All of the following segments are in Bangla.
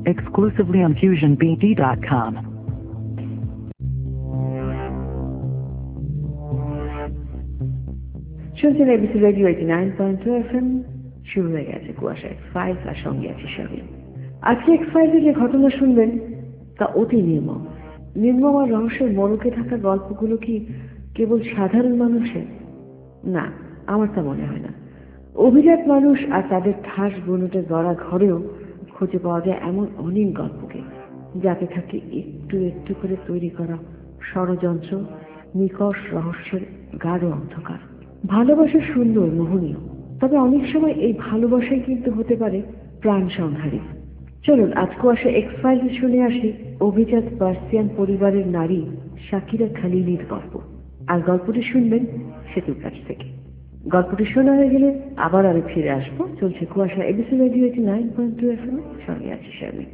exclusively on FusionBD.com. শুনছেন এবিসি রেডিও 89.2 FM। শুরু হয়ে গেছে কুয়াশা এক্স-ফাইলস, আর সঙ্গে আছে শামিল। আজকে এক্স-ফাইলসে যে ঘটনা শুনবেন তা অতি নির্মম আর রহস্যের মোড়কে থাকা গল্পগুলো কি কেবল সাধারণ মানুষের? না, আমার তা মনে হয় না। অভিজাত মানুষ আর তাদের ঠাস বুনোটে গড়া ঘরেও খুঁজে পাওয়া যায় এমন অনেক গল্পকে, যাতে থাকে একটু একটু করে তৈরি করা ষড়যন্ত্র, নিকষ রহস্যের গাঢ় অন্ধকার। ভালোবাসা সুন্দর, মোহনীয়, তবে অনেক সময় এই ভালোবাসাই কিন্তু হতে পারে প্রাণ সংহারী। চলুন আজ কুয়াশা এক্স-ফাইলসে শুনে আসি অভিজাত পার্সিয়ান পরিবারের নারী শাকিরা খালিলির গল্প। আর গল্পটি শুনবেন সেতুর কাছ থেকে। গল্পটি শোনা হয়ে গেলে আবার আমি ফিরে আসবো। চলছে কুয়াশা এবিসি রেডিও 89.2 FM, সঙ্গে আছি শামিল।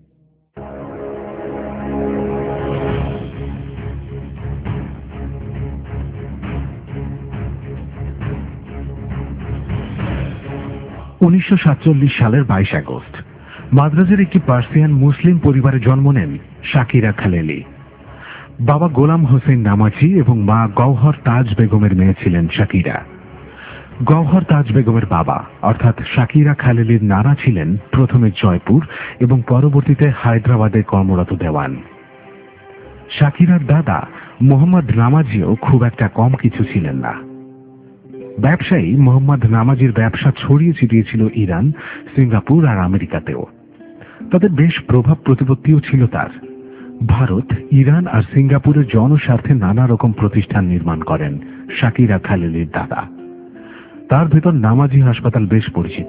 1947 সালের 22 আগস্ট মাদ্রাজের একটি পার্সিয়ান মুসলিম পরিবারে জন্ম নেন শাকিরা খালেলি। বাবা গোলাম হোসেন নামাজি এবং মা গওহর তাজ বেগমের মেয়ে ছিলেন শাকিরা। গওহর তাজ বেগমের বাবা অর্থাৎ শাকিরা খালেলির নানা ছিলেন প্রথমে জয়পুর এবং পরবর্তীতে হায়দ্রাবাদে কর্মরত দেওয়ান। শাকিরার দাদা মোহাম্মদ নামাজিও খুব একটা কম কিছু ছিলেন না। ব্যবসায়ী মোহাম্মদ নামাজির ব্যবসা ছড়িয়ে ছিটিয়েছিল ইরান, সিঙ্গাপুর আর আমেরিকাতেও। তাদের বেশ প্রভাব প্রতিপত্তিও ছিল তার। ভারত, ইরান আর সিঙ্গাপুরের জনস্বার্থে নানা রকম প্রতিষ্ঠান নির্মাণ করেন শাকিরা খালেলির দাদা। তার ভেতর নামাজি হাসপাতাল বেশ পরিচিত।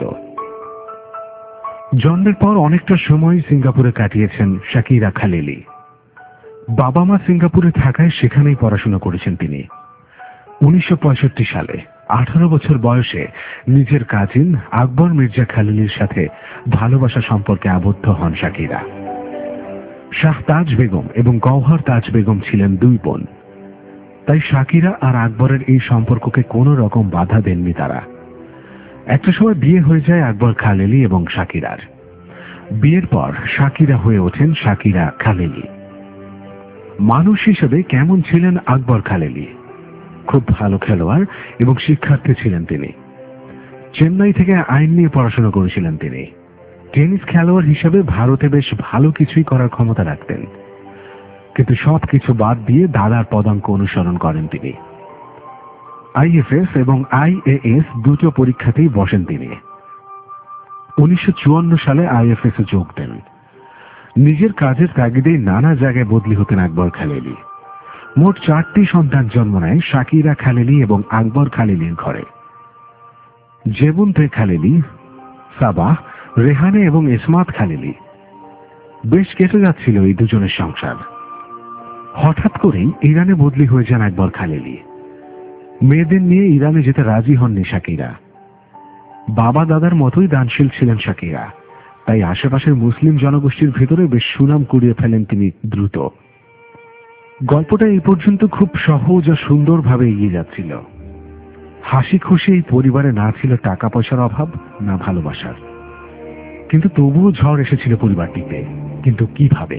জন্মের পর অনেকটা সময় সিঙ্গাপুরে কাটিয়েছেন শাকিরা খালেলি। বাবা মা সিঙ্গাপুরে থাকায় সেখানেই পড়াশোনা করেছেন তিনি। 1965 সালে 18 বছর বয়সে নিজের কাজিন আকবর মির্জা খালিলির সাথে ভালোবাসা সম্পর্কে আবদ্ধ হন শাকিরা। শাহ তাজ বেগম এবং গওহর তাজ বেগম ছিলেন দুই বোন, তাই শাকিরা আর আকবরের এই সম্পর্ককে কোনো রকম বাধা দেননি তারা। একটা সময় বিয়ে হয়ে যায় আকবর খালেলি এবং শাকিরার। বিয়ের পর শাকিরা হয়ে ওঠেন শাকিরা খালেলি। মানুষ হিসেবে কেমন ছিলেন আকবর খালেলি? খুব ভালো খেলোয়াড় এবং শিক্ষার্থী ছিলেন তিনি। চেন্নাই থেকে আইন নিয়ে পড়াশোনা করেছিলেন তিনি। টেনিস খেলোয়াড় হিসেবে ভারতে বেশ ভালো কিছুই করার ক্ষমতা রাখতেন, কিন্তু সবকিছু বাদ দিয়ে দাদার পদাঙ্ক অনুসরণ করেন তিনি। আইএফএস এবং আইএএস দুটো পরীক্ষাতেই বসেন তিনি। 1954 সালে আইএফএস এ যোগ দেন। নিজের কাজের তাগিদেই নানা জায়গায় বদলি হতেন আকবর খালেলি। মোট 4টি সন্তান জন্ম নেয় শাকিরা খালেলি এবং আকবর খালেলির ঘরে। জেবুন্তে খালেলি, সাবাহ, রেহানে এবং ইসমাত খালেলি। বেশ কেটে যাচ্ছিল এই দুজনের সংসার। হঠাৎ করেই ইরানে বদলি হয়ে যান আকবর খালেলি। মেয়েদের নিয়ে ইরানে যেতে রাজি হননি শাকিরা। বাবা দাদার মতোই দানশীল ছিলেন শাকিরা, তাই আশেপাশের মুসলিম জনগোষ্ঠীর ভেতরে বেশ সুনাম কুড়িয়ে ফেলেন তিনি দ্রুত। গল্পটা এই পর্যন্ত খুব সহজ ও সুন্দরভাবে এগিয়ে যাচ্ছিল। হাসি খুশি এই পরিবারে না ছিল টাকা পয়সার অভাব, না ভালোবাসার, কিন্তু তবুও ঝড় এসেছিল পরিবারটিতে। কিন্তু কিভাবে?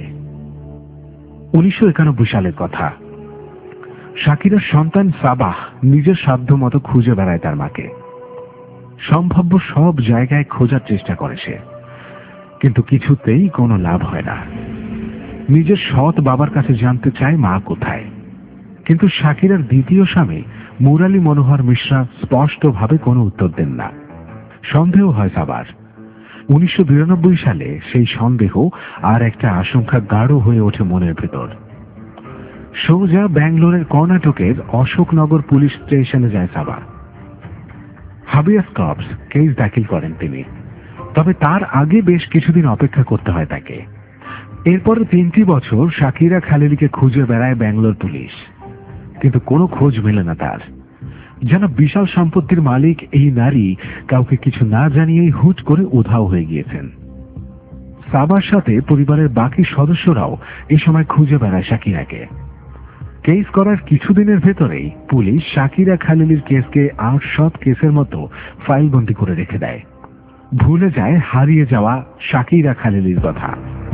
1991 সালের কথা। শাকিরার সন্তান সাবাহ নিজের সাধ্য মতো খুঁজে বেড়ায় তার মাকে। সম্ভাব্য সব জায়গায় খোঁজার চেষ্টা করে সে, কিন্তু কিছুতেই কোনো লাভ হয় না। নিজের সৎ বাবার কাছে জানতে চায় মা কোথায়, কিন্তু শাকিরার দ্বিতীয় স্বামী মুরালি মনোহর মিশ্রা স্পষ্টভাবে কোনো উত্তর দেন না। সন্দেহ হয় সাবার। 1992 সালে সেই সন্দেহ আর একটা আশঙ্কা গাঢ় হয়ে ওঠে মনের ভেতর। সোজা ব্যাঙ্গালোরের কর্ণাটকের অশোকনগর পুলিশ স্টেশনে যায় সাবা। হাবিয়াস কর্পস কেস দাখিল করেন তিনি, তবে তার আগে বেশ কিছুদিন অপেক্ষা করতে হয় তাকে। এরপরে 3টি বছর শাকিরা খালেলিকে খুঁজে বেড়ায় ব্যাঙ্গালোর পুলিশ, কিন্তু কোনো খোঁজ মেলে না তার। যেন বিশাল সম্পত্তির মালিক এই নারী কাউকে কিছু না জানিয়েই হুট করে উধাও হয়ে গিয়েছেন। সাবার সাথে পরিবারের বাকি সদস্যরাও এই সময় খুঁজে বেড়ায় শাকিরাকে। কেস করার কিছুদিনের ভেতরেই পুলিশ শাকিরা খালেলির কেসকে আর সব কেসের মতো ফাইলবন্দি করে রেখে দেয়। ভুলে যায় হারিয়ে যাওয়া শাকিরা খালেলির কথা।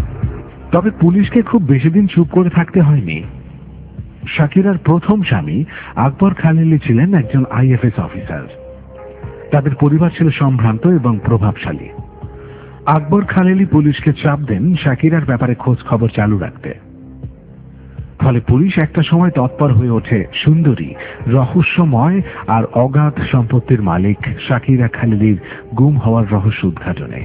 তবে পুলিশকে খুব বেশি দিন চুপ করে থাকতে হয়নি। শাকিরার প্রথম স্বামী আকবর খালিলি ছিলেন একজন আইএফএস অফিসার। তাদের পরিবার ছিল সম্ভ্রান্ত এবং প্রভাবশালী। আকবর খালিলি পুলিশকে চাপ দেন শাকিরার ব্যাপারে খোঁজ খবর চালু রাখতে। ফলে পুলিশ একটা সময় তৎপর হয়ে ওঠে সুন্দরী, রহস্যময় আর অগাধ সম্পত্তির মালিক শাকিরা খালিলির গুম হওয়ার রহস্য উদ্ঘাটনে।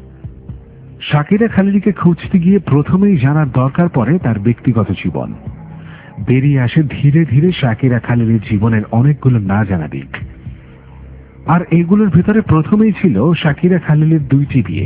শাকিরা খালিলিকে খুঁজতে গিয়ে প্রথমেই জানার দরকার পড়ে তার ব্যক্তিগত জীবন। বেরিয়ে আসে ধীরে ধীরে শাকিরা খালিলির জীবনের অনেকগুলো না জানা দিক। আর এগুলোর ভিতরে প্রথমেই ছিল শাকিরা খালিলির 2টি বিয়ে।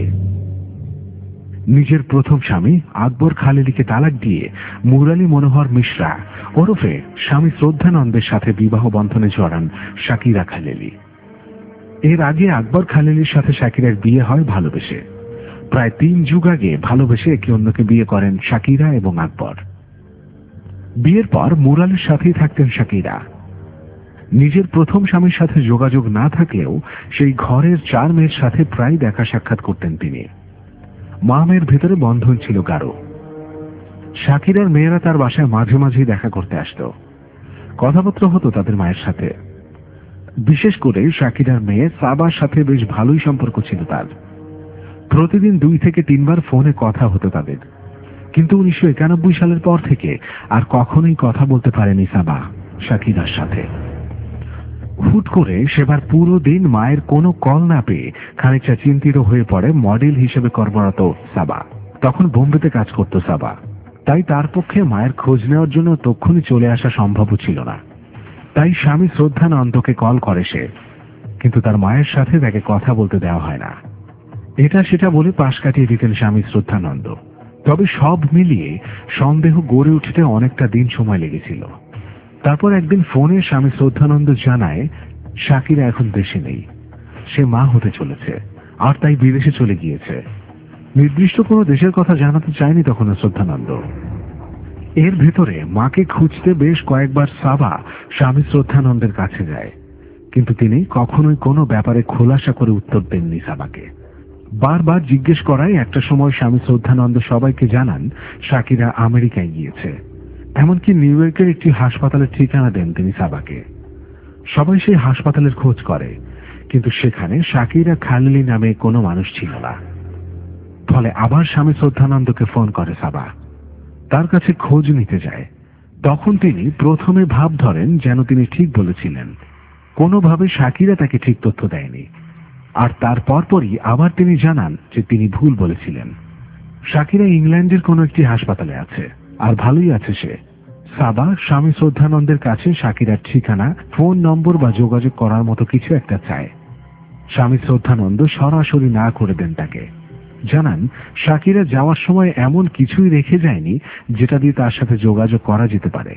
নিজের প্রথম স্বামী আকবর খালিলিকে তালাক দিয়ে মুরালী মনোহর মিশ্রা ওরফে স্বামী শ্রদ্ধানন্দের সাথে বিবাহ বন্ধনে জড়ান শাকিরা খালিলি। এর আগে আকবর খালিলির সাথে শাকিরার বিয়ে হয় ভালোবেসে। প্রায় 3 যুগ আগে ভালোবেসে একে অন্যকে বিয়ে করেন শাকিরা এবং আকবর। বিয়ের পর মুরালির সাথেই থাকতেন শাকিরা। নিজের প্রথম স্বামীর সাথে যোগাযোগ না থাকলেও সেই ঘরের 4 মেয়ের সাথে প্রায় দেখা সাক্ষাৎ করতেন তিনি। মা মেয়ের ভেতরে বন্ধন ছিল গাঢ়। শাকিরার মেয়েরা তার বাসায় মাঝে মাঝেই দেখা করতে আসত, কথাবার্তা হতো তাদের মায়ের সাথে। বিশেষ করে শাকিরার মেয়ে সাবার সাথে বেশ ভালোই সম্পর্ক ছিল তার। প্রতিদিন 2 থেকে 3 বার ফোনে কথা হতো তাদের। কিন্তু 1991 সালের পর থেকে আর কখনোই কথা বলতে পারেনি সাবা শাকিরার সাথে। হুট করে সেবার পুরো দিন মায়ের কোনো কল না পেয়ে খানিকটা চিন্তিত হয়ে পড়ে মডেল হিসেবে কর্মরত সাবা। তখন বোম্বেতে কাজ করত সাবা, তাই তার পক্ষে মায়ের খোঁজ নেওয়ার জন্য তক্ষুনি চলে আসা সম্ভব ছিল না। তাই স্বামী শ্রদ্ধানন্দকে কল করে সে, কিন্তু তার মায়ের সাথে তাকে কথা বলতে দেওয়া হয় না। এটা সেটা বলে পাশ কাটিয়ে দিতেন স্বামী শ্রদ্ধানন্দ। তবে সব মিলিয়ে সন্দেহ গড়ে উঠতে অনেকটা দিন সময় লেগেছিল। তারপর একদিন ফোনে স্বামী শ্রদ্ধানন্দ জানায় শাকিরা এখন দেশে নেই, সে মা হতে চলেছে আর তাই বিদেশে চলে গিয়েছে। নির্দিষ্ট কোনো দেশের কথা জানাতে চায়নি তখন শ্রদ্ধানন্দ। এর ভেতরে মাকে খুঁজতে বেশ কয়েকবার সাবা স্বামী শ্রদ্ধানন্দের কাছে যায়, কিন্তু তিনি কখনোই কোনো ব্যাপারে খোলাসা করে উত্তর দেননি সাবাকে। বারবার জিজ্ঞেস করায় একটা সময় স্বামী শ্রদ্ধানন্দ সবাইকে জানান শাকিরা আমেরিকায় গিয়েছে। এমনকি নিউ ইয়র্কের একটি হাসপাতালের ঠিকানা দেন তিনি সাবাকে। সবাই সেই হাসপাতালের খোঁজ করে, কিন্তু সেখানে শাকিরা খালিলি নামে কোনো মানুষ ছিল না। ফলে আবার স্বামী শ্রদ্ধানন্দকে ফোন করে সাবা, তার কাছে খোঁজ নিতে যায়। তখন তিনি প্রথমে ভাব ধরেন যেন তিনি ঠিক বলেছিলেন, কোনোভাবে শাকিরা তাকে ঠিক তথ্য দেয়নি। আর তার পরপরই আবার তিনি জানান যে তিনি ভুল বলেছিলেন। শাকিরা ইংল্যান্ডের কোনো একটি হাসপাতালে আছে আর ভালোই আছে সে। সাবা স্বামী শ্রদ্ধানন্দের কাছে শাকিরার ঠিকানা, ফোন নম্বর বা যোগাযোগ করার মতো কিছু একটা চায়। স্বামী শ্রদ্ধানন্দ সরাসরি না করে দেন তাকে, জানান শাকিরা যাওয়ার সময় এমন কিছুই রেখে যায়নি যেটা দিয়ে তার সাথে যোগাযোগ করা যেতে পারে।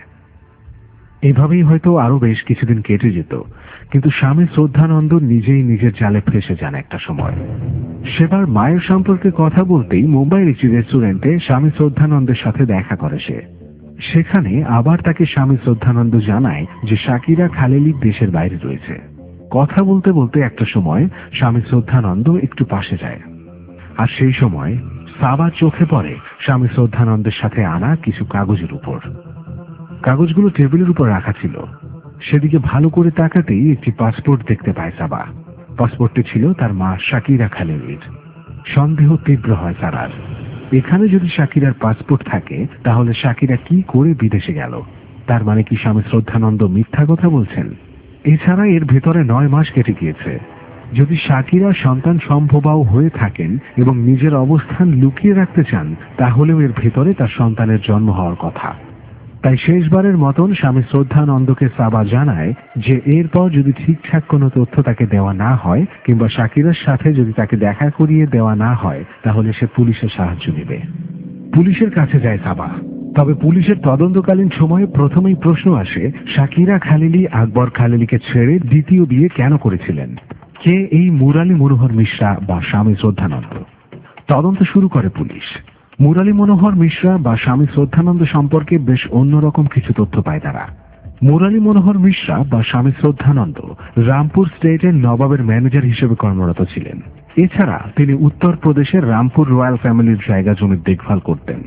এভাবেই হয়তো আরো বেশ কিছুদিন কেটে যেত, কিন্তু স্বামী শ্রদ্ধানন্দ নিজেই নিজের জালে ফেসে যান একটা সময়। সেবার মায়ের সম্পর্কে কথা বলতেই মুম্বাইয়ের একটি রেস্টুরেন্টে স্বামী শ্রদ্ধানন্দের সাথে দেখা করে সে। সেখানে আবার তাকে স্বামী শ্রদ্ধানন্দ জানায় যে শাকিরা খালিলি দেশের বাইরে রয়েছে। কথা বলতে বলতে একটা সময় স্বামী শ্রদ্ধানন্দ একটু পাশে যায়, আর সেই সময় সাবা চোখে পড়ে স্বামী শ্রদ্ধানন্দের সাথে আনা কিছু কাগজের উপর। কাগজগুলো টেবিলের উপর রাখা ছিল। সেদিকে ভালো করে তাকাতেই একটি পাসপোর্ট দেখতে পায় সাবা। পাসপোর্টটি ছিল তার মা শাকিরা খালিলির। সন্দেহ তীব্র হয় সারার। এখানে যদি শাকিরার পাসপোর্ট থাকে তাহলে শাকিরা কি করে বিদেশে গেল? তার মানে কি স্বামী শ্রদ্ধানন্দ মিথ্যা কথা বলছেন? এছাড়া এর ভেতরে 9 মাস কেটে গিয়েছে। যদি শাকিরা সন্তান সম্ভবাও হয়ে থাকেন এবং নিজের অবস্থান লুকিয়ে রাখতে চান, তাহলেও এর ভেতরে তার সন্তানের জন্ম হওয়ার কথা। তাই শেষবারের মতন স্বামী শ্রদ্ধানন্দকে সাবা জানায় যে এরপর যদি ঠিকঠাক কোনো তথ্য তাকে দেওয়া না হয় কিংবা শাকিরার সাথে যদি তাকে দেখা করিয়ে দেওয়া না হয়, তাহলে সে পুলিশের সাহায্য নেবে। পুলিশের কাছে যায় সাবা। তবে পুলিশের তদন্তকালীন সময়ে প্রথমেই প্রশ্ন আসে, শাকিরা খালিলি আকবর খালিলিকে ছেড়ে দ্বিতীয় বিয়ে কেন করেছিলেন? কে এই মুরালী মনোহর মিশ্রা বা স্বামী শ্রদ্ধানন্দ? তদন্ত শুরু করে পুলিশ। মুরালী মনোহর মিশ্রা বা স্বামী শ্রদ্ধানন্দ সম্পর্কে বেশ অন্যরকম কিছু তথ্য পায় তারা। মুরালী মনোহর মিশ্রা বা স্বামী শ্রদ্ধানন্দ রামপুর স্টেটের নবাবের ম্যানেজার হিসেবে কর্মরত ছিলেন। এছাড়া তিনি উত্তরপ্রদেশের রামপুর রয়্যাল ফ্যামিলির জায়গা জমির দেখভাল করতেন।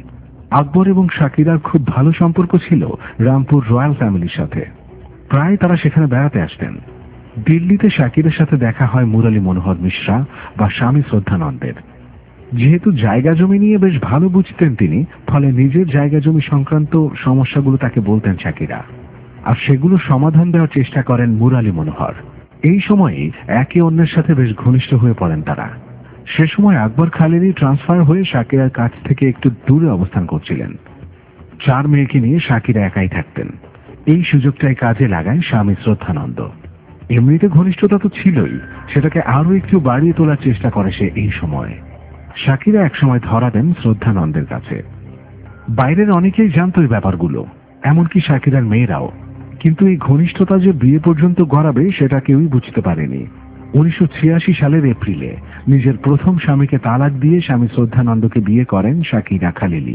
আকবর এবং শাকিরার খুব ভালো সম্পর্ক ছিল রামপুর রয়্যাল ফ্যামিলির সাথে। প্রায় তারা সেখানে বেড়াতে আসতেন। দিল্লিতে শাকিরের সাথে দেখা হয় মুরালী মনোহর মিশ্রা বা স্বামী শ্রদ্ধানন্দের। যেহেতু জায়গা জমি নিয়ে বেশ ভালো বুঝতেন তিনি, ফলে নিজের জায়গা জমি সংক্রান্ত সমস্যাগুলো তাকে বলতেন শাকিরা, আর সেগুলো সমাধান দেওয়ার চেষ্টা করেন মুরালী মনোহর। এই সময়ে একে অন্যের সাথে বেশ ঘনিষ্ঠ হয়ে পড়েন তারা। সে সময় আকবর খালেদি ট্রান্সফার হয়ে শাকিরার কাছ থেকে একটু দূরে অবস্থান করছিলেন। 4 মেয়েকে নিয়ে শাকিরা একাই থাকতেন। এই সুযোগটাই কাজে লাগায় স্বামী শ্রদ্ধানন্দ। এমনিতে ঘনিষ্ঠতা তো ছিলই, সেটাকে আরো একটু বাড়িয়ে তোলার চেষ্টা করে সে এই সময়। শাকিরা একসময় ধরা দেন শ্রদ্ধানন্দের কাছে। বাইরের অনেকেই জানত এই ব্যাপারগুলো, এমনকি শাকিরার মেয়েরাও, কিন্তু এই ঘনিষ্ঠতা যে বিয়ে পর্যন্ত গড়াবে সেটা কেউই বুঝতে পারেনি। 1986 সালের এপ্রিলে নিজের প্রথম স্বামীকে তালাক দিয়ে স্বামী শ্রদ্ধানন্দকে বিয়ে করেন শাকিরা খালিলি।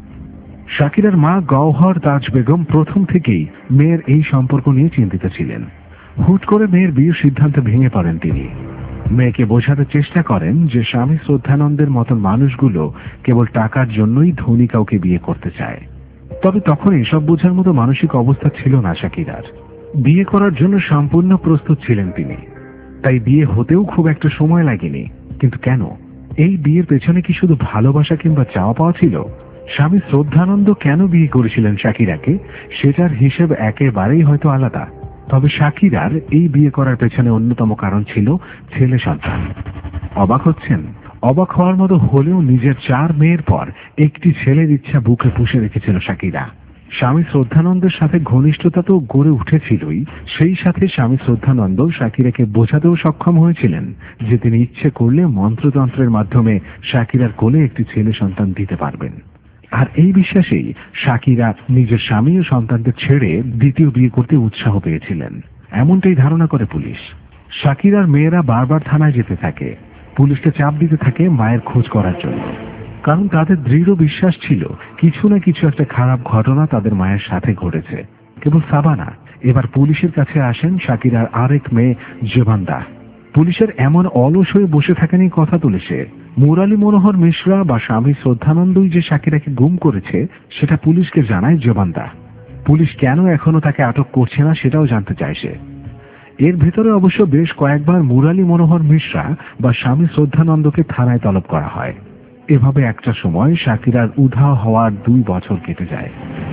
শাকিরার মা গওহর তাজ বেগম প্রথম থেকেই মেয়ের এই সম্পর্ক নিয়ে চিন্তিত ছিলেন। হুট করে মেয়ের বিয়ের সিদ্ধান্তে ভেঙে পড়েন তিনি। মেয়েকে বোঝাতে চেষ্টা করেন যে স্বামী শ্রদ্ধানন্দের মতন মানুষগুলো কেবল টাকার জন্যই ধনী কাউকে বিয়ে করতে চায়। তবে তখন এসব বোঝার মতো মানসিক অবস্থা ছিল না শাকিরার। বিয়ে করার জন্য সম্পূর্ণ প্রস্তুত ছিলেন তিনি, তাই বিয়ে হতেও খুব একটা সময় লাগেনি। কিন্তু কেন? এই বিয়ের পেছনে কি শুধু ভালোবাসা কিংবা চাওয়া পাওয়া ছিল? স্বামী শ্রদ্ধানন্দ কেন বিয়ে করেছিলেন শাকিরাকে, সেটার হিসেব একেবারেই হয়তো আলাদা। তবে শাকিরার এই বিয়ে করার পেছনে অন্যতম কারণ ছিল ছেলে সন্তান। অবাক হচ্ছেন? অবাক হওয়ার মতো হলেও নিজের 4 মেয়ের পর একটি ছেলের ইচ্ছা বুকে পুষে রেখেছিল শাকিরা। স্বামী শ্রদ্ধানন্দের সাথে ঘনিষ্ঠতা তো গড়ে উঠেছিলই, সেই সাথে স্বামী শ্রদ্ধানন্দ শাকিরাকে বোঝাতেও সক্ষম হয়েছিলেন যে তিনি ইচ্ছে করলে মন্ত্রতন্ত্রের মাধ্যমে শাকিরার কোলে একটি ছেলে সন্তান দিতে পারবেন। আর এই বিশ্বাসেই শাকিরা নিজের স্বামী ও সন্তানদের ছেড়ে দ্বিতীয় বিয়ে করতে উৎসাহ পেয়েছিলেন, এমনটাই ধারণা করে পুলিশ। শাকিরার মেয়েরা বারবার থানায় যেতে থাকে, পুলিশকে চাপ দিতে থাকে মায়ের খোঁজ করার জন্য, কারণ তাদের দৃঢ় বিশ্বাস ছিল কিছু না কিছু একটা খারাপ ঘটনা তাদের মায়ের সাথে ঘটেছে। কেবল সাবানা, এবার পুলিশের কাছে আসেন শাকিরার আরেক মেয়ে জেবান্দা। পুলিশের এমন অলস হয়ে বসে থাকেনি কথা তুলে সে। মুরালী মনোহর মিশ্রা বা স্বামী শ্রদ্ধানন্দই যে শাকিরাকে গুম করেছে সেটা পুলিশকে জানায় জেবান্দা। পুলিশ কেন এখনো তাকে আটক করছে না সেটাও জানতে চায় সে। এর ভেতরে অবশ্য বেশ কয়েকবার মুরালী মনোহর মিশ্রা বা স্বামী শ্রদ্ধানন্দকে থানায় তলব করা হয়। এভাবে একটা সময় শাকিরার উধাও হওয়ার 2 বছর কেটে যায়।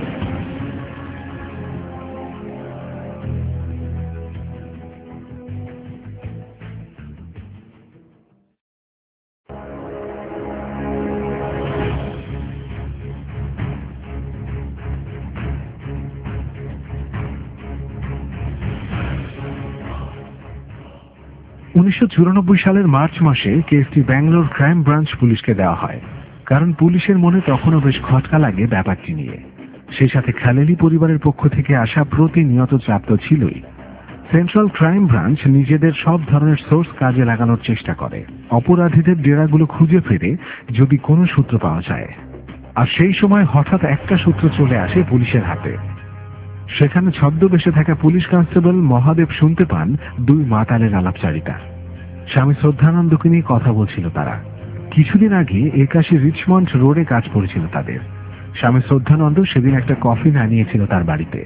সালের মার্চ মাসে কেসটি ব্যাঙ্গালোর ক্রাইম ব্রাঞ্চ পুলিশকে দেওয়া হয়, কারণ পুলিশের মনে তখনও বেশ খটকা লাগে ব্যাপারটি নিয়ে। সেই সাথে খালেলি পরিবারের পক্ষ থেকে আসা প্রতিনিয়ত চাপ তো ছিলই। সেন্ট্রাল ক্রাইম ব্রাঞ্চ নিজেদের সব ধরনের সোর্স কাজে লাগানোর চেষ্টা করে, অপরাধীদের ডেরাগুলো খুঁজে ফেরে যদি কোনো সূত্র পাওয়া যায়। আর সেই সময় হঠাৎ একটা সূত্র চলে আসে পুলিশের হাতে। সেখানে ছদ্মবেশে থাকা পুলিশ কনস্টেবল মহাদেব শুনতে পান 2 মাতালের আলাপচারিতা। স্বামী শ্রদ্ধানন্দকে নিয়ে কথা বলছিল তারা। কিছুদিন আগে 81 রিচমন্ড রোডে কাজ পড়েছিল তাদের। স্বামী শ্রদ্ধানন্দ সেদিন একটা কফি আনিয়েছিল তার বাড়িতে।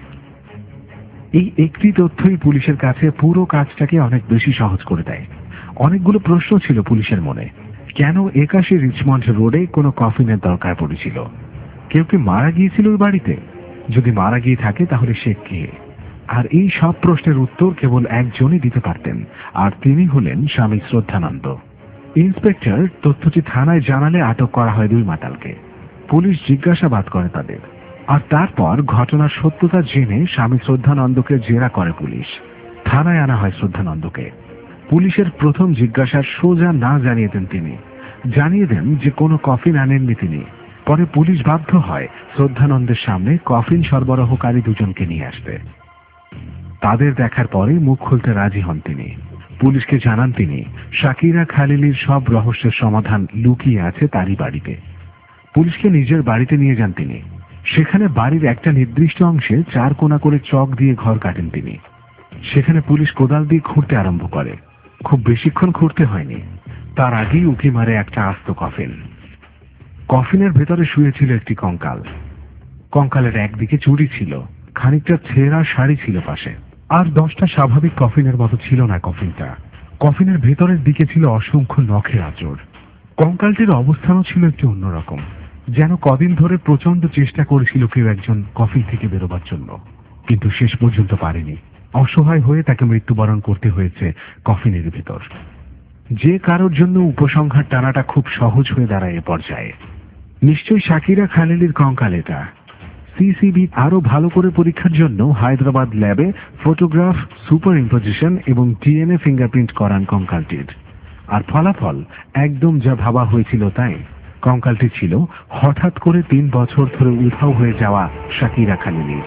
এই একটি তথ্যই পুলিশের কাছে পুরো কাজটাকে অনেক বেশি সহজ করে দেয়। অনেকগুলো প্রশ্ন ছিল পুলিশের মনে। কেন 81 রিচমন্ড রোডে কোনো কফিনের দরকার পড়েছিল? কেউ কি মারা গিয়েছিল ওই বাড়িতে? যদি মারা গিয়ে থাকে তাহলে সে কে? আর এই সব প্রশ্নের উত্তর কেবল একজনই দিতে পারতেন, আর তিনি হলেন স্বামী শ্রদ্ধানন্দ। ইন্সপেক্টর তথ্যটি থানায় জানালে আটক করা হয় 2 মাতালকে। পুলিশ জিজ্ঞাসাবাদ করে তাদের, আর তারপর ঘটনার সত্যতা জেনে স্বামী শ্রদ্ধানন্দকে জেরা করে পুলিশ। থানায় আনা হয় শ্রদ্ধানন্দকে। পুলিশের প্রথম জিজ্ঞাসার সোজা না জানিয়ে দেন তিনি, জানিয়ে দেন যে কোনো কফিন আনেননি তিনি। পরে পুলিশ বাধ্য হয় শ্রদ্ধানন্দের সামনে কফিন সরবরাহকারী 2 জনকে নিয়ে আসতে। তাদের দেখার পরে মুখ খুলতে রাজি হন তিনি। পুলিশকে জানান তিনি শাকিরা খালিলির সব রহস্যের সমাধান লুকিয়ে আছে তারই বাড়িতে। পুলিশকে নিজের বাড়িতে নিয়ে যান তিনি। সেখানে বাড়ির একটা নির্দিষ্ট অংশে 4 কোণা করে চক দিয়ে ঘর কাটেন তিনি। সেখানে পুলিশ কোদাল দিয়ে খুঁড়তে আরম্ভ করে। খুব বেশিক্ষণ খুঁড়তে হয়নি, তার আগেই উঁকি মারে একটা আস্ত কফিন। কফিনের ভেতরে শুয়েছিল একটি কঙ্কাল। কঙ্কালের একদিকে চুড়ি ছিল, খানিকটা ছেঁড়া শাড়ি ছিল পাশে, আর 10টা স্বাভাবিক কফিনের মতো ছিল না কফিনটা। কফিনের ভেতরের দিকে ছিল অসংখ্য নখের আঁচড়। কঙ্কালটির অবস্থানও ছিল একটু অন্যরকম, যেন কদিন ধরে প্রচন্ড চেষ্টা করেছিল কেউ একজন কফিন থেকে বেরোবার জন্য, কিন্তু শেষ পর্যন্ত পারেনি। অসহায় হয়ে তাকে মৃত্যুবরণ করতে হয়েছে কফিনের ভেতর। যে কারোর জন্য উপসংহার টানাটা খুব সহজ হয়ে দাঁড়ায় এ পর্যায়ে। নিশ্চয়ই শাকিরা খালিলির কঙ্কাল এটা। সিসিবি আরো ভালো করে পরীক্ষার জন্য হায়দ্রাবাদ ল্যাবে ফটোগ্রাফ, সুপার ইম্পোজিশন এবং ডিএনএ ফিঙ্গারপ্রিন্ট করান কঙ্কালটির। আর ফলাফল একদম যা ভাবা হয়েছিল তাই। কঙ্কালটি ছিল হঠাৎ করে 3 বছর ধরে উধাও হয়ে যাওয়া শাকিরা খালিলির।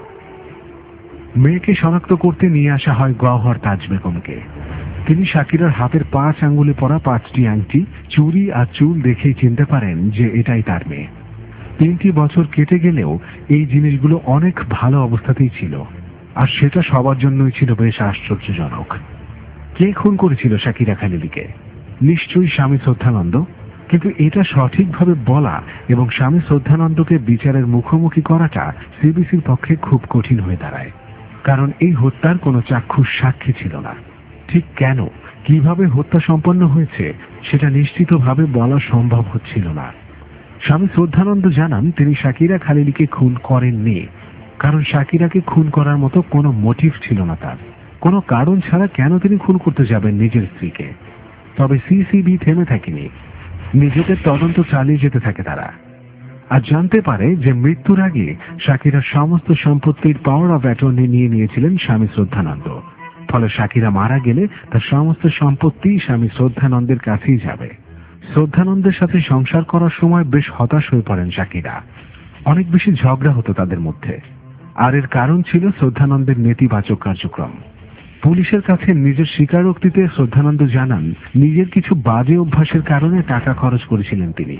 মেয়েকে শনাক্ত করতে নিয়ে আসা হয় গওহর তাজ বেগমকে। তিনি শাকিরার হাতের 5 আঙ্গুলে পরা 5টি আংটি, চুড়ি আর চুল দেখেই চিনতে পারেন যে এটাই তার মেয়ে। 3টি বছর কেটে গেলেও এই জিনিসগুলো অনেক ভালো অবস্থাতেই ছিল, আর সেটা সবার জন্যই ছিল বেশ আশ্চর্যজনক। কে খুন করেছিল শাকিরা খালিলিকে? নিশ্চয়ই স্বামী শ্রদ্ধানন্দ। কিন্তু এটা সঠিকভাবে বলা এবং স্বামী শ্রদ্ধানন্দকে বিচারের মুখোমুখি করাটা সিবিসির পক্ষে খুব কঠিন হয়ে দাঁড়ায়, কারণ এই হত্যার কোনো চাক্ষুষ সাক্ষী ছিল না। ঠিক কেন, কিভাবে হত্যা সম্পন্ন হয়েছে সেটা নিশ্চিতভাবে বলা সম্ভব হচ্ছিল না। স্বামী শ্রদ্ধানন্দ জানান তিনি শাকিরা খালিলিকে খুন করেননি, কারণ শাকিরাকে খুন করার মতো কোনো মোটিভ ছিল না তার। কোনো কারণ ছাড়া কেন তিনি খুন করতে যাবেন নিজের স্ত্রীকে? তবে সিসিবি থেমে থাকেনি, নিজেদের তদন্ত চালিয়ে যেতে থাকে তারা। আর জানতে পারে যে মৃত্যুর আগে শাকিরার সমস্ত সম্পত্তির পাওয়ার অফ অ্যাটর্নি নিয়ে নিয়েছিলেন স্বামী শ্রদ্ধানন্দ। ফলে শাকিরা মারা গেলে তার সমস্ত সম্পত্তি স্বামী শ্রদ্ধানন্দের কাছেই যাবে। শ্রদ্ধানন্দের সাথে সংসার করার সময় বেশ হতাশ হয়ে পড়েন শাকিরা। অনেক বেশি ঝগড়া হতো তাদের মধ্যে, আর এর কারণ ছিল শ্রদ্ধানন্দের নেতিবাচক কার্যক্রম। পুলিশের কাছে নিজের স্বীকারোক্তিতে শ্রদ্ধানন্দ জানান নিজের কিছু বাজে অভ্যাসের কারণে টাকা খরচ করেছিলেন তিনি।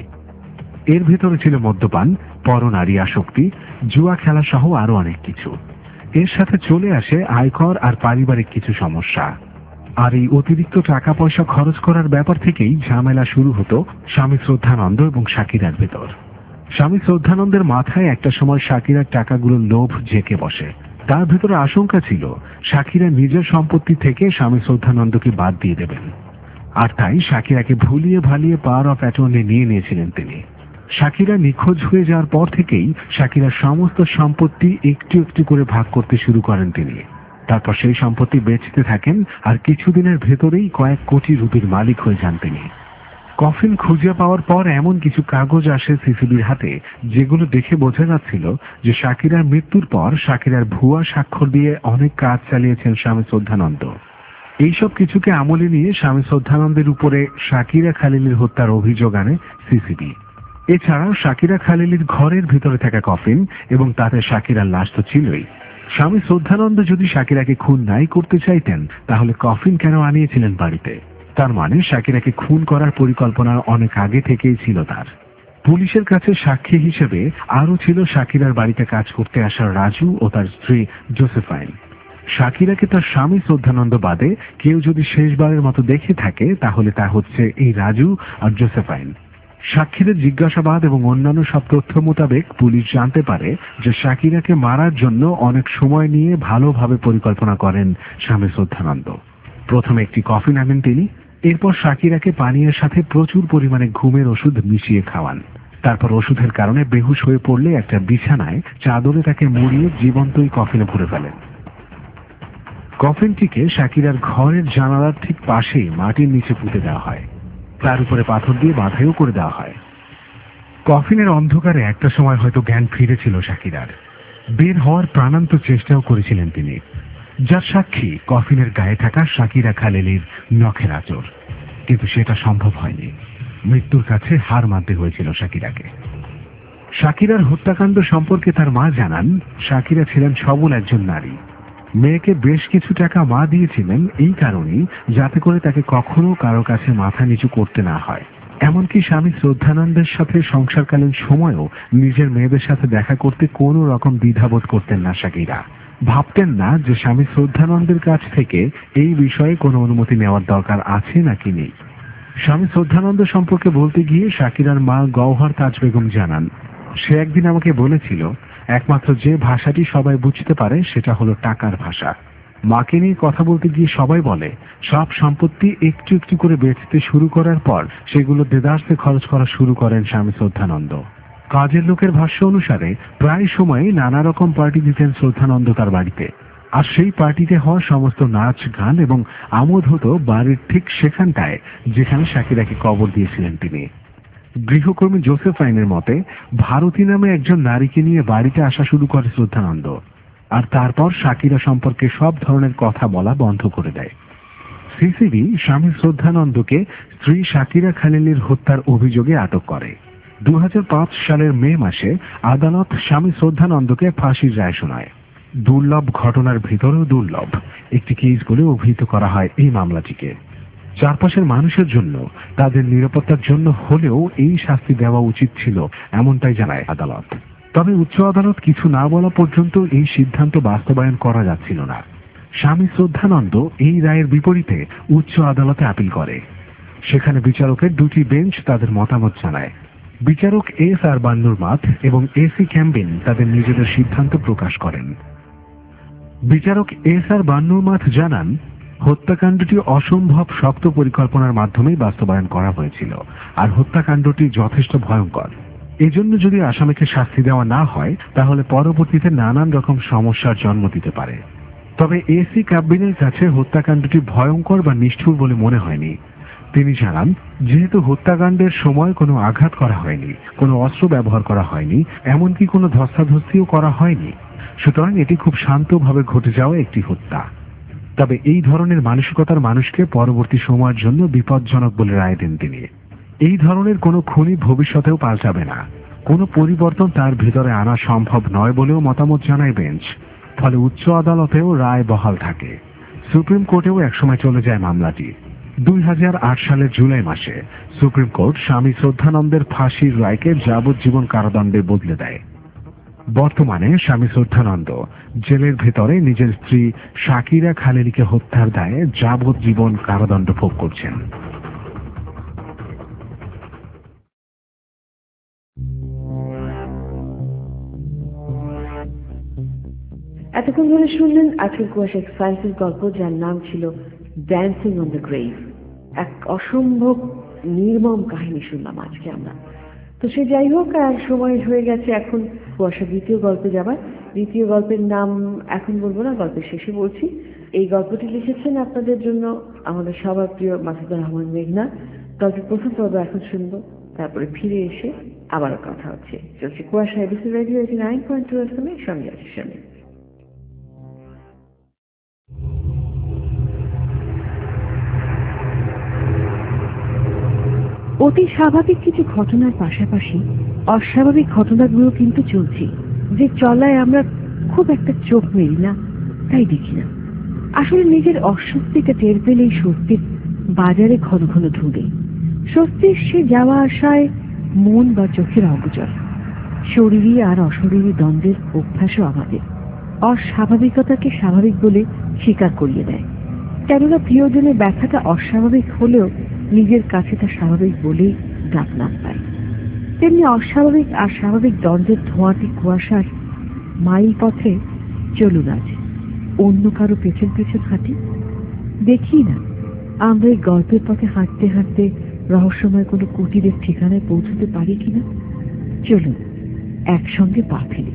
এর ভেতরে ছিল মদ্যপান, পরনারী আসক্তি, জুয়া খেলা সহ আরো অনেক কিছু। এর সাথে চলে আসে আয়কর আর পারিবারিক কিছু সমস্যা। আর এই অতিরিক্ত টাকা পয়সা খরচ করার ব্যাপার থেকেই ঝামেলা শুরু হতো স্বামী শ্রদ্ধানন্দ এবং শাকিরার ভেতর। স্বামী শ্রদ্ধানন্দের মাথায় একটা সময় শাকিরার টাকাগুলোর লোভ জেঁকে বসে। তার ভেতরে আশঙ্কা ছিল শাকিরা নিজের সম্পত্তি থেকে স্বামী শ্রদ্ধানন্দকে বাদ দিয়ে দেবেন, আর তাই শাকিরাকে ভুলিয়ে ভালিয়ে পাওয়ার অফ অ্যাটর্নি নিয়ে নিয়েছিলেন তিনি। শাকিরা নিখোঁজ হয়ে যাওয়ার পর থেকেই শাকিরার সমস্ত সম্পত্তি একটু একটু করে ভাগ করতে শুরু করেন তিনি। তারপর সেই সম্পত্তি বেচতে থাকেন, আর কিছুদিনের ভেতরেই কয়েক কোটি রুপির মালিক হয়ে যান তিনি। কফিন খুঁজে পাওয়ার পর এমন কিছু কাগজ আসে সিসিবির হাতে, যেগুলো দেখে বোঝা যাচ্ছিল যে শাকিরার মৃত্যুর পর শাকিরার ভুয়া স্বাক্ষর দিয়ে অনেক কাজ চালিয়েছেন স্বামী শ্রদ্ধানন্দ। এইসব কিছুকে আমলে নিয়ে স্বামী শ্রদ্ধানন্দের উপরে শাকিরা খালিলির হত্যার অভিযোগ আনে সিসিবি। এছাড়াও শাকিরা খালিলির ঘরের ভিতরে থাকা কফিন এবং তাতে শাকিরার লাশ তো ছিলই। স্বামী শ্রদ্ধানন্দ যদি শাকিরাকে খুন নাই করতে চাইতেন, তাহলে কফিন কেন আনিয়েছিলেন বাড়িতে? তার মানে শাকিরাকে খুন করার পরিকল্পনা অনেক আগে থেকেই ছিল তার। পুলিশের কাছে সাক্ষী হিসেবে আরো ছিল শাকিরার বাড়িতে কাজ করতে আসা রাজু ও তার স্ত্রী জোসেফাইন। শাকিরাকে তার স্বামী শ্রদ্ধানন্দ বাদে কেউ যদি শেষবারের মতো দেখে থাকে, তাহলে তা হচ্ছে এই রাজু আর জোসেফাইন। সাক্ষীদের জিজ্ঞাসাবাদ এবং অন্যান্য সব তথ্য মোতাবেক পুলিশ জানতে পারে যে শাকিরাকে মারার জন্য অনেক সময় নিয়ে ভালোভাবে পরিকল্পনা করেন স্বামী শ্রদ্ধানন্দ। প্রথমে একটি কফিন আনেন তিনি, এরপর শাকিরাকে পানীয়ের সাথে প্রচুর পরিমাণে ঘুমের ওষুধ মিশিয়ে খাওয়ান। তারপর ওষুধের কারণে বেহুশ হয়ে পড়লে একটা বিছানায় চাদরে তাকে মুড়িয়ে জীবন্তই কফিনে ভরে ফেলেন। কফিনটিকে শাকিরার ঘরের জানালার ঠিক পাশেই মাটির নিচে পুঁতে দেওয়া হয়, তার উপরে পাথর দিয়ে বাঁধাইও করে দেওয়া হয়। কফিনের অন্ধকারে একটা সময় হয়তো জ্ঞান ফিরেছিল শাকিরার। বের হওয়ার প্রাণান্ত চেষ্টাও করেছিলেন তিনি, যার সাক্ষী কফিনের গায়ে থাকা শাকিরা খালিলির নখের আঁচড়। কিন্তু সেটা সম্ভব হয়নি। মৃত্যুর কাছে হার মানতে হয়েছিল শাকিরাকে। শাকিরার হত্যাকাণ্ড সম্পর্কে তার মা জানান, শাকিরা ছিলেন সবল একজন নারী। মেয়েকে বেশ কিছু টাকা মা দিয়েছিলেন এই কারণেই, যাতে করে তাকে কখনো কারো কাছে মাথা নিচু করতে না হয়। এমনকি স্বামী শ্রদ্ধানন্দের সাথে সংসারকালীন সময়েও নিজের মেয়েদের সাথে দেখা করতে কোনো রকম দ্বিধাবোধ করতেন না শাকিরা। ভাবতেন না যে স্বামী শ্রদ্ধানন্দের কাছ থেকে এই বিষয়ে কোনো অনুমতি নেওয়ার দরকার আছে নাকি নেই। স্বামী শ্রদ্ধানন্দ সম্পর্কে বলতে গিয়ে শাকিরার মা গওহর তাজ বেগম জানান, সে একদিন আমাকে বলেছিল একমাত্র যে ভাষাটি সবাই বুঝতে পারে সেটা হলো টাকার ভাষা। মাকে নিয়ে কথা বলতে গিয়ে সবাই বলে সব সম্পত্তি একটু একটু করে বেচতে শুরু করার পর সেগুলো দেদারসে খরচ করা শুরু করেন স্বামী শ্রদ্ধানন্দ। কাজের লোকের ভাষ্য অনুসারে প্রায় সময়ই নানা রকম পার্টি দিতেন শ্রদ্ধানন্দ তার বাড়িতে, আর সেই পার্টিতে হওয়া সমস্ত নাচ গান এবং আমোদ হতো বাড়ির ঠিক সেখানটায় যেখানে শাকিরাকে কবর দিয়েছিলেন তিনি। গৃহকর্মী জোসেফাইনের মতে ভারতী নামে একজন নারীকে নিয়ে বাড়িতে আসা শুরু করে শ্রদ্ধানন্দ, আর তারপর শাকিরা সম্পর্কে সব ধরনের কথা বলা বন্ধ করে দেয়। সিসিবি স্বামী শ্রদ্ধানন্দকে স্ত্রী শাকিরা খালিলির হত্যার অভিযোগে আটক করে। 2005 সালের মে মাসে আদালত স্বামী শ্রদ্ধানন্দকে ফাঁসির রায় শোনায়। দুর্লভ ঘটনার ভিতরেও দুর্লভ একটি কেস বলে অভিহিত করা হয় এই মামলাটিকে। চারপাশের মানুষের জন্য, তাদের নিরাপত্তার জন্য হলেও এই শাস্তি দেওয়া উচিত ছিল, এমনটাই জানায় আদালত। তবে উচ্চ আদালত কিছু না বলা পর্যন্ত এই সিদ্ধান্ত বাস্তবায়ন করা যাচ্ছিল না। স্বামী শ্রদ্ধানন্দ এই রায়ের বিপরীতে উচ্চ আদালতে আপিল করে। সেখানে বিচারকের দুটি বেঞ্চ তাদের মতামত জানায়। বিচারক এস.আর. বান্নুরমাথ এবং এসি ক্যাম্বিন তাদের নিজেদের সিদ্ধান্ত প্রকাশ করেন। বিচারক এস.আর. বান্নুরমাথ জানান, হত্যাকাণ্ডটি অসম্ভব শক্ত পরিকল্পনার মাধ্যমেই বাস্তবায়ন করা হয়েছিল, আর হত্যাকাণ্ডটি যথেষ্ট ভয়ঙ্কর। এজন্য যদি আসামিকে শাস্তি দেওয়া না হয় তাহলে পরবর্তীতে নানান রকম সমস্যার জন্ম দিতে পারে। তবে এসি ক্যাবিনের কাছে হত্যাকাণ্ডটি ভয়ঙ্কর বা নিষ্ঠুর বলে মনে হয়নি। তিনি জানান, যেহেতু হত্যাকাণ্ডের সময় কোনো আঘাত করা হয়নি, কোনো অস্ত্র ব্যবহার করা হয়নি, এমনকি কোনো ধস্তাধস্তিও করা হয়নি, সুতরাং এটি খুব শান্তভাবে ঘটে যাওয়া একটি হত্যা। তবে এই ধরনের মানসিকতার মানুষকে পরবর্তী সময়ের জন্য বিপজ্জনক বলে রায় দেন তিনি। এই ধরনের কোনো খুনি ভবিষ্যতেও পাল্টাবে না, কোনো পরিবর্তন তার ভিতরে আনা সম্ভব নয় বলেও মতামত জানায় বেঞ্চ। ফলে উচ্চ আদালতেও রায় বহাল থাকে। সুপ্রিম কোর্টেও একসময় চলে যায় মামলাটি। 2008 সালের জুলাই মাসে সুপ্রিম কোর্ট স্বামী শ্রদ্ধানন্দের ফাঁসির রায়কে যাবজ্জীবন কারাদণ্ডে বদলে দেয়। বর্তমানে স্বামী শ্রদ্ধানন্দ জেলের ভেতরে নিজের স্ত্রী শাকিরা খালিলিকে হত্যার দায়ে যাবজ্জীবন কারাদণ্ড ভোগ করছেন। এতক্ষণ ধরে শুনলেন আজকের কুয়াশা এক্সপ্রেসের গল্প, যার নাম ছিল ড্যান্সিং অন দ্য গ্রেভ। এক অসম্ভব নির্মম কাহিনী শুনলাম আজকে আমরা। তো সে যাই হোক, আর সময় হয়ে গেছে এখন কুয়াশা দ্বিতীয় গল্পে যাবার। দ্বিতীয় গল্পের নাম এখন বলবো না, গল্পের শেষে বলছি। এই গল্পটি লিখেছেন আপনাদের জন্য আমাদের সবার প্রিয় মাসুদুর রহমান মেঘনা। গল্পের প্রথম পর্ব এখন শুনবো, তারপরে ফিরে এসে আবারও কথা হচ্ছে। চলছে কুয়াশা এবিসি রেডিও 89.2 FM এর সঙ্গে আছে শুনে। অতি স্বাভাবিক কিছু ঘটনার পাশাপাশি অস্বাভাবিক ঘটনাগুলো কিন্তু চলছে, যে চলায় আমরা খুব একটা চোখ মেলি না, তাই দেখি না। আসলে নিজের অস্বস্তিটা টের পেলেই স্বস্তির বাজারে ঘন ঘন ঢুকে। স্বস্তির সে যাওয়া আসায় মন বা চোখের অগোচর, শরীরী আর অশরীরী দ্বন্দ্বের অভ্যাসও আমাদের অস্বাভাবিকতাকে স্বাভাবিক বলে স্বীকার করিয়ে দেয়। কেননা প্রিয়জনের ব্যথাটা অস্বাভাবিক হলেও নিজের কাছে তা স্বাভাবিক বলেই ডাকনাম পায়। তেমনি অস্বাভাবিক আর স্বাভাবিক দ্বন্দ্বের ধোঁয়াটি কুয়াশার মাইল পথে চলুন আজ অন্য কারো পেছন পেছন হাঁটি। দেখি না আমরা এই গল্পের পথে হাঁটতে হাঁটতে রহস্যময় কোনো কুটিরের ঠিকানায় পৌঁছতে পারি কিনা। চলুন একসঙ্গে পা ফেলি।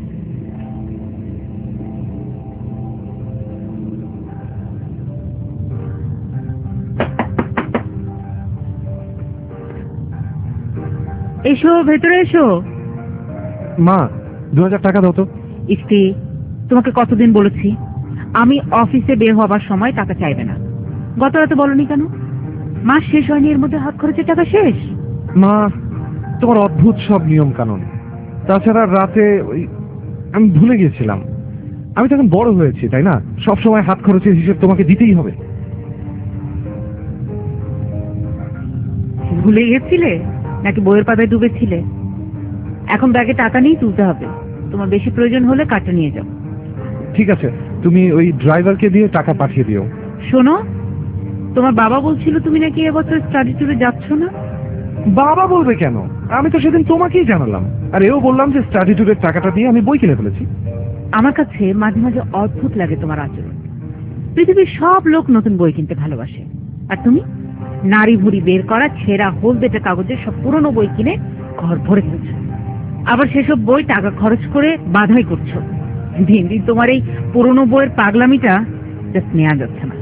এসো, ভেতরে এসো। মা, 2000 টাকা দাও তো। ইফতি, তোমাকে কতদিন বলেছি আমি অফিসে বের হবার সময় টাকা চাইবে না। গত রাতে বলনি কেন? মাস শেষ হয়নি, এর মধ্যে হাত খরচের টাকা শেষ। মা, তোমার অদ্ভুত সব নিয়ম কানুন। তাছাড়া রাতে আমি ভুলে গিয়েছিলাম। আমি তখন বড় হয়েছি, তাই না? সব সময় হাত খরচের হিসেব তোমাকে দিতেই হবে। ভুলে গেছিলে নাকি বইয়ের পাতায় ডুবেছিলে? এখন ব্যাগে টাকা নিয়ে তুলতে হবে। তোমার বেশি প্রয়োজন হলে কার্ডটা নিয়ে যাও। ঠিক আছে, তুমি ওই ড্রাইভারকে দিয়ে টাকা পাঠিয়ে দিও। শোনো, তোমার বাবা বলছিল তুমি নাকি এবছর স্টাডি ট্যুরে যাচ্ছ না। বাবা বলবে কেন? আমি তো সেদিন তোমাকেই জানালাম, আর এও বললাম যে স্টাডি ট্যুরের টাকাটা দিয়ে আমি বই কিনে ফেলেছি। আমার কাছে মাঝে মাঝে অদ্ভুত লাগে তোমার আচরণ। পৃথিবীর সব লোক নতুন বই কিনতে ভালোবাসে, আর তুমি নারী ভুড়ি বের করা ছেঁড়া হলদেটে কাগজের সব পুরনো বই কিনে ঘর ভরে ফেলছো। আবার সেসব বই টাকা খরচ করে বাধাই করছো। দিন দিন তোমার এই পুরনো বইয়ের পাগলামিটা জাস্ট নেওয়া যাচ্ছে না।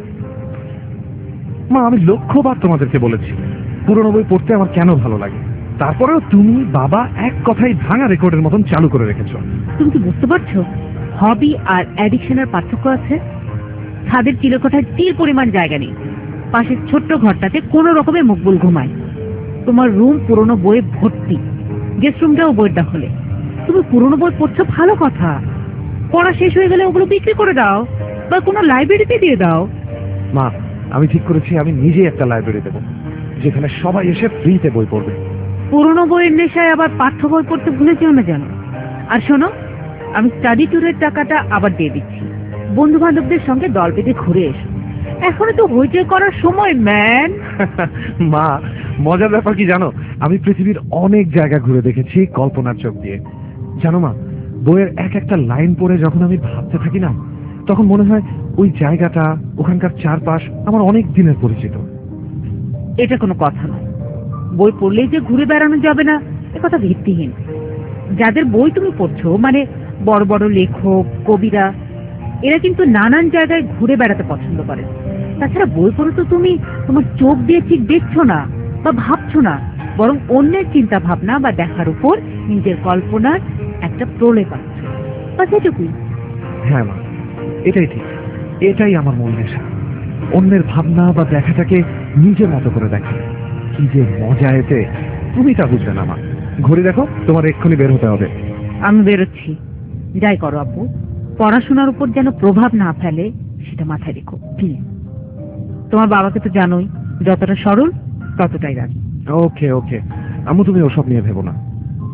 মা, আমি লক্ষ্যবার তোমাদেরকে বলেছি পুরনো বই পড়তে আমার কেন ভালো লাগে, তারপরেও তুমি বাবা এক কথাই ভাঙা রেকর্ডের মতন চালু করে রেখেছো। তুমি কি বুঝতে পারছো হবি আর অ্যাডিকশনের পার্থক্য আছে? ছাদের চিলেকোঠায় তীর পরিমাণ জায়গা নেই, পাশের ছোট্ট ঘরটাতে কোনো রকমে মকবুল ঘুমায়। তোমার রুম পুরনো বইয়ে ভর্তি, গেস্ট রুমটাও বইয়ের দখলে। তুমি পুরনো বই পড়ছো ভালো কথা, পড়া শেষ হয়ে গেলে ওগুলো বিক্রি করে দাও বা কোনো লাইব্রেরিতে দিয়ে দাও। মা, আমি ঠিক করেছি আমি নিজেই একটা লাইব্রেরি দেবো, যেখানে সবাই এসে ফ্রিতে বই পড়বে। পুরনো বইয়ের নেশায় আবার পাঠ্য বই পড়তে ভুলে যেও না জানো। আর শোনো, আমি স্টাডি ট্যুরের টাকাটা আবার দিয়ে দিচ্ছি, বন্ধু বান্ধবদের সঙ্গে দল বেঁধে ঘুরে এসো। এখনো তো হইচই করার সময় ম্যান। মা, মজার ব্যাপার কি জানো, আমি পৃথিবীর অনেক জায়গা ঘুরে দেখেছি কল্পনার চোখ দিয়ে। জানো মা, বইয়ের এক একটা লাইন পড়ে যখন আমি ভাবতে থাকি না, তখন মনে হয় ওই জায়গাটা, ওখানকার চারপাশ আমার অনেক দিনের পরিচিত। এটা কোনো কথা নয়। বই পড়লেই যে ঘুরে বেড়ানো যাবে না, এ কথা ভিত্তিহীন। যাদের বই তুমি পড়ছো, মানে বড় বড় লেখক, কবিরা, এরা কিন্তু নানান জায়গায় ঘুরে বেড়াতে পছন্দ করে। তাছাড়া বই পড়ে তো তুমি তোমার চোখ দিয়ে ঠিক দেখছো না বা ভাবছো না, বরং অন্যের চিন্তা ভাবনা বা দেখার উপর নিজের কল্পনার একটা প্রলেপ পাচ্ছ। বাস এটুকুই। হ্যাঁ মা, এটাই ঠিক, এটাই আমার মূল নেশা। অন্যের ভাবনা বা দেখাটাকে নিজের মতো করে দেখা, কি যে মজা এতে, তুমি তা বুঝবে না মা। ঘড়ি দেখো, তোমার এক্ষুনি বের হতে হবে। আমি বেরোচ্ছি, যাই করো আপু, পড়াশোনার উপর যেন প্রভাব না ফেলে সেটা মাথায় রেখো প্লিজ। তোমার বাবাকে তো জানোই, যতটা সরল ততটাই রাগ। ওকে ওকে আম্মু, তুমি ওসব নিয়ে ভেবো না।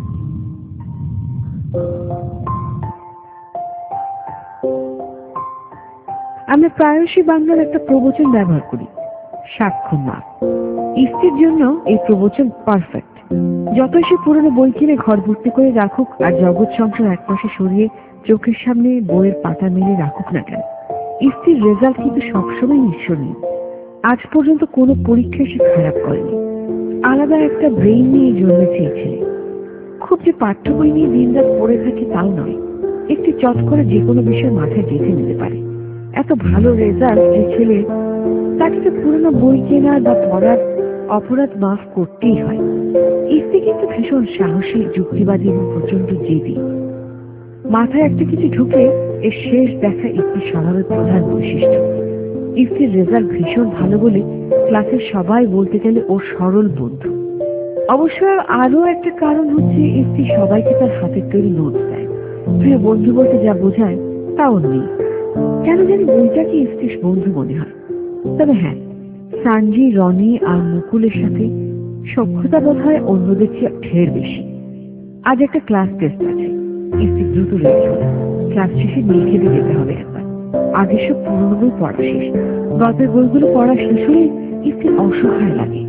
আমরা প্রায়শই বাংলার একটা প্রবচন ব্যবহার করি, সাক্ষ্য মা। স্ত্রীর জন্য এই প্রবচন পারফেক্ট। যতই সে পুরনো বই কিনে ঘর ভর্তি করে রাখুক আর জগৎ সংসার একপাশে সরিয়ে চোখের সামনে বইয়ের পাতা মেলে রাখুক না কেন, স্ত্রীর রেজাল্ট কিন্তু সবসময় ঈশ্বরীয়। আজ পর্যন্ত কোনো পরীক্ষায় সে খারাপ করেনি। আলাদা একটা ব্রেইন নিয়ে জন্মেছে এই ছেলে। খুব যে পাঠ্য বই নিয়ে দিনরাত পড়ে থাকে তাও নয়, একটি চট করে যে কোনো বিষয় মাথায় গেঁথে নিতে পারে। এত ভালো রেজাল্ট যে ছেলে, তাকে তো পুরনো বই কেনা বা পড়ার অপরাধ মাফ করতেই হয়। স্ত্রী কিন্তু ভীষণ সাহসী, যুক্তিবাদী এবং প্রচন্ড জেদি। মাথায় একটা কিছু ঢুকে এর শেষ দেখা একটি স্বভাবের প্রধান বৈশিষ্ট্য। স্ত্রীর রেজাল্ট ভীষণ ভালো বলে ক্লাসের সবাই বলতে গেলে ওর সরল বন্ধু। অবশ্য আরো একটা কারণ হচ্ছে স্ত্রী সবাইকে তার হাতের তৈরি নোটস দেয়। প্রিয় বন্ধু বলতে যা বোঝায় তাও নেই, কেন জানি বইটাকে স্ত্রীর বন্ধু মনে হয়। তবে হ্যাঁ, সানজি, রনি আর মুকুলের সাথে সখ্যতা বোধ হয় অন্যদের চেয়ে ঢের বেশি। আজ একটা ক্লাস টেস্ট আছে, স্ত্রী দ্রুত রেডি হল। ক্লাস শেষে নীলক্ষেতে যেতে হবে একবার। আগে সব পুরনো বই পড়া শেষ, গল্পের বইগুলো পড়া শেষ হলে স্ত্রীর অসহায় লাগে।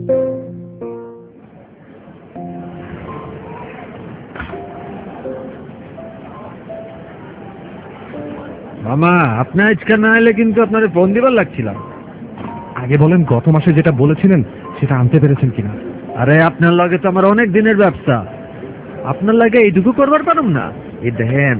মামা, আপনি আজকে না এলে কিন্তু আপনার ফোন দিবার লাগছিলাম। আগে বলেন, গত মাসে যেটা বলেছিলেন সেটা আনতে পেরেছেন কিনা? আরে আপনার লাগে তো আমার অনেক দিনের ব্যবসা, আপনার লাগে এইটুকু করবার পারুম না? এই দেখেন,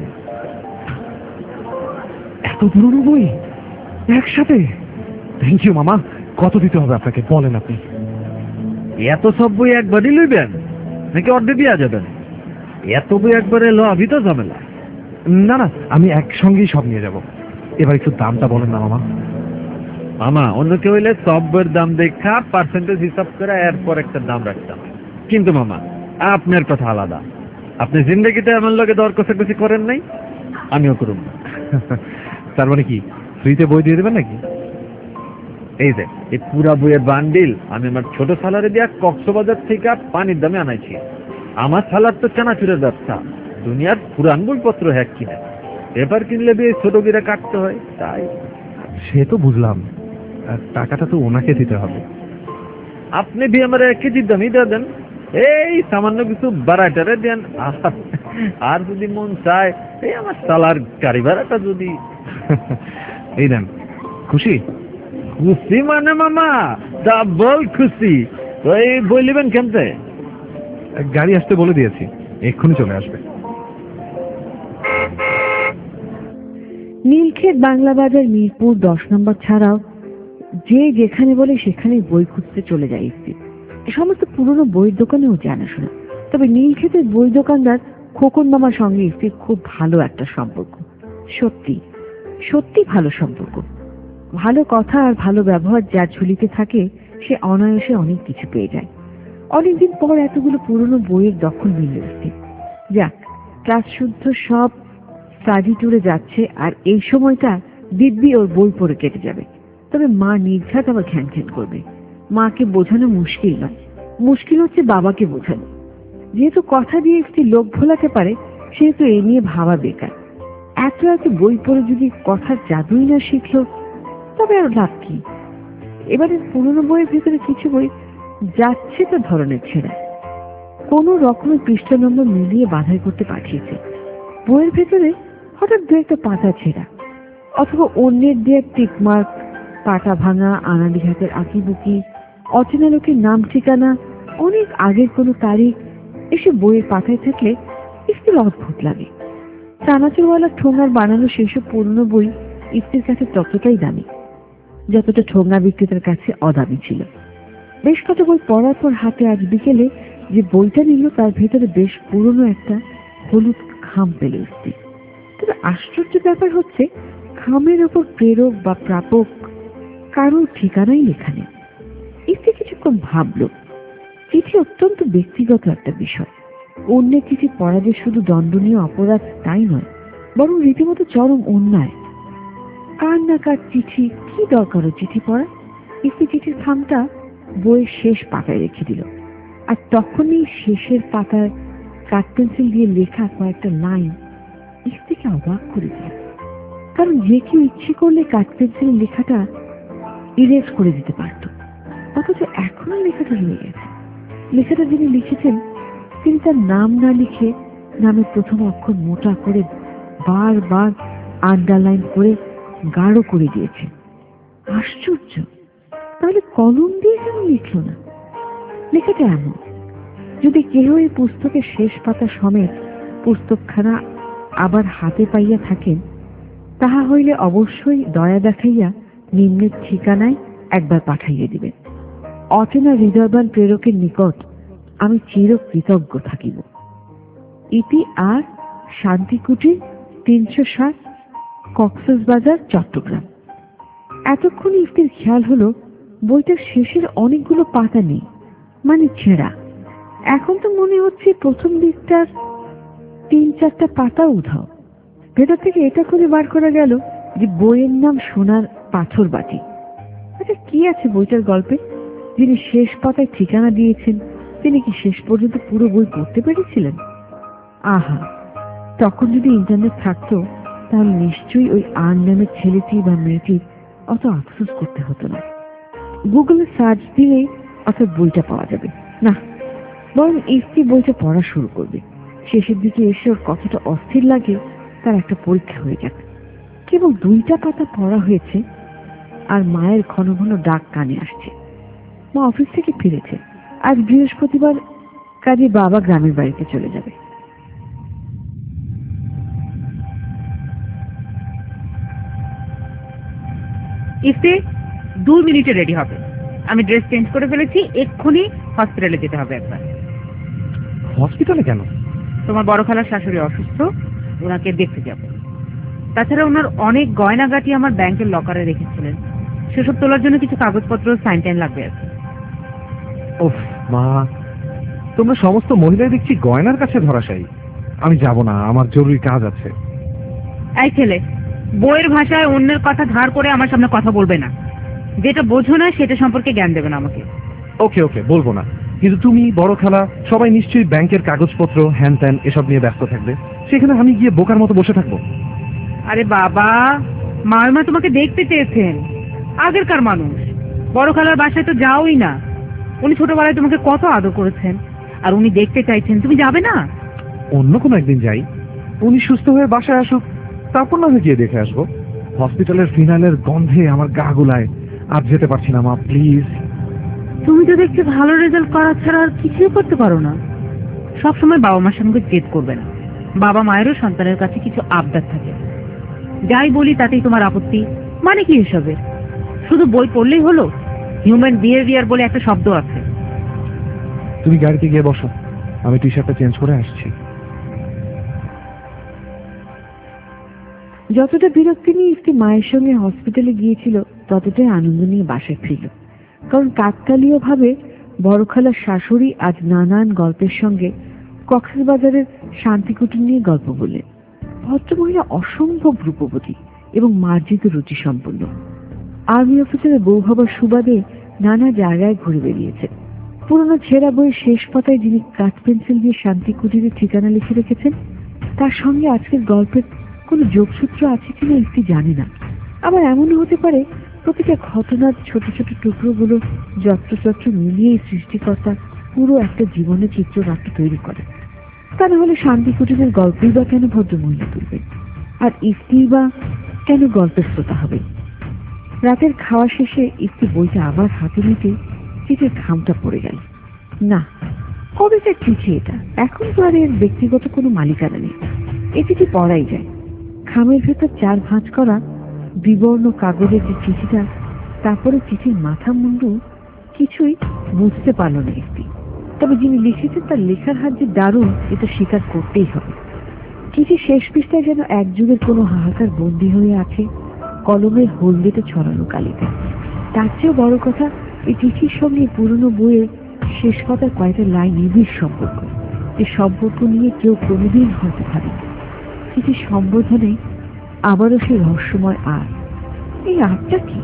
এত পুরনো বই একসাথে! থ্যাংক ইউ মামা। কত দিতে হবে আপনাকে বলেন আপনি? এত সব বই একবারই লইবেন নাকি অর্ধে দিয়া যাবেন? এত বই একবারে লবি তো ঝামেলা। না না, আমি একসঙ্গেই সব নিয়ে যাব। এবার একটু দামটা বলেন না মামা। মামা, অন্য কেউ হইলে সব বইয়ের দাম দেখা পার্সেন্টেজ হিসাব করে এরপর একটা দাম রাখতাম, কিন্তু মামা আপনার কথা আলাদা। আপনি জিন্দগিতে আমার লগে দর কষাকষি করেন নাই, আমিও করুন না। তার মানে কি ফ্রিতে বই দিয়ে দেবেন নাকি? এই যে এই পুরা বইয়ের বান্ডিল আমি আমার ছোট সালারে দিয়া কক্সবাজার থেকে পানির দামে আনাইছি। আমার সালার তো চানাচুরের ব্যবসা, দুনিয়ার পুরান বইপত্র হ্যাক কিনে এবার কিনলে বেশ ছোট গিরা কাটতে হয়। তাই সে তো বুঝলাম, আর টাকাটা তো ওনাকে দিতে হবে। আপনি দিয়ে আমার 1 কেজি দামই দিয়ে দেন, এই সামান্য কিছু বাড়াটারে দেন। আর যদি মন চায় এই আমার সালার গাড়ি ভাড়াটা যদি এই দেন, খুশি? খুশি মানে মামা ডাবল খুশি। তো এই বই নেবেন কেমতে? গাড়ি আসতে বলে দিয়েছি, এক্ষুনি চলে আসবে। নীলক্ষেত, বাংলা বাজার, মিরপুর 10 নম্বর ছাড়াও যে যেখানে বলে সেখানে বই খুঁজতে চলে যায় ইফতি। সমস্ত পুরনো বইয়ের দোকানেও জানাশোনা। তবে নীলক্ষেতের বই দোকানদার খোকন মামার সঙ্গে ইফতির খুব ভালো একটা সম্পর্ক। সত্যি সত্যি ভালো সম্পর্ক। ভালো কথা আর ভালো ব্যবহার যার ঝুলিতে থাকে সে অনায়াসে অনেক কিছু পেয়ে যায়। অনেকদিন পর এতগুলো পুরনো বইয়ের দখল মিলল ইফতি। যাক, ক্লাস শুদ্ধ সব স্টাডি ট্যুরে যাচ্ছে, আর এই সময়টা দিব্যি ওর বই পড়ে কেটে যাবে। তবে মা নির্ঘাত আবার ঘ্যান ঘ্যান করবে। মাকে বোঝানো মুশকিল নয়, মুশকিল হচ্ছে বাবাকে বোঝানো। যেহেতু কথা দিয়ে একটি লোক ভোলাতে পারে, সেহেতু এ নিয়ে ভাবা বেকার। এত এত বই পড়ে যদি কথার জাদুই না শিখলো, তবে আর লাভ কি? এবারে পুরনো বইয়ের ভেতরে কিছু বই যাচ্ছে তো ধরনের ছেঁড়া, কোনো রকমের পৃষ্ঠা নম্বর মিলিয়ে বাধাই করতে পাঠিয়েছে। বইয়ের ভেতরে হঠাৎ দু একটা পাতা ছেঁড়া, অথবা অন্যের দিয়ে টিকমার্ক, পাতা ভাঙা, আনালি হাতের আঁকিবুকি, অচেনা লোকের নাম ঠিকানা, অনেক আগের কোনো তারিখ এসে বইয়ের পাতায় থাকলে একটু অদ্ভুত লাগে। চানাচুরওয়ালা ঠোঙার বানানো সেসব পুরনো বই ইফতির কাছে ততটাই দামি যতটা ঠোঙা বিক্রেতার কাছে অদামি ছিল। বেশ কত বই পড়ার পর হাতে আজ বিকেলে যে বইটা নিল তার ভেতরে বেশ পুরনো একটা হলুদ খাম পেল ইফতি। তবে আশ্চর্য ব্যাপার হচ্ছে, খামের ওপর প্রেরক বা প্রাপক কারোর ঠিকানাই লেখা নেই। ইফতি কিছুক্ষণ ভাবল, চিঠি অত্যন্ত ব্যক্তিগত একটা বিষয়। অন্যের চিঠি পড়া যে শুধু দণ্ডনীয় অপরাধ তাই নয়, বরং রীতিমতো চরম অন্যায়। কার না কার চিঠি, কি দরকার ও চিঠি পড়া? ইফতি চিঠির খামটা বইয়ের শেষ পাতায় রেখে দিল, আর তখনই শেষের পাতায় কাঠ পেন্সিল দিয়ে লেখা কয়েকটা লাইন ইফতিকে অবাক করে দিল। কারণ যে কেউ ইচ্ছে করলে কাঠ পেন্সিলের লেখাটা ইরেজ করে দিতে পারত, অথচ এখনো লেখাটা রয়ে গেছে। লেখাটা যিনি লিখেছেন তিনি তার নাম না লিখে নামের প্রথম অক্ষর মোটা করে বারবার আন্ডারলাইন করে গাঢ় করে দিয়েছেন। আশ্চর্য! তাহলে কলম দিয়ে কেন লিখল না? লেখাটা এমন, যদি কেহ এই পুস্তকের শেষ পাতা সমেত পুস্তকখানা আবার হাতে পাইয়া থাকেন, তাহা হইলে অবশ্যই দয়া দেখাইয়া নিম্নের ঠিকানায় একবার পাঠাইয়া দিবেন। অচেনা হৃদয়বান প্রেরকের নিকট আমি চির কৃতজ্ঞ থাকিব। ইতি আর শান্তিকুটির 307, কক্সবাজার, চট্টগ্রাম। এতক্ষণ ইফতির খেয়াল হলো বইটার শেষের অনেকগুলো পাতা নেই, মানে ছেঁড়া। এখন তো মনে হচ্ছে প্রথম দিকটার 3-4টা পাতা উধাও। ভেতর থেকে এটা খুঁজে বার করা গেল যে বইয়ের নাম সোনার পাথর বাটি। আচ্ছা, কি আছে বইটার গল্পে? যিনি শেষ পাতায় ঠিকানা দিয়েছেন তিনি কি শেষ পর্যন্ত পুরো বই পড়তে পেরেছিলেন? আহা, তখন যদি ইন্টারনেট থাকতো তাহলে নিশ্চয়ই ওই আর নামের ছেলেটি বা মেয়েটির অত আফসোস করতে হতো না। গুগলে সার্চ দিলেই অর্থাৎ বইটা পাওয়া যাবে না, বরং ইফতি বইটা পড়া শুরু করবে। শেষের দিকে এসে ওর কতটা অস্থির লাগে তার একটা পরীক্ষা হয়ে যাবে। কেবল 2টা পাতা পড়া হয়েছে, আর মায়ের ঘন ঘন ডাক কানে আসছে। মা অফিস থেকে ফিরেছে, আজ বৃহস্পতিবার, কাজে বাবা গ্রামের বাড়িতে চলে যাবে। ইফতি 2 মিনিটে রেডি হবে। আমি ড্রেস চেঞ্জ করে ফেলেছি, এক্ষুনি হসপিটালে যেতে হবে একবার। হসপিটালে কেন? তোমার বড় খালার শাশুড়ি অসুস্থ, ওনাকে দেখতে যাব। তাছাড়া ওনার অনেক গয়নাগাটি আমার ব্যাংকের লকারে রেখেছিলেন, সেসব তোলার জন্য কিছু কাগজপত্র, সাইন টাইন লাগবে আর কি। ওফ মা, তোমরা সমস্ত মহিলাই দেখছি গয়নার কাছে ধরাশায়ী। আমি যাব না, আমার জরুরি কাজ আছে। এই ছেলে, বইয়ের ভাষায় অন্যের কথা ধার করে আমার সামনে কথা বলবে না। যেটা বোঝো না সেটা সম্পর্কে জ্ঞান দেবে না আমাকে। ওকে ওকে, বলবো না। কিন্তু তুমি, বড় খালা, সবাই নিশ্চয়ই ব্যাংকের কাগজপত্র, হ্যান ত্যান এসব নিয়ে ব্যস্ত থাকবে। সেখানে আমি গিয়ে বোকার মতো বসে থাকবো? আরে বাবা, মা তোমাকে দেখতে চেয়েছেন। আগেরকার মানুষ, বড় খালার বাসায় তো যাওই না। উনি ছোটবেলায় তোমাকে কত আদর করেছেন, আর উনি দেখতে চাইছেন, তুমি যাবে না? অন্য কোনো একদিন যাই, উনি সুস্থ হয়ে বাসায় আসুক, তারপর না গিয়ে দেখে আসবো। হসপিটালের ফিনালের গন্ধে আমার গা গুলায়, আর যেতে পারছি না মা, প্লিজ। তুমি তো দেখছি ভালো রেজাল্ট করা ছাড়া আর কিছুই করতে পারো না। সবসময় বাবা মার সঙ্গে জেদ করবে না। বাবা মায়েরও সন্তানের কাছে কিছু আবদার থাকে। যাই বলি তাতেই তোমার আপত্তি, মানে কি এসবের? শুধু বই পড়লেই হলো? হিউম্যান বিহেভিয়ার বলে একটা শব্দ আছে। তুমি গাড়িতে গিয়ে বসো, আমি টি শার্টটা চেঞ্জ করে আসছি। যতটা বিরক্তি নিয়ে ইফতি মায়ের সঙ্গে হসপিটালে গিয়েছিল, ততটাই আনন্দ নিয়ে বাসায় ফিরল। কারণ কাকতালীয় ভাবে বড় খালার শাশুড়ি আজ নানান গল্পের সঙ্গে কক্সবাজারের শান্তিকুটির নিয়ে গল্প বললেন। ভদ্রমহিলা অসম্ভব রূপবতী এবং মার্জিত রুচি সম্পন্ন। আর্মি অফিসারের বউ হবার সুবাদে নানা জায়গায় ঘুরে বেরিয়েছে। পুরনো ছেঁড়া বইয়ের শেষ পাতায় যিনি কাঠ পেন্সিল দিয়ে শান্তিকুটিরের ঠিকানা লিখে রেখেছেন, তার সঙ্গে আজকের গল্পের কোনো যোগসূত্র আছে কিনা ইফতি জানে না। আবার এমনও হতে পারে প্রতিটা ঘটনার ছোট ছোট টুকরোগুলো যত্রতত্র মিলিয়েই সৃষ্টিকর্তা পুরো একটা জীবনের চিত্রনাট্য তৈরি করে। তা না হলে শান্তিকুটিরের গল্পই বা কেন ভদ্রমহিলা তুলবে, আর ইফতি বা কেন গল্পের শ্রোতা হবে? রাতের খাওয়া শেষে ইফতি বইটা আবার হাতে নিতে চিঠির খামটা পড়ে গেল। না, কবে যে চিঠি এটা, এখন তো আর এর ব্যক্তিগত কোনো মালিকানা নেই। এ চিঠি পড়াই যায়। খামের ভেতর 4 ভাঁজ করা বিবর্ণ কাগজের যে চিঠিটা, তারপরে চিঠির মাথা মুন্ডু কিছুই বুঝতে পারল না একটি। তবে যিনি লিখেছেন তার লেখার হাত যে দারুণ, এটা স্বীকার করতেই হবে। চিঠির শেষ পৃষ্ঠায় যেন এক যুগের কোনো হাহাকার বন্দী হয়ে আছে কলমের হলদেটে ছড়ানো কালিতে। তার চেয়েও বড় কথা, এই চিঠির সঙ্গে পুরনো বইয়ের শেষ পাতার কয়েকটা লাইন নিবিড় সম্পর্ক, যে সম্পর্ক নিয়ে কেউ কোনোদিন হতে পারে। চিঠির সম্বোধনে আবারও সে রহস্যময় আর। এই আরটা কি?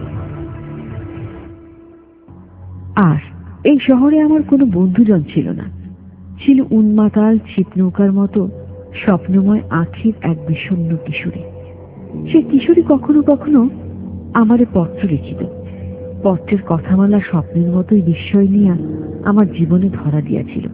আর এই শহরে আমার কোনো বন্ধুজন ছিল না। ছিল উন্মাতাল ছিপ নৌকার মতো স্বপ্নময় আঁখির এক বিষণ্ণ কিশোরী। সে কিশোরী কখনো কখনো আমারে পত্র লিখিত। পত্রের কথামালা স্বপ্নের মতোই বিস্ময় নিয়ে আমার জীবনে ধরা দিয়াছিল।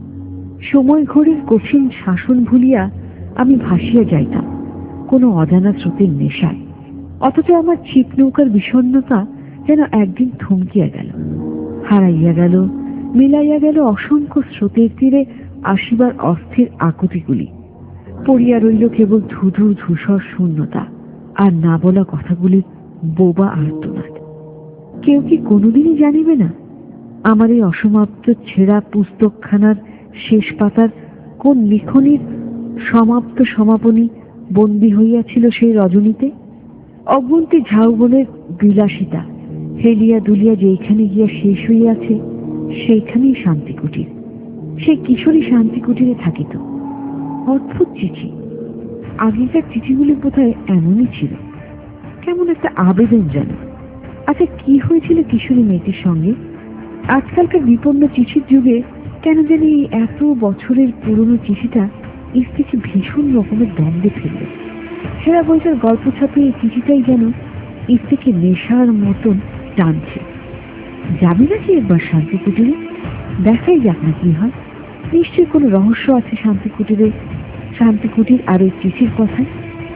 সময় ঘড়ির কঠিন শাসন ভুলিয়া আমি ভাসিয়া যাইতাম কোনো অজানা স্রোতের নেশায়। অথচ আমার ছিপ নৌকার বিষণ্ণতা যেন একদিন থমকিয়া গেল, হারাইয়া গেল, মিলাইয়া গেল অসংখ্য স্রোতের তীরে আসিবার অস্থির আকুতিগুলি। পড়িয়া রইল কেবল ধুধু ধূসর শূন্যতা আর না বলা কথাগুলির বোবা আর্তনাদ। কেউ কি কোনোদিনই জানিবে না আমার এই অসমাপ্ত ছেঁড়া পুস্তকখানার শেষ পাতার কোন লিখনির সমাপ্ত সমাপনী বন্দী হইয়াছিল সেই রজনীতে? অগুন্তি ঝাউবনের বিলাসিতা হেলিয়া দুলিয়া যেইখানে গিয়া শেষ হইয়াছে, সেইখানেই শান্তিকুটির। সেই কিশোরী শান্তিকুটিরে থাকিত। অদ্ভুত চিঠি। আগেকার চিঠিগুলি বোধহয় এমনই ছিল, কেমন একটা আবেদন যেন। আচ্ছা, কি হয়েছিল কিশোরী মেয়েটির সঙ্গে? আজকালকার বিপন্ন চিঠির যুগে কেন জানি এত বছরের পুরনো চিঠিটা ইফতিকে ভীষণ রকমের দ্বন্দ্বে ফেলল। সেরা বইটার গল্প ছাপিয়ে এই চিঠিটাই যেন ইফতিকে নেশার মতন টানছে। যাবি নাকি একবার শান্তিকুটিরে? দেখাই যাক না কি হয়। নিশ্চয়ই কোনো রহস্য আছে শান্তিকুটিরে, শান্তিকুটির আর ওই চিঠির কথায়।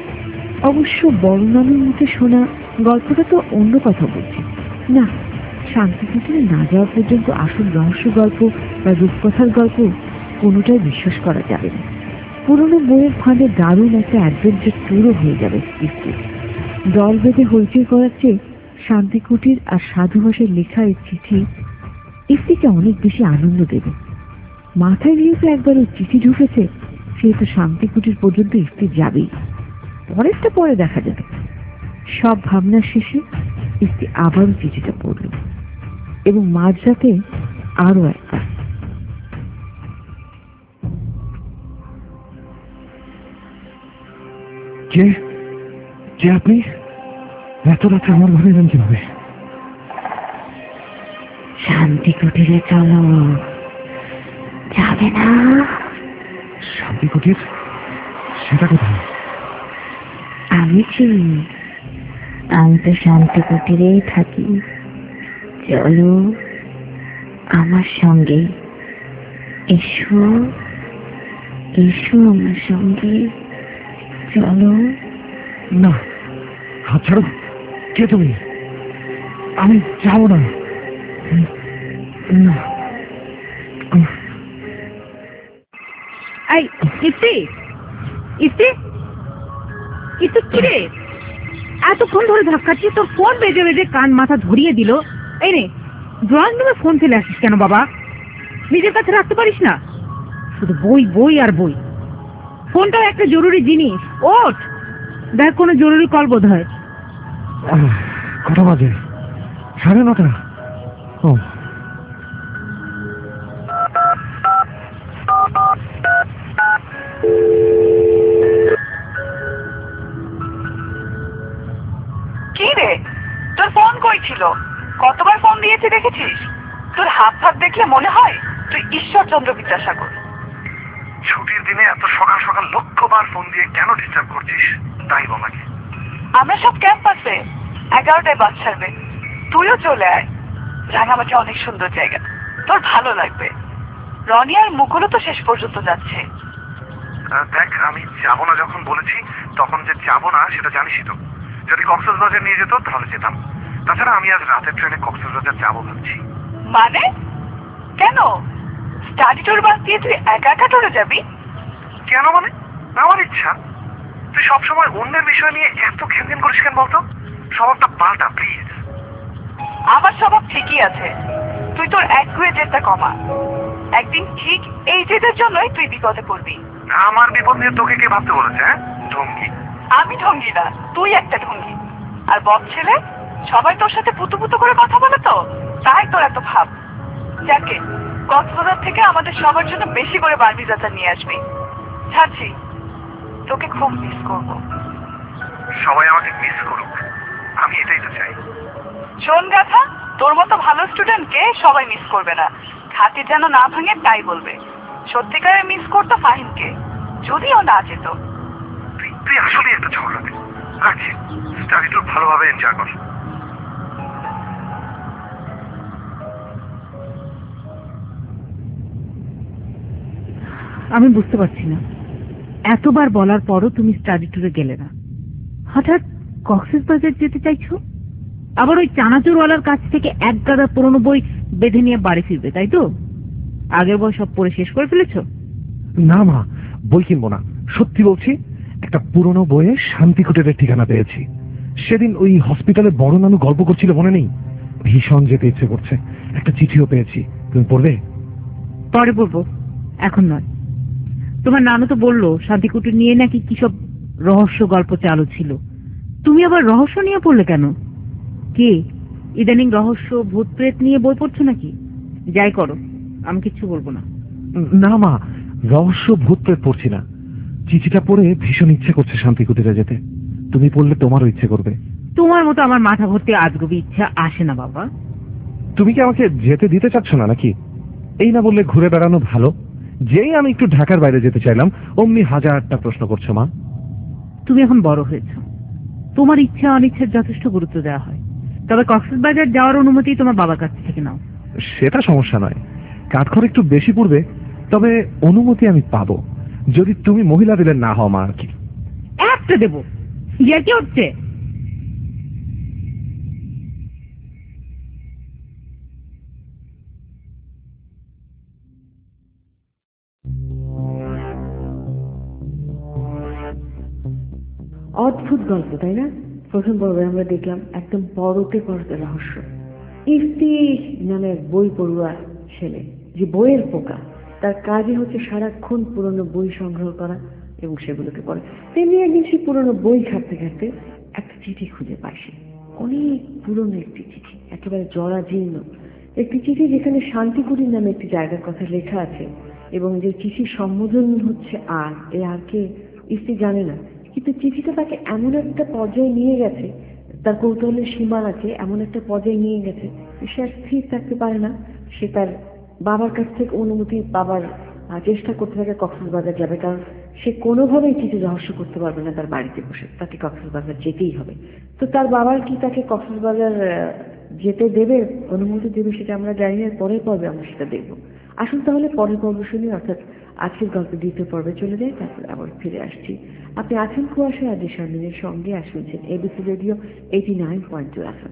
অবশ্য বর্ণনার মুখে শোনা গল্পটা তো অন্য কথা বলছে। না, শান্তিকুটিরে না যাওয়া পর্যন্ত আসল রহস্য গল্প বা রূপকথার গল্প কোনোটাই বিশ্বাস করা যাবে না। পুরনো বইয়ের ফাঁদে দারুণ একটা অ্যাডভেঞ্চার ট্যুরও হয়ে যাবে ইফতি। দল বেঁধে হইচই করার চেয়ে শান্তিকুটির আর সাধু ভাষায় লেখা এই চিঠি ইফতিকে অনেক বেশি আনন্দ দেবে। মাথায় যেহেতু একবার ওই চিঠি ঢুকেছে, সেহেতু শান্তিকুটির পর্যন্ত ইফতি যাবেই। পরেরটা পরে দেখা যাবে। সব ভাবনার শেষে ইফতি আবারও চিঠিটা পড়ল এবং মাঝরাতে আরো একবার। কে কে আপনি? এত রাতে আমার ঘরে এলেন কিভাবে? শান্তিকুটিরে চলো। যাবে না? শান্তিকুটির? সেটা কোথায়? আমি চিনি। আমি তো শান্তি কুটিরেই থাকি, চলো আমার সঙ্গে, এসো এসো আমার সঙ্গে, চলো। না, হাত ছাড়ো। কে তুমি? আমি যাবো না। না। এই ইফতি, ইফতি, ইফতি কি রে? এতক্ষণ ধরে ধাক্কাচ্ছি, তোর ফোন বেজে বেজে কান মাথা ধরিয়ে দিল। এই রে, ড্রয়িং রুমে ফোন ফেলে আসিস কেন বাবা? নিজের কাছে রাখতে পারিস না? শুধু বই বই আর বই। ফোনটাও একটা জরুরি জিনিস। ওঠ, দেখ কোনো জরুরি কল বোধ হয়। কটা বাজে? 9:30। ও, কি রে, তোর ফোন কই ছিল? কতবার ফোন দিয়েছি দেখেছিস? তোর হাত ফাত দেখলে মনে হয় তুই ঈশ্বরচন্দ্র বিদ্যাসাগর। ছুটির দিনে এত সকাল সকাল লক্ষবার ফোন দিয়ে কেন ডিস্টার্ব করছিস তাই বল আগে। আমরা সব ক্যাম্পাসে 11টায় বাস ছাড়বে, তুইও চলে আয়। রাঙামাটি অনেক সুন্দর জায়গা, তোর ভালো লাগবে। রনি আর মুকুলও তো শেষ পর্যন্ত যাচ্ছে। দেখ, আমি যাবো না যখন বলেছি, তখন যে যাবো না সেটা জানিসই তো। যদি কক্সবাজার নিয়ে যেত তাহলে যেতাম। তাছাড়া আমি আজ রাতের ট্রেনে কক্সবাজার যাবো ভাবছি। মানে কেন? স্টাডি ট্যুর বাদ দিয়ে তুই একা একা ট্যুরে যাবি? কেন মানে? আমার ইচ্ছা। তুই সবসময় অন্যের বিষয় নিয়ে এত ঘেনঘেন করিস কেন বলতো? স্বভাবটা পাল্টা প্লিজ। আমার স্বভাব ঠিকই আছে, তুই তোর একগুয়ে জেদটা কমা। একদিন ঠিক এই জেদের জন্যই তুই বিপদে পড়বি। আমার বিপদ নিয়ে তোকে কে ভাবতে বলেছে? হ্যাঁ, ঢঙ্গি। আমি ঢঙ্গি না, তুই একটা ঢঙ্গি। আর বদ ছেলে, সবাই তোর সাথে পুতু পুতু করে কথা বলে তো, তাই তোর এত ভাব। যাকে কক্সবাজার থেকে আমাদের সবার জন্য বেশি করে বার্মিজ আচার নিয়ে আসবি। ছাড়ছি, তোকে খুব মিস করবো। সবাই আমাকে মিস করুক, আমি এটাই তো চাই। শোন গাথা, তোর মতো ভালো স্টুডেন্টকে সবাই মিস করবে না, খাতির যেন না ভাঙে তাই বলবে। সত্যিকারে মিস করতো ফাহিমকে, যদিও না যেত। তুই আসলে একটা ঝগড়াতে। রাখছি, স্টাডি টুর ভালোভাবে এনজয় কর। আমি বুঝতে পারছি না, এতবার বলার পরও তুমি স্টাডি ট্যুরে গেলে না। হঠাৎ কক্সবাজার যেতে চাইছো? আবার ওই চানাচুরওয়ালার কাছ থেকে এক গাদা পুরনো বই বেঁধে নিয়ে বাড়ি ফিরবে, তাই তো? আগের বই সব পড়ে শেষ করে ফেলেছো? না মা, বই কিনবো না, সত্যি বলছি। একটা পুরনো বইয়ে শান্তি কুটিরের ঠিকানা পেয়েছি। সেদিন ওই হসপিটালে বড় নানু গল্প করছিল, মনে নেই? ভীষণ যেতে ইচ্ছে করছে। একটা চিঠিও পেয়েছি, তুমি পড়বে? পরে পড়বো, এখন নয়। তোমার নানু তো বললো শান্তিকুটির নিয়ে নাকি কি সব রহস্য গল্প চালু ছিল। তুমি আবার রহস্য নিয়ে পড়লে কেন? কে ইদানিং রহস্য ভূত প্রেত নিয়ে বই পড়ছো নাকি? যাই করো, আমি কিচ্ছু বলবো না। না মা, রহস্য ভূত প্রেত পড়ছি না। চিঠিটা পড়ে ভীষণ ইচ্ছে করছে শান্তি কুটিরে যেতে। তুমি পড়লে তোমারও ইচ্ছে করবে। তোমার মতো আমার মাথা ভর্তি আজগুবি ইচ্ছা আসে না বাবা। তুমি কি আমাকে যেতে দিতে চাচ্ছ না নাকি? এই না বললে ঘুরে বেড়ানো ভালো। যেই আমি একটু ঢাকার বাইরে যেতে চাইলাম অমনি হাজারটা প্রশ্ন করছো মা। তুমি এখন বড় হয়েছ, তোমার ইচ্ছা অনিচ্ছার যথেষ্ট গুরুত্ব দেওয়া হয়। তবে কক্সবাজার যাওয়ার অনুমতি তোমার বাবার কাছ থেকে নাও। সেটা সমস্যা নয়, কাঠখড় একটু বেশি পড়বে, তবে অনুমতি আমি পাবো, যদি তুমি মহিলা দিলে না হও মা আর কি। একটা দেবো, ইয়ে কি হচ্ছে? অদ্ভুত গল্প, তাই না? প্রথম পর্বে আমরা দেখলাম একদম পরতে পরতে রহস্য। ইফতি নামে এক বই পড়ুয়া ছেলে, যে বইয়ের পোকা, তার কাজই হচ্ছে সারাক্ষণ পুরনো বই সংগ্রহ করা এবং সেগুলোকে পড়ে। তেমনি একদিন সে পুরনো বই ঘাটতে ঘাটতে একটা চিঠি খুঁজে পায়। সে অনেক পুরনো একটি চিঠি, একেবারে জরাজীর্ণ একটি চিঠি, যেখানে শান্তিকুটির নামে একটি জায়গার কথা লেখা আছে এবং যে চিঠির সম্বোধন হচ্ছে আর, এ আর কে ইফতি জানে না। কিন্তু চিঠিটা তাকে এমন একটা পর্যায়ে নিয়ে গেছে, তার কৌতূহলের সীমানাকে এমন একটা পর্যায়ে নিয়ে গেছে, সে আর স্থির থাকতে পারে না। সে তার বাবার কাছ থেকে অনুমতি পাবার চেষ্টা করতে থাকে কক্সবাজার যাবে, কারণ সে কোনোভাবেই কিছু রহস্য করতে পারবে না তার বাড়িতে বসে, তাকে কক্সবাজার যেতেই হবে। তো তার বাবার কি তাকে কক্সবাজার যেতে দেবে, অনুমতি দেবে, সেটা আমরা জানি না, পরের পর্বে আমরা সেটা দেখবো। আসুন তাহলে পরের পর্ব শুনি, অর্থাৎ আজকের গল্প দ্বিতীয় পর্বে চলে যায়, তারপর আবার ফিরে আসছি। আপনি আছেন কুয়াশা আর শারমিনের সঙ্গে, আর শুনছেন এবিসি রেডিও 89.2 FM।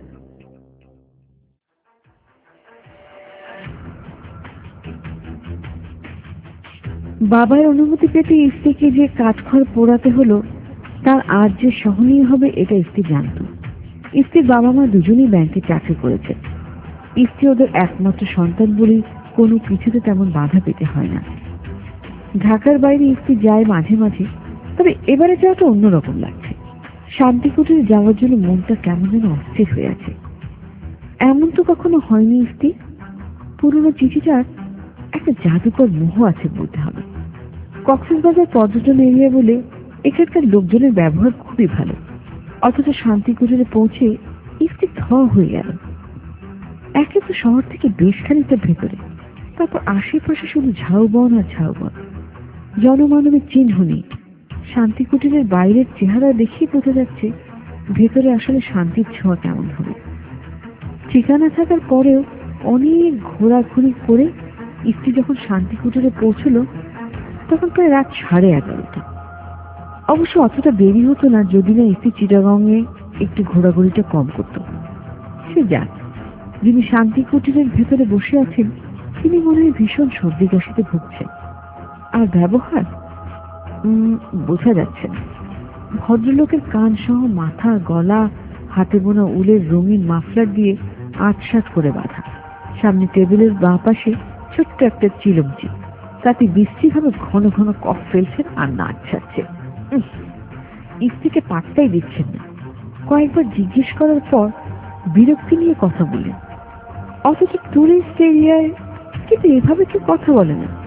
বাবার অনুমতি পেতে স্ত্রীকে যে কাঠখড় পোড়াতে হলো তার আজ যে সহনীয় হবে এটা স্ত্রী জানত। স্ত্রীর বাবা মা দুজনেই ব্যাংকে চাকরি করেছে। স্ত্রী ওদের একমাত্র সন্তান বলেই কোনো কিছুতে তেমন বাধা পেতে হয় না। ঢাকার বাইরে স্ত্রী যায় মাঝে মাঝে, তবে এবারে যাওয়াটা অন্যরকম লাগছে। শান্তিকুটিরে যাওয়ার জন্য মনটা কেমন যেন অস্থির হয়ে আছে। এমন তো কখনো হয়নি স্ত্রী। পুরনো চিঠিটার একটা জাদুকর মোহ আছে বলতে হবে। কক্সবাজার পর্যটন এরিয়া বলে এখানকার লোকজনের ব্যবহার খুবই ভালো, অথচ শান্তিকুটিরে পৌঁছে স্ত্রী থ হয়ে গেল। একে তো শহর থেকে বেশ খানিকটা ভেতরে, তারপর আশেপাশে শুধু ঝাউবন আর ঝাউবন, জনমানবের চিহ্ন নেই। শান্তিকুটিরের বাইরের চেহারা দেখেই বোঝা যাচ্ছে ভেতরে আসলে শান্তির ছোঁয়া কেমন হবে। ঠিকানা থাকার পরেও অনেক ঘোরাঘুরি করে স্ত্রী যখন শান্তিকুটিরে পৌঁছলো তখন প্রায় রাত 11:30। অবশ্য অতটা দেরি হতো না যদি না স্ত্রী চিটাগংয়ে একটু ঘোরাঘুরিটা কম করত। সে যাক, যিনি শান্তিকুটিরের ভেতরে বসে আছেন তিনি মনে হয় ভীষণ সর্দি কাশিতে ভুগছেন। আর ব্যবহার বোঝা যাচ্ছে না। ভদ্রলোকের কান সহ মাথা, গলা, হাতে বোনা উলের রঙিন মাফলার দিয়ে আটসাট করে বাঁধা। সামনে টেবিলের বাঁ পাশে ছোট্ট একটা চিলমচি, তাতে বিশ্রীভাবে ঘন ঘন কফ ফেলছেন আর নাচ ছাড়ছেন। স্ত্রীকে পাত্তাই দিচ্ছেন না। কয়েকবার জিজ্ঞেস করার পর বিরক্তি নিয়ে কথা বললেন, অথচ টুরিস্ট এরিয়ায় কিন্তু এভাবে কেউ কথা বলে না।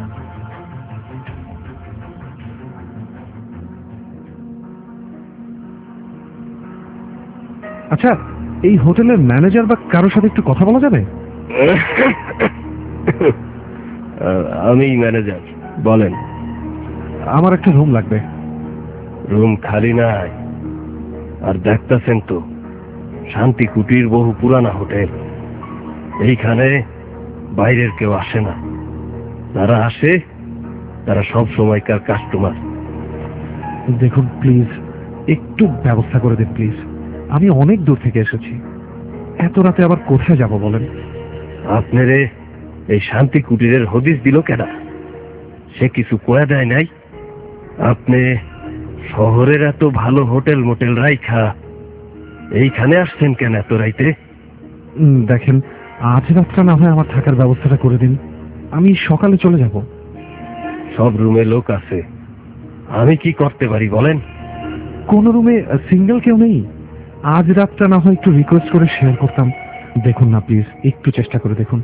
আচ্ছা, এই হোটেলের ম্যানেজার বা কারোর সাথে একটু কথা বলা যাবে? আমি ম্যানেজার, বলেন। আমার একটা রুম লাগবে। রুম খালি নাই। আর দেখতেছেন তো শান্তি কুটির বহু পুরানা হোটেল, এইখানে বাইরের কেউ আসে না। যারা আসে তারা সব সময়কার কাস্টমার। দেখুন প্লিজ, একটু ব্যবস্থা করে দিন প্লিজ। আমি অনেক দূর থেকে এসেছি, এত রাতে আবার কোথায় যাব বলেন? আপনারে এই শান্তি কুটিরের হদিস দিল কেনা? সে কিছু কয়া দেয় নাই? আপনি শহরের এত ভালো হোটেল মোটেল রাইখা এইখানে আসছেন কেন এত রাইতে? দেখেন, আজ রাতটা না হয় আমার থাকার ব্যবস্থাটা করে দিন, আমি সকালে চলে যাব। সব রুমে লোক আছে, আমি কি করতে পারি বলেন? কোন রুমে সিঙ্গেল কেউ নেই? আজ রাতটা না হয় একটু রিকোয়েস্ট করে শেয়ার করতাম। দেখুন না প্লিজ, একটু চেষ্টা করে দেখুন।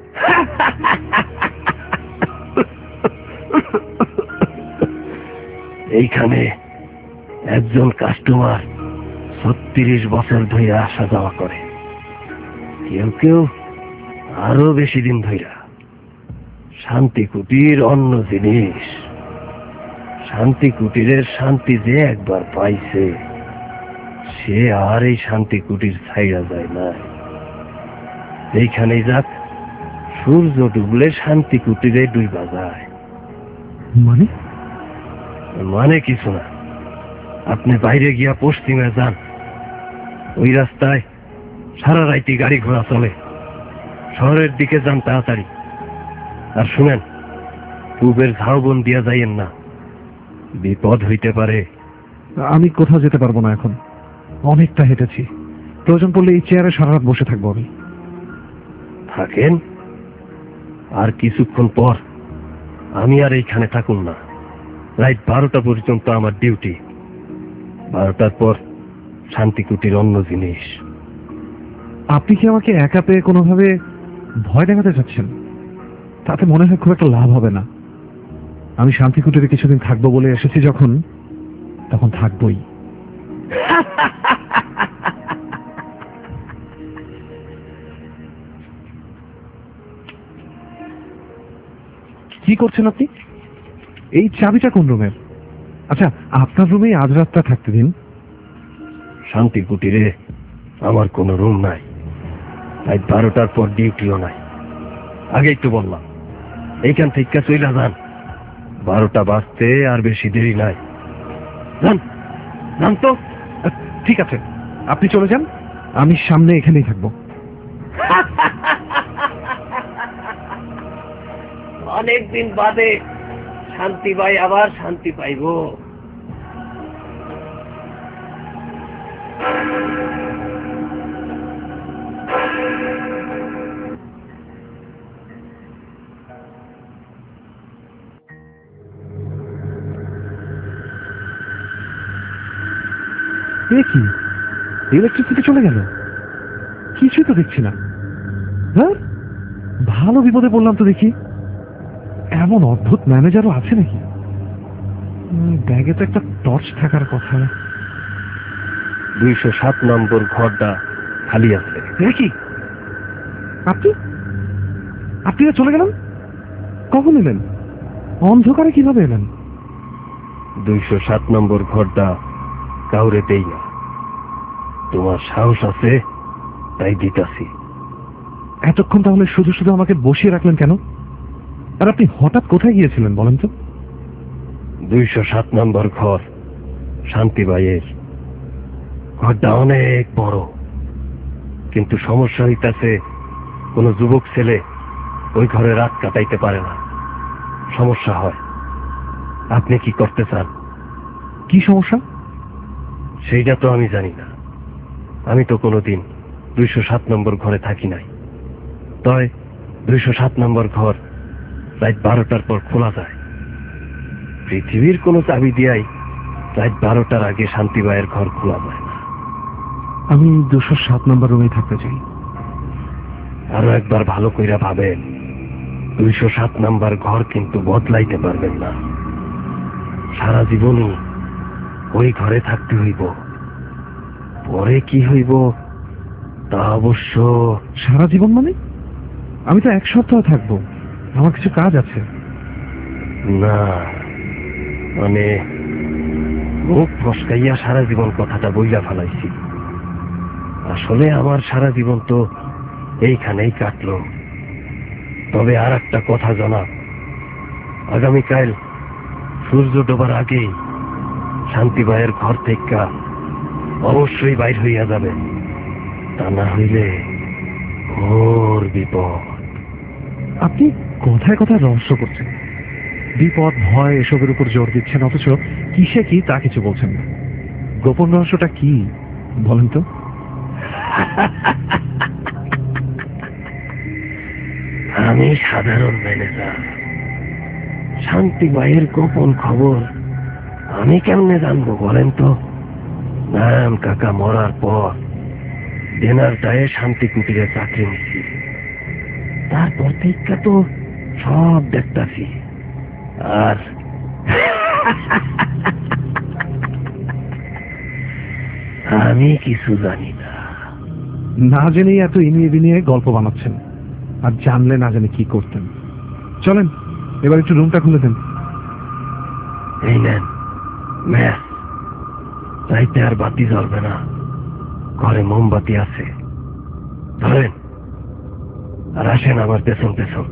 এইখানে একজন কাস্টমার 36 বছর ধরে আসা যাওয়া করে, কেউ কেউ আরো বেশি দিন ধরে। শান্তি কুটির অন্য জিনিস। শান্তি কুটিরের শান্তি যে একবার পাইছে সে আর এই শান্তি কুটির ছাইড়া যায় না। এইখানেই যাক, সূর্য ডুবলে শান্তি কুটিরে ডুইবা যায়। মানে? মানে কিছু না। আপনি বাইরে গিয়া পশ্চিমে যান, ওই রাস্তায় সারা রাইতে গাড়ি ঘোড়া চলে। শহরের দিকে যান তাড়াতাড়ি। আর শুনেন, পূবের ঝাউবন দিয়া যাইয়েন না, বিপদ হইতে পারে। আমি কোথাও যেতে পারবো না এখন, অনেকটা হেঁটেছি। প্রয়োজন পড়লে এই চেয়ারে সারা রাত বসে থাকবো আমি। থাকেন, আর কিছুক্ষণ পর আমি আর এইখানে থাকুন না। রাত 12টা পর্যন্ত আমার ডিউটি। 12টার পর শান্তি কুটির অন্য জিনিস। আপনি কি আমাকে একা পেয়ে কোনোভাবে ভয় দেখাতে চাচ্ছেন? তাতে মনে হয় খুব একটা লাভ হবে না। আমি শান্তি কুটিরে কিছুদিন থাকবো বলে এসেছি যখন, তখন থাকবোই। কি করছেন আপনি? এই চাবিটা কোন রুমের? আচ্ছা, আপনার রুমেই আজ রাতটা থাকতে দিন। শান্তি কুটিরে আমার কোনো রুম নাই, তাই 12টার পর ডিউটিও নাই। আগেই তো বললাম, এইখান থেকে চইলা যান, 12টা বাজতে আর বেশি দেরি নাই। যান যান তো। ঠিক আছে, আপনি চলে যান, আমি সামনে এখানেই থাকবো। অনেকদিন বাদে শান্তি ভাই আবার শান্তি পাইব। এ কি, ইলেকট্রিসিটি চলে গেল? কিছুই তো দেখছি না। হ্যাঁ, ভালো বিপদে পড়লাম তো দেখি। এমন অদ্ভুত ম্যানেজারও আছে নাকি? ব্যাগে তো একটা টর্চ থাকার কথা। 207 নম্বর ঘরটা খালি আছে। এ কি, আপনি আপনি চলে গেলেন? কখন এলেন? অন্ধকারে কিভাবে এলেন? 207 নম্বর ঘরটা কাউরে দেই না। তোমার সাহস আছে তাই দিতাছি। এতক্ষণ তাহলে শুধু শুধু আমাকে বসিয়ে রাখলেন কেন? আর আপনি হঠাৎ কোথায় গিয়েছিলেন বলেন তো? 207 নম্বর ঘর শান্তি ভাইয়ের। ঘরটা অনেক বড়, কিন্তু সমস্যা হইতাছে কোন যুবক ছেলে ওই ঘরে রাত কাটাইতে পারে না, সমস্যা হয়। আপনি কি করতে চান? কি সমস্যা? সেইটা তো আমি জানি না। আমি তো কোনোদিন 207 নম্বর ঘরে থাকি নাই। তয় 207 নম্বর ঘর রাত 12টার পর খোলা যায়। পৃথিবীর কোনো চাবি দিয়াই রাত 12টার আগে শান্তিবাইয়ের ঘর খোলা যায় না। আমি 207 নম্বর রুমেই থাকতে চাই। আরো একবার ভালো কইরা ভাবেন, 207 নাম্বার ঘর কিন্তু বদলাইতে পারবেন না। সারা জীবনই ওই ঘরে থাকতে হইব। পরে কি হইব তা অবশ্য। সারা জীবন মানে? আমি তো 1 সপ্তাহ থাকবো, আমার কিছু কাজ আছে। না, মানে মুখ ফসকাইয়া সারা জীবন কথাটা বইলা ফেলাইছি। আসলে আমার সারা জীবন তো এইখানেই কাটলো। তবে আর একটা কথা জানাব, আগামীকাল সূর্য ডোবার আগেই শান্তিবাইয়ের ঘর থেকে অবশ্যই বাইর হইয়া যাবে, তা না হইলে ঘোর বিপদ। আপনি কথায় কথায় রহস্য করছেন, বিপদ ভয় এসবের উপর জোর দিচ্ছেন, অথচ কিসে কি তা কিছু বলছেন না। গোপন রহস্যটা কি বলেন তো? আমি সাধারণ ম্যানেজার, শান্তিবাইয়ের গোপন খবর আমি কেমনে জানবো বলেন তো? নাম কাকা মরার পর ডিনারটায় শান্তি কুটিরে চাকরি নিছি, তারপর থেকে তো সব দেখতাছি। আর আমি কিছু জানি না। না জেনেই এত ইনিয়ে বিনিয়ে গল্প বানাচ্ছেন, আর জানলে না জানি কি করতেন। চলেন এবার একটু রুমটা খুলে দেন। এই নেন ম্যাস, চাইতে আর বাতি জ্বলবে না, ঘরে মোমবাতি আছে, ধরেন আর আসেন আমার পেছন পেছন।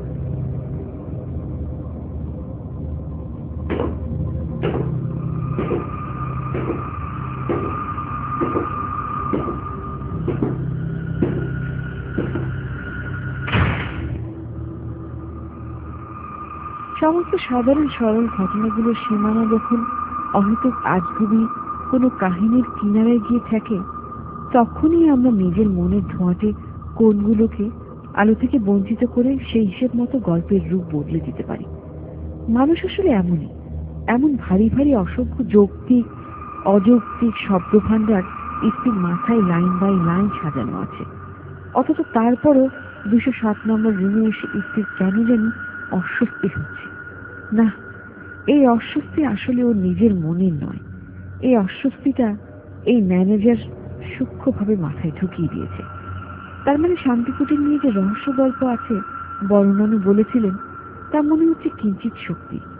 সমস্ত সাধারণ সরল ঘটনাগুলোর সীমানা যখন অহেতুক আজগুবি কোনো কাহিনীর কিনারায় গিয়ে থাকে, তখনই আমরা নিজের মনের ধোঁয়াটে কোণগুলোকে আলো থেকে বঞ্চিত করে সেই হিসেব মতো গল্পের রূপ বদলে দিতে পারি। মানুষ আসলে এমনই, এমন ভারী ভারী অসংখ্য যৌক্তিক অযৌক্তিক শব্দভাণ্ডার স্ত্রীর মাথায় লাইন বাই লাইন সাজানো আছে, অথচ তারপরও 207 নম্বর রুমে এসে স্ত্রীর কেন জানি অস্বস্তি হচ্ছে। না, এই অস্বস্তি আসলে ওর নিজের মনের নয়। এই অস্বস্তিটা এই ম্যানেজার সূক্ষ্মভাবে মাথায় ঢুকিয়ে দিয়েছে। তার মানে শান্তিকুটির নিয়ে যে রহস্য গল্প আছে বর্ণনানু বলেছিলেন, তা মনে হচ্ছে কিঞ্চিত শক্তি।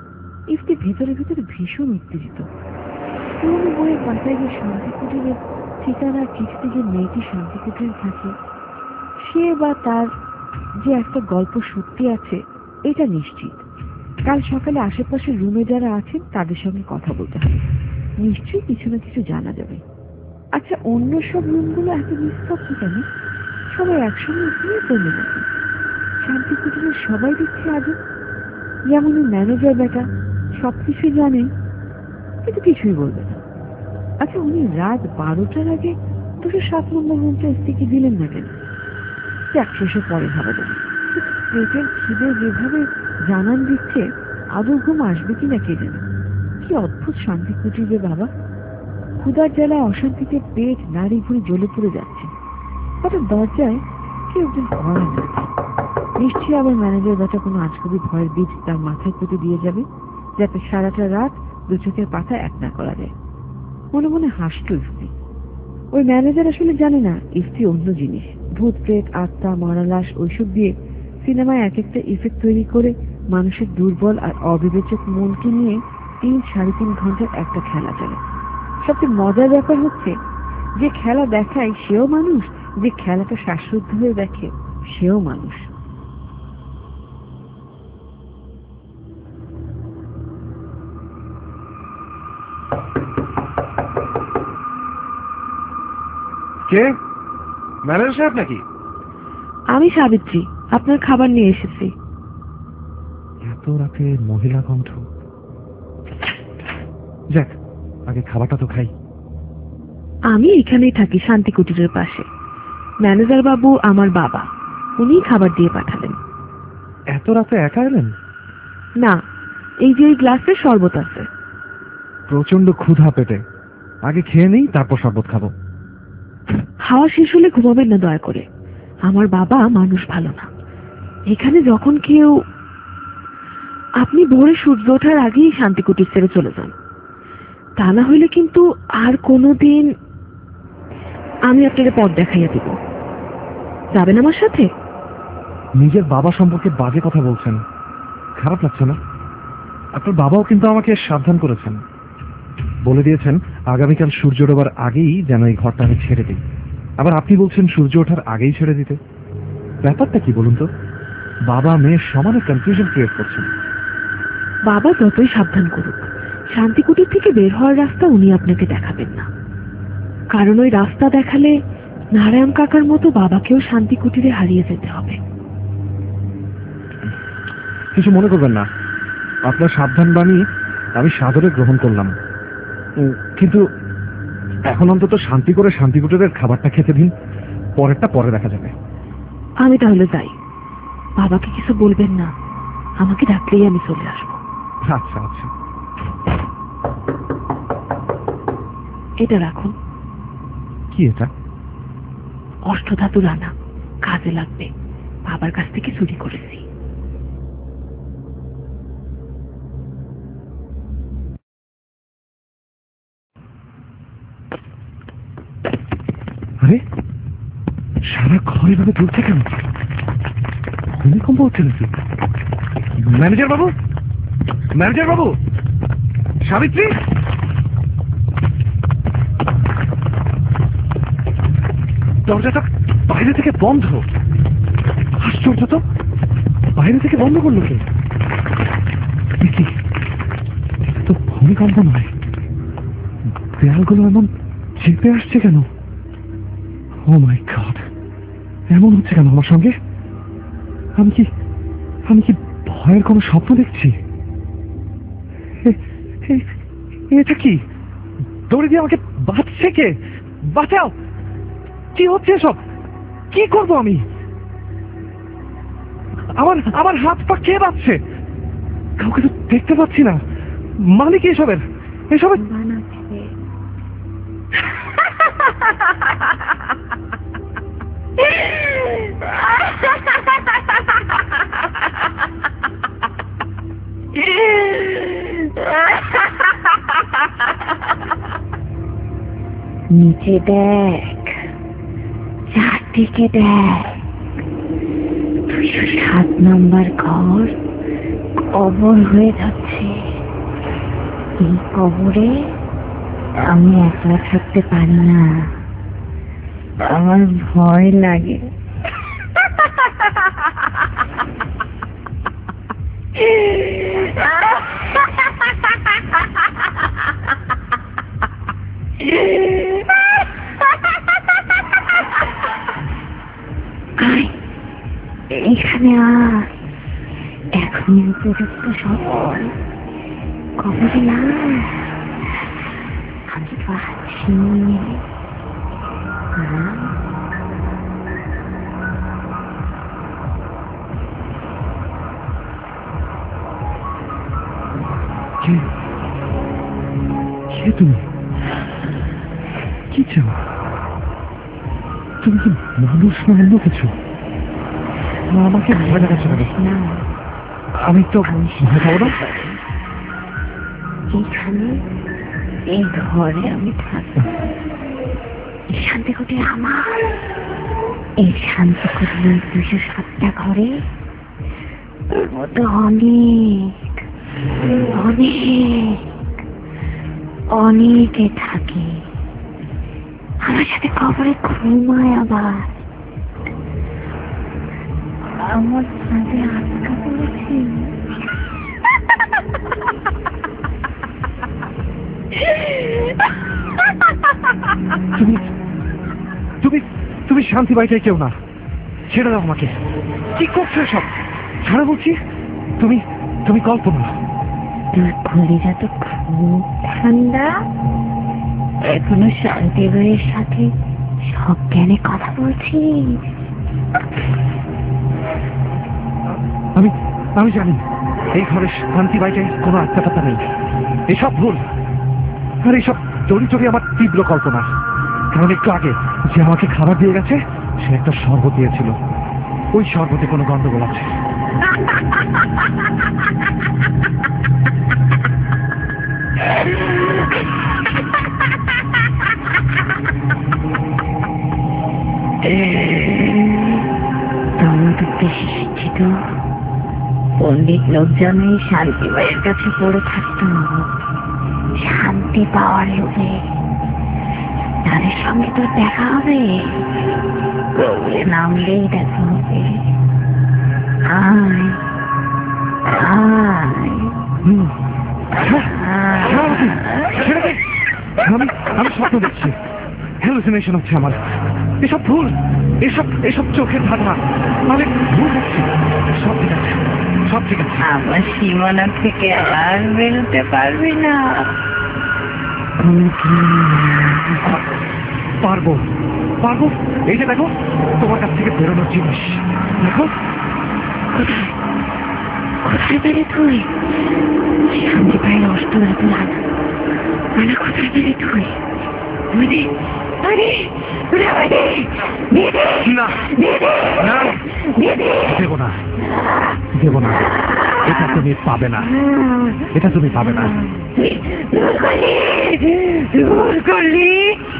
ইফতি ভেতরে ভেতরে ভীষণ উত্তেজিত। পুরনো বইয়ের পাতায় যে শান্তি কুটিরের ঠিকানা চিঠিতে যে মেয়েটি শান্তি কুটিরে থাকে, সে বা তার যে একটা গল্প সত্যি আছে এটা নিশ্চিত। কাল সকালে আশেপাশের রুমে যারা আছেন তাদের সঙ্গে কথা বলতে হবে, নিশ্চয়ই কিছু না কিছু জানা যাবে। আচ্ছা, অন্য সব রুমগুলো এত নিস্তব্ধ কেন? সবাই একসঙ্গে ঘুমিয়ে পড়লো নাকি? শান্তি কুটিরের সবাই দেখছে আজও যেমন ম্যানেজার বেটা সবকিছু জানেন কিন্তু কিছুই বলবে না। আচ্ছা, উনি রাত 12টার আগে 207 নম্বর রুমটা স্ত্রীকে দিলেন না কেন? সেসব পরে ভাবা যাবে। পেটের খিদে যেভাবে জানান দিচ্ছে, আদৌ ঘুম আসবে কিনা কে জানে। কি অদ্ভুত শান্তি কুটিরে বাবা! ক্ষুধার জ্বালায় অশান্তিতে পেট নাড়ি ভুড়ি জ্বলে পড়ে যাচ্ছে। হঠাৎ দরজায় কেউ একজন ভরা যাচ্ছে। নিশ্চয়ই আবার ম্যানেজার বেটা কোনো আজগবি ভয়ের বীজ তার মাথায় পুঁতে দিয়ে যাবে, যাতে সারাটা রাত দু চোখের পাতা এক না করা যায়। মনে মনে হাসতো ইফতি। ওই ম্যানেজার আসলে জানে না ইফতি অন্য জিনিস। ভূত প্রেত, আত্মা, মরা লাশ ওইসব দিয়ে সিনেমায় এক একটা ইফেক্ট তৈরি করে মানুষের দুর্বল আর অবিবেচক মনকে নিয়ে 3-3.5 ঘন্টার একটা খেলা চলে। সবচেয়ে মজার ব্যাপার হচ্ছে, যে খেলা দেখায় সেও মানুষ, যে খেলাটা শ্বাসরুদ্ধ হয়ে দেখে সেও মানুষ। কে? ম্যানেজার সাহেব নাকি? আমি সাবিত্রী, আপনার খাবার নিয়ে এসেছি। এত রাতে মহিলা কণ্ঠ। যাক, আগে খাবারটা তো খাই। আমি এখানেই থাকি, শান্তি কুটিরের পাশে। ম্যানেজার বাবু আমার বাবা, উনি খাবার দিয়ে পাঠালেন। এত রাতে একা এলেন? না, এই যে এই গ্লাসে শরবত আছে। প্রচন্ড ক্ষুধা পেটে, আগে খেয়ে নেই তারপর শরবত খাবো। খাওয়া শেষ হলে ঘুমাবেন না দয়া করে, আমার বাবা মানুষ ভালো না। এখানে যখন কেউ, আপনি ভোরে সূর্য ওঠার আগেই শান্তি কুটির ছেড়ে চলে যান, তা না হইলে কিন্তু আর কোনোদিন আমি আপনাকে পথ দেখাইয়া দিব। যাবেন আমার সাথে? নিজের বাবা সম্পর্কে বাজে কথা বলছেন, খারাপ লাগছে না? আপনার বাবাও কিন্তু আমাকে সাবধান করেছেন, বলে দিয়েছেন আগামীকাল সূর্য ওঠার আগেই যেন এই ঘরটা আমি ছেড়ে দিই। আবার আপনি বলছেন সূর্য ওঠার আগেই ছেড়ে দিতে। ব্যাপারটা কি বলুন তো? বাবা মেয়ের সমানে কনফিউশন ক্রিয়েট করছেন। বাবা যতই সাবধান করুক, শান্তি কুটির থেকে বের হওয়ার রাস্তা উনি আপনাকে দেখাবেন না। কারণ ওই রাস্তা দেখালে নারায়ণ কাকার মতো বাবাকেও শান্তি কুটিরে হারিয়ে যেতে হবে। কিছু মনে করবেন না, আপনার সাবধান বাণী আমি সাদরে গ্রহণ করলাম। কিন্তু এখন অন্তত শান্তি করে শান্তি কুটিরের খাবারটা খেতে দিন, পরেরটা পরে দেখা যাবে। আমি তাহলে যাই। বাবাকে কিছু বলবেন না, আমাকে ডাকলেই আমি চলে আসবো। আচ্ছা আচ্ছা। এটা রাখুন। কি এটা? অষ্টধাতু রানা, কাজে লাগবে। বাবার কাছ থেকে চুরি করেছি। আরে সারা ঘর এভাবে চলছে কেন? ভূমিকম্প হচ্ছে নাকি? ম্যানেজার বাবু, ম্যানেজার বাবু, সাবিত্রী! দরজাটা বাইরে থেকে বন্ধ। আশ্চর্য তো, বাইরে থেকে বন্ধ করলো কে? কি তো ভূমিকম্প নয়, দেয়ালগুলো এমন চেপে আসছে কেন? ও মাই গড, এমন হচ্ছে কেন আমার সঙ্গে? আমি কি ভয়ের কোনো স্বপ্ন দেখছি? এটা কি? দৌড়ে দিয়ে আমাকে বাঁচছে কে? বাঁচাও! কি হচ্ছে এসব? কি করবো আমি? আমার হাত পা কে বাঁচছে? কাউকে তো দেখতে পাচ্ছি না। মালিক এসবের নিচে দেখ, চারদিকে দেখ, 207 নম্বর ঘর কবর হয়ে যাচ্ছে। এই কবরে আমি একলা থাকতে পারি না, আমার ভয় লাগে। এখানে আর এখন উপযুক্ত সকল কবরে না, আমি পাচ্ছি। কে কে তুমি? কি চাও? তুমি কি মানুষ না অন্য কিছু? আমাকে ভয় দেখাচ্ছ কেন? আমি তো ভয় পাবো না। এখানে এই ঘরে আমি থাকবো। এই শান্তিকুটি আমার। এই শান্তিকুটির 207টা ঘরে ওর মতো অনেক অনেক অনেকে থাকে। আমার সাথে কবরে ঘুমায়, আবার আমার সাথে আটকা পড়েছে। তুমি তুমি তুমি শান্তি বাইটাই কেউ না। ছেড়ে দাও আমাকে। কি করছো সব? ছাড়া বলছি। তুমি তুমি কল্পনা। তোর কলিজা তো খুব ঠান্ডা। এখনো শান্তি ভাইয়ের সাথে সজ্ঞানে কথা বলছি। আমি আমি জানি এই ঘরে শান্তি বাইটাই কোনো আত্মকথা নেই। এসব ভুল। আর এইসব চরি আমার তীব্র কল্পনা। কারণ একটু আগে যে আমাকে খাবার দিয়ে গেছে সে একটা শরবত দিয়েছিল। ওই শরবতে কোনো গন্ডগোল আছে। তোমরা তো বেশি শিক্ষিত। পণ্ডিত লোকজনই শান্তি ভাইয়ের কাছে পড়ে থাকতো শান্তি পাওয়ার লোভে। তাদের সঙ্গে তো দেখা হবে, কবরে নামলেই দেখা হবে। আয় আয় আমি স্বপ্ন দেখছি। হ্যালুসিনেশন হচ্ছে আমার। এসব ভুল। এসব এসব চোখের ধারণা। আমি ভুল দেখছি। সব ঠিক আছে, সব ঠিক আছে। আমার সীমানা থেকে আর বেরোতে পারবি না। পারবো পারবো। এই যে দেখো তোমার কাছ থেকে বেরোনোর জিনিস দেখো। কোথায় পেরে তুই? শান্তি ভাইয়ের অস্ত্র এত লাগা মানে কোথায় পেরে তুই? দেব না, দেব না। এটা তুমি পাবে না, এটা তুমি পাবে না। দূর করলি।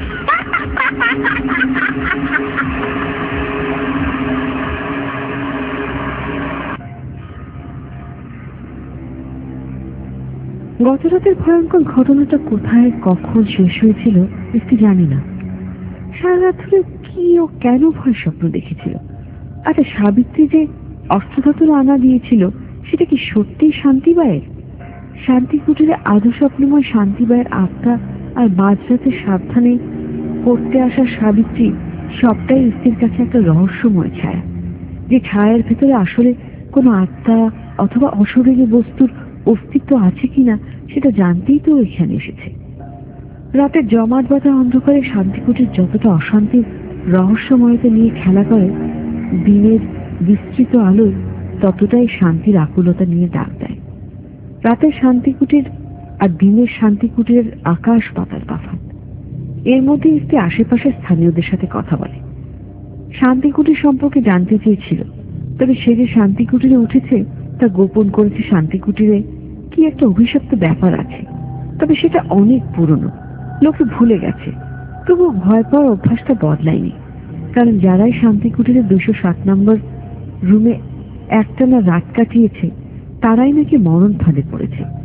গত রাতের ভয়ঙ্কর ঘটনাটা কোথায় কখন শেষ হয়েছিল একটু জানি না। সারা রাত ধরে কি ও কেন ভয় স্বপ্ন দেখেছিল? আচ্ছা, সাবিত্রী যে অস্ত্রধাতুর আনা দিয়েছিল সেটা কি সত্যিই শান্তিবাইয়ের? শান্তি কুটিরে আদৌ স্বপ্নময় শান্তিবাইয়ের আত্মা আর মাঝরাতে সাবধানে পড়তে আসা সাবিত্রী সবটাই স্ত্রীর কাছে একটা রহস্যময় ছায়া। যে ছায়ার ভেতরে আসলে কোনো আত্মা অথবা অশরীরী বস্তুর অস্তিত্ব আছে কিনা সেটা জানতেই তো এখানে এসেছে। রাতের জমাট বাঁধা অন্ধকারে শান্তিকুটির যতটা অশান্তির রহস্যময়তা নিয়ে খেলা করে, দিনের বিস্তৃত আলোয় ততটাই শান্তির আকুলতা নিয়ে ডাক দেয়। রাতের শান্তিকুটির আর দিনের শান্তিকুটির আকাশ পাতাল তফাৎ। এর মধ্যে একটি আশেপাশের স্থানীয়দের সাথে কথা বলে। শান্তিকুটির সম্পর্কে জানতে চেয়েছিল, তবে সে যে শান্তিকুটিরে উঠেছে তা গোপন করেছে। শান্তিকুটিরে কি একটা অভিশপ্ত ব্যাপার আছে, তবে সেটা অনেক পুরনো, লোকে ভুলে গেছে। তবু ভয় পাওয়ার অভ্যাসটা বদলায়নি। কারণ যারাই শান্তিকুটিরে 207 নম্বর রুমে একটানা রাত কাটিয়েছে তারাই নাকি মরণ ফাঁদে পড়েছে।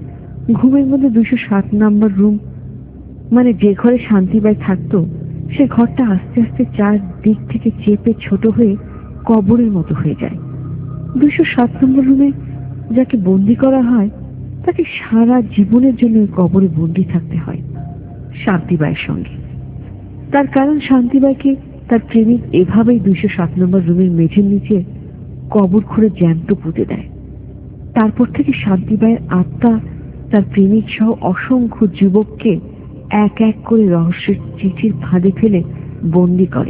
ঘুমের মধ্যে 207 নম্বর রুম, মানে যে ঘরে শান্তিবাই থাকতো, সে ঘরটা আস্তে আস্তে চার দিক থেকে চেপে ছোট হয়ে কবরের মতো হয়ে যায়। 207 নম্বর রুমে যাকে বন্দি করা হয় তাকে সারা জীবনের জন্য ওই কবরে বন্দি থাকতে হয় শান্তিবাইয়ের সঙ্গে। তার কারণ শান্তিবাইকে তার প্রেমিক এভাবেই 207 নম্বর রুমের মেঝের নিচে কবর খুঁড়ে জ্যান্ত পুঁতে দেয়। তারপর থেকে শান্তিবাইয়ের আত্মা তার প্রেমিক সহ অসংখ্য যুবককে এক এক করে রহস্যের চিঠির ফাঁদে ফেলে বন্দি করে।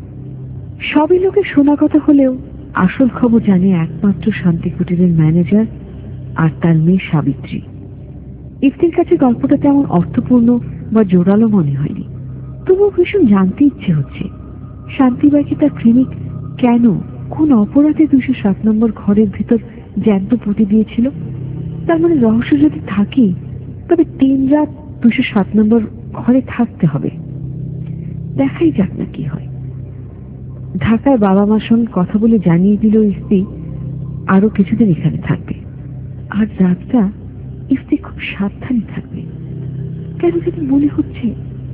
সবই লোকের শোনা কথা হলেও আসল খবর জানে একমাত্র শান্তি কুটিরের ম্যানেজার আর তার মেয়ে সাবিত্রী। ইফতির কাছে গল্পটা তেমন অর্থপূর্ণ বা জোরালো মনে হয়নি, তবুও ভীষণ জানতে ইচ্ছে হচ্ছে শান্তিবাইকে তার প্রেমিক কেন, কোন অপরাধে 207 নম্বর ঘরের ভিতর জ্যান্ত পুঁতে দিয়েছিল। তার মানে রহস্য যদি থাকে তবে 3 রাত 207 নম্বর ঘরে থাকতে হবে। দেখাই যাক না কি হয়। ঢাকায় বাবা মার সঙ্গে কথা বলে জানিয়ে দিল ইফতি আরো কিছুদিন এখানে থাকবে, আর রাতটা ইফতি খুব সাবধানে থাকবে। কেন যদি মনে হচ্ছে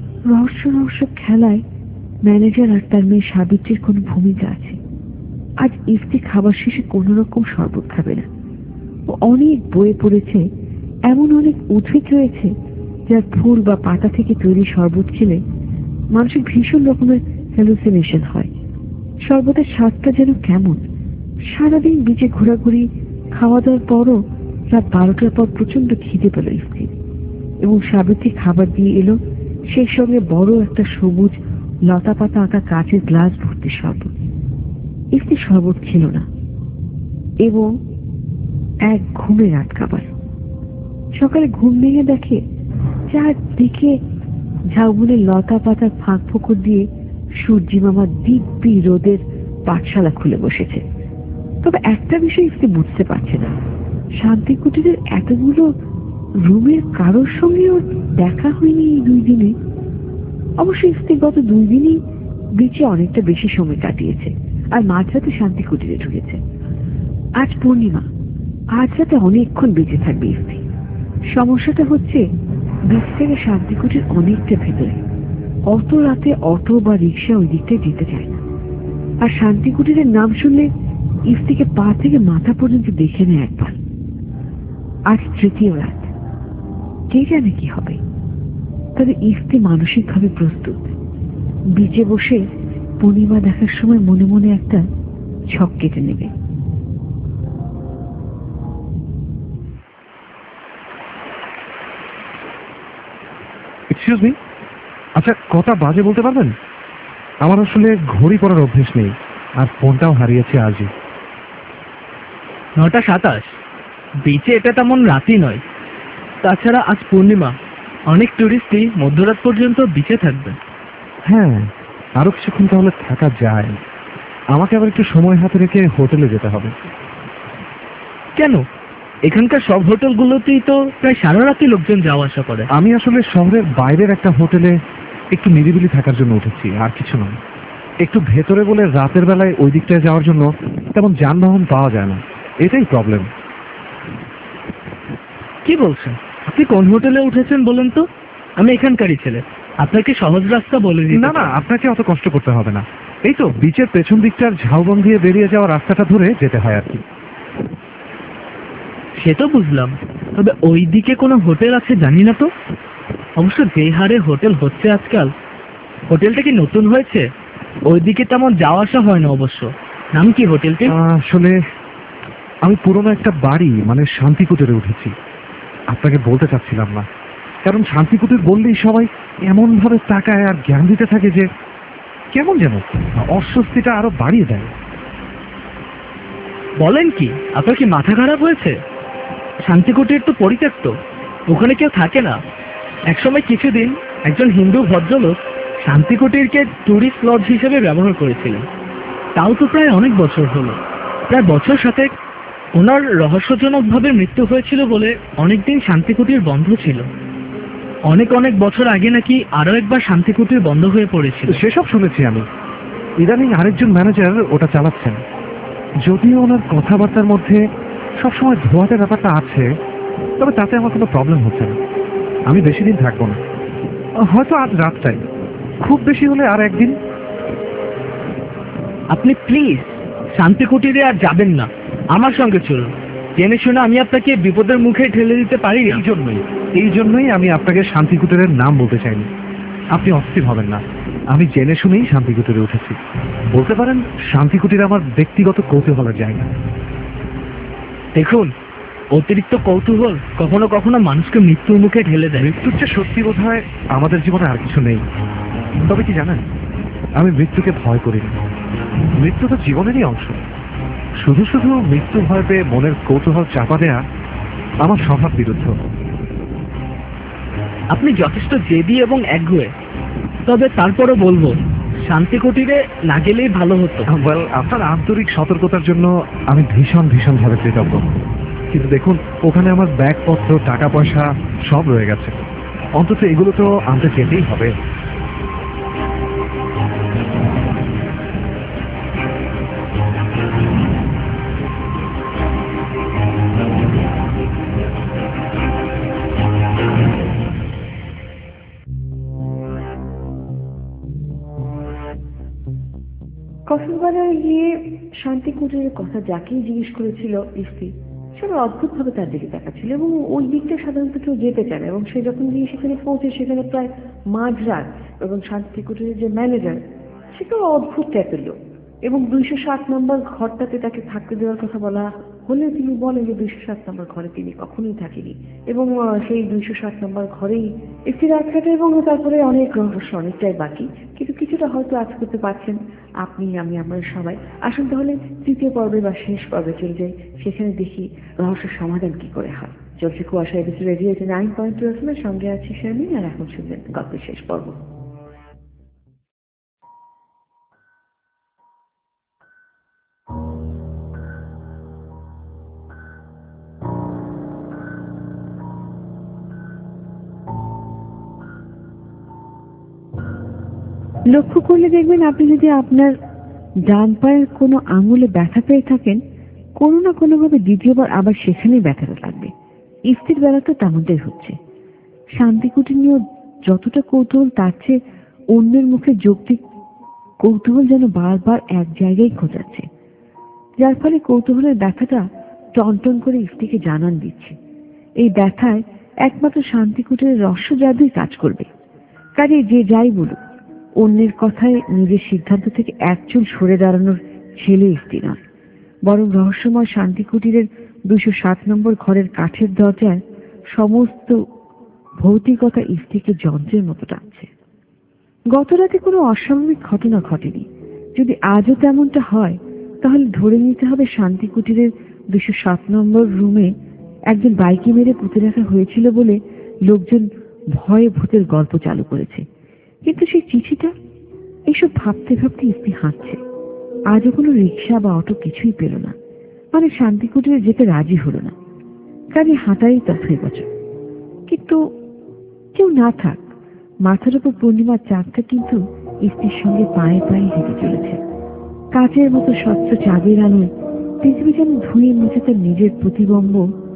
রহস্য খেলায় ম্যানেজার আর তার মেয়ে সাবিত্রীর কোনো ভূমিকা আছে। আজ ইফতি খাবার শেষে কোনো রকম শরবত খাবে না। ও অনেক বয়ে পড়েছে, এমন অনেক উদ্ভিদ রয়েছে যার ফুল বা পাতা থেকে তৈরি শরবত খেলে মানুষের ভীষণ রকমের হ্যালুসিনেশন হয়। শরবতের স্বাদটা যেন কেমন। সারাদিন বিচে ঘোরাঘুরি খাওয়া দাওয়ার পরও রাত 12টার পর প্রচন্ড খিদে পেল ইফতি, এবং সাবিত্রী খাবার দিয়ে এলো, সেই সঙ্গে বড় একটা সবুজ লতা পাতা আঁকা কাঁচের গ্লাস ভর্তি শরবত। ইফতি শরবত খেল না এবং এক ঘুমে রাত কাবার। সকালে ঘুম ভেঙে দেখে চারদিকে ঝাউবনের লতা পাতার ফাঁক ফোকর দিয়ে সূর্যি মামা দিব্যি রোদের পাঠশালা খুলে বসেছে। তবে একটা বিষয় ইফতি বুঝতে পারছে না, শান্তি কুটিরের এতগুলো রুমের কারোর সঙ্গে ওর দেখা হয়নি এই 2 দিনে। অবশ্য ইফতি গত 2 দিনই বিচে অনেকটা বেশি সময় কাটিয়েছে আর মাঝরাতে শান্তি কুটিরে ঢুকেছে। আজ পূর্ণিমা, আজ রাতে অনেকক্ষণ বেঁচে থাকবে ইফতি। সমস্যাটা হচ্ছে বিচ থেকে শান্তি কুটির অনেকটা ভেতরে, অত রাতে অটো বা রিক্সা ওই দিকটায় যেতে চায় না। আর শান্তি কুটিরের নাম শুনলে ইফতিকে পা থেকে মাথা পর্যন্ত দেখে নেয় একবার। আজ 3য় রাত, কে জানে কি হবে। তবে ইফতি মানসিকভাবে প্রস্তুত। বিচে বসে পূর্ণিমা দেখার সময় মনে মনে একটা ছক কেটে নেবে। এক্সকিউজ মি, আচ্ছা কটা বাজে বলতে পারবেন? আমার আসলে ঘড়ি পরার অভ্যেস নেই, আর ফোনটাও হারিয়েছে আজই। 9:27। বিচে এটা তেমন রাতই নয়। তাছাড়া আজ পূর্ণিমা, অনেক টুরিস্টই মধ্যরাত পর্যন্ত বিচে থাকবে। হ্যাঁ, আরো কিছুক্ষণ তাহলে থাকা যায়। আমাকে আবার একটু সময় হাতে রেখে হোটেলে যেতে হবে। কেন? এখানকার সব হোটেলগুলোতেই তো প্রায় সারা রাতই লোকজন যাওয়া আসা করে। আমি আসলে শহরের বাইরের একটা হোটেলে একটু নিরিবিলি থাকার জন্য উঠেছি, আর কিছু নয়। একটু ভেতরে বলে রাতের বেলায় ওই দিকটায় যাওয়ার জন্য তেমন যানবাহন পাওয়া যায় না, এটাই প্রবলেম। কি বলছেন? আপনি কোন হোটেলে উঠেছেন বলেন তো? আমি এখানকারই ছেলে, আপনাকে সহজ রাস্তা বলে দিই। না না, আপনাকে অত কষ্ট করতে হবে না। এই তো বিচের পেছন দিকটার ঝাউবন দিয়ে বেরিয়ে যাওয়া রাস্তাটা ধরে যেতে হয় আর কি। সে তো বুঝলাম, তবে ওই দিকে কোনো হোটেল আছে জানি না তো। অবশ্য যে হারে হোটেল হচ্ছে আজকাল, হোটেলটা কি নতুন হয়েছে? ওই দিকে তেমন যাওয়া আসা হয় না অবশ্য। নাম কি হোটেলটি? আসলে আমি পুরোনো একটা বাড়ি মানে শান্তিকুটিরে উঠেছি। আপনাকে বলতে চাচ্ছিলাম না, কারণ শান্তিকুটির বললেই সবাই এমন ভাবে তাকায় আর জ্ঞান দিতে থাকে যে কেমন যেন অস্বস্তিটা আরো বাড়িয়ে দেয়। বলেন কি, আপনার কি মাথা খারাপ হয়েছে? শান্তিকুটির তো পরিত্যক্ত, ওখানে কেউ থাকে না। একসময় কিছুদিন একজন হিন্দু ভদ্রলোক শান্তিকুটিরকে টুরিস্ট লজ হিসেবে ব্যবহার করেছিলেন। তাও তো প্রায় অনেক বছর হলো, প্রায় বছর 7 ওনার রহস্যজনকভাবে মৃত্যু হয়েছিল বলে অনেকদিন শান্তিকুটির বন্ধ ছিল। অনেক অনেক বছর আগে নাকি আরো একবার শান্তিকুটির বন্ধ হয়ে পড়েছিল। সেসব শুনেছি আমি। ইদানিং আরেকজন ম্যানেজার ওটা চালাচ্ছেন। যদিও ওনার কথাবার্তার মধ্যে সবসময় ধোয়াতে ব্যাপারটা আছে, তবে তাতে আমার কোনো প্রবলেম হচ্ছে না। আমি বেশি দিন থাকবো না, হয়তো আজ রাতটাই, খুব বেশি হলে আর একদিন। আপনি প্লিজ শান্তি কুটিরে আর যাবেন না, আমার সঙ্গে চলুন। জেনে শুনে আমি আপনাকে বিপদের মুখে ঠেলে দিতে পারি না। এই জন্যই আমি আপনাকে শান্তি কুটিরের নাম বলতে চাইনি। আপনি অস্থির হবেন না, আমি জেনে শুনেই শান্তি কুটিরে উঠেছি। বলতে পারেন শান্তি কুটির আমার ব্যক্তিগত কৌতূহলের জায়গা। দেখুন, অতিরিক্ত কৌতূহল কখনো কখনো মানুষকে মৃত্যুর মুখে ঠেলে দেয়। মৃত্যুর চেয়ে সত্যি বোধ হয় আমাদের জীবনে আর কিছু নেই। তবে কি জানেন, আমি মৃত্যুকে ভয় করি না। মৃত্যু তো জীবনেরই অংশ। শুধু শুধু মৃত্যু ভয় পেয়ে মনের কৌতূহল চাপা দেয়া আমার স্বভাব বিরুদ্ধ। আপনি যথেষ্ট জেদি এবং একগুঁয়ে, তবে তারপরও বলবো শান্তি কুটিরে না গেলেই ভালো হতো। আপনার আন্তরিক সতর্কতার জন্য আমি ভীষণ ভাবে কৃতজ্ঞ। কিন্তু দেখুন, ওখানে আমার ব্যাগপত্র, টাকা পয়সা সব রয়ে গেছে। অন্তত এগুলো তো আনতে যেতেই হবে। কক্সবাজারে গিয়ে শান্তি কুটিরের কথা যাকেই জিজ্ঞেস করেছিল ইফতি, সবাই অদ্ভুত ভাবে তার দিকে তাকাচ্ছিল এবং ওই দিকটা সাধারণত কেউ যেতে চায় না। এবং সে যখন গিয়ে সেখানে পৌঁছে, সেখানে প্রায় মাঝরাত, এবং শান্তি কুটিরের যে ম্যানেজার, সেটাও অদ্ভুত টাইপের লোক। এবং 207 নম্বর ঘরটাতে তাকে থাকতে দেওয়ার কথা বলা হলে তিনি বলেন যে 207 নম্বর ঘরে তিনি কখনোই থাকেনি, এবং সেই 207 নম্বর ঘরেই একটি রাত কাটে। এবং তারপরে অনেক রহস্য, অনেকটাই বাকি, কিন্তু কিছুটা হয়তো আজ করতে পারছেন আপনি, আমি, আমরা সবাই। আসুন তাহলে তৃতীয় পর্বে বা শেষ পর্বে চলে যাই, সেখানে দেখি রহস্যের সমাধান কি করে হয়। চলছে কুয়াশা এবিসি রেডিও 9.2 FM এর সঙ্গে আছি শারমিন, আর এখন শুনবেন গল্পের শেষ পর্ব। লক্ষ্য করলে দেখবেন, আপনি যদি আপনার ডান পায়ের কোনো আঙুলে ব্যথা পেয়ে থাকেন, কোনো না কোনোভাবে দ্বিতীয়বার আবার সেখানেই ব্যথাটা লাগবে। ইফতির বেলা তো তেমনটাই হচ্ছে। শান্তিকুটি নিয়েও যতটা কৌতূহল, তার চেয়ে অন্যের মুখে যৌক্তিক কৌতূহল যেন বারবার এক জায়গায় খোঁজাচ্ছে, যার ফলে কৌতূহলের ব্যথাটা টনটন করে ইফতিকে জানান দিচ্ছে। এই ব্যথায় একমাত্র শান্তিকুটির রহস্য জাদুই কাজ করবে। কাজে যে যাই বলুক, অন্যের কথায় নিজের সিদ্ধান্ত থেকে এক চুল সরে দাঁড়ানোর ছেলে ইফতি নয়, বরং রহস্যময় শান্তি কুটিরের 207 নম্বর ঘরের কাঠের দরজায় সমস্ত ভৌতিকতা ইফতিকে যন্ত্রের মতো টানছে। গত রাতে কোনো অস্বাভাবিক ঘটনা ঘটেনি। যদি আজও তেমনটা হয়, তাহলে ধরে নিতে হবে শান্তি কুটিরের 207 নম্বর রুমে একজন বাইকে মেরে পুঁতে রাখা হয়েছিল বলে লোকজন ভয়ে ভূতের গল্প চালু করেছে। কিন্তু সেই চিঠিটা, এইসব ভাবতে ভাবতে ইফতি হাঁটছে। আজও কোনো রিক্সা বা অটো কিছুই পেল না, মানে শান্তিকুটিরে যেতে রাজি হলো না। কাজে হাঁটাই তথ্যের বছর। কিন্তু কেউ না থাক, মাথার উপর পূর্ণিমার চাঁদটা কিন্তু ইফতির সঙ্গে পায়ে পায়ে হেঁটে চলেছে। কাচের মতো স্বচ্ছ চাঁদের আলোয় পৃথিবী যেন ধুয়ে মুছে তার নিজের প্রতিবিম্ব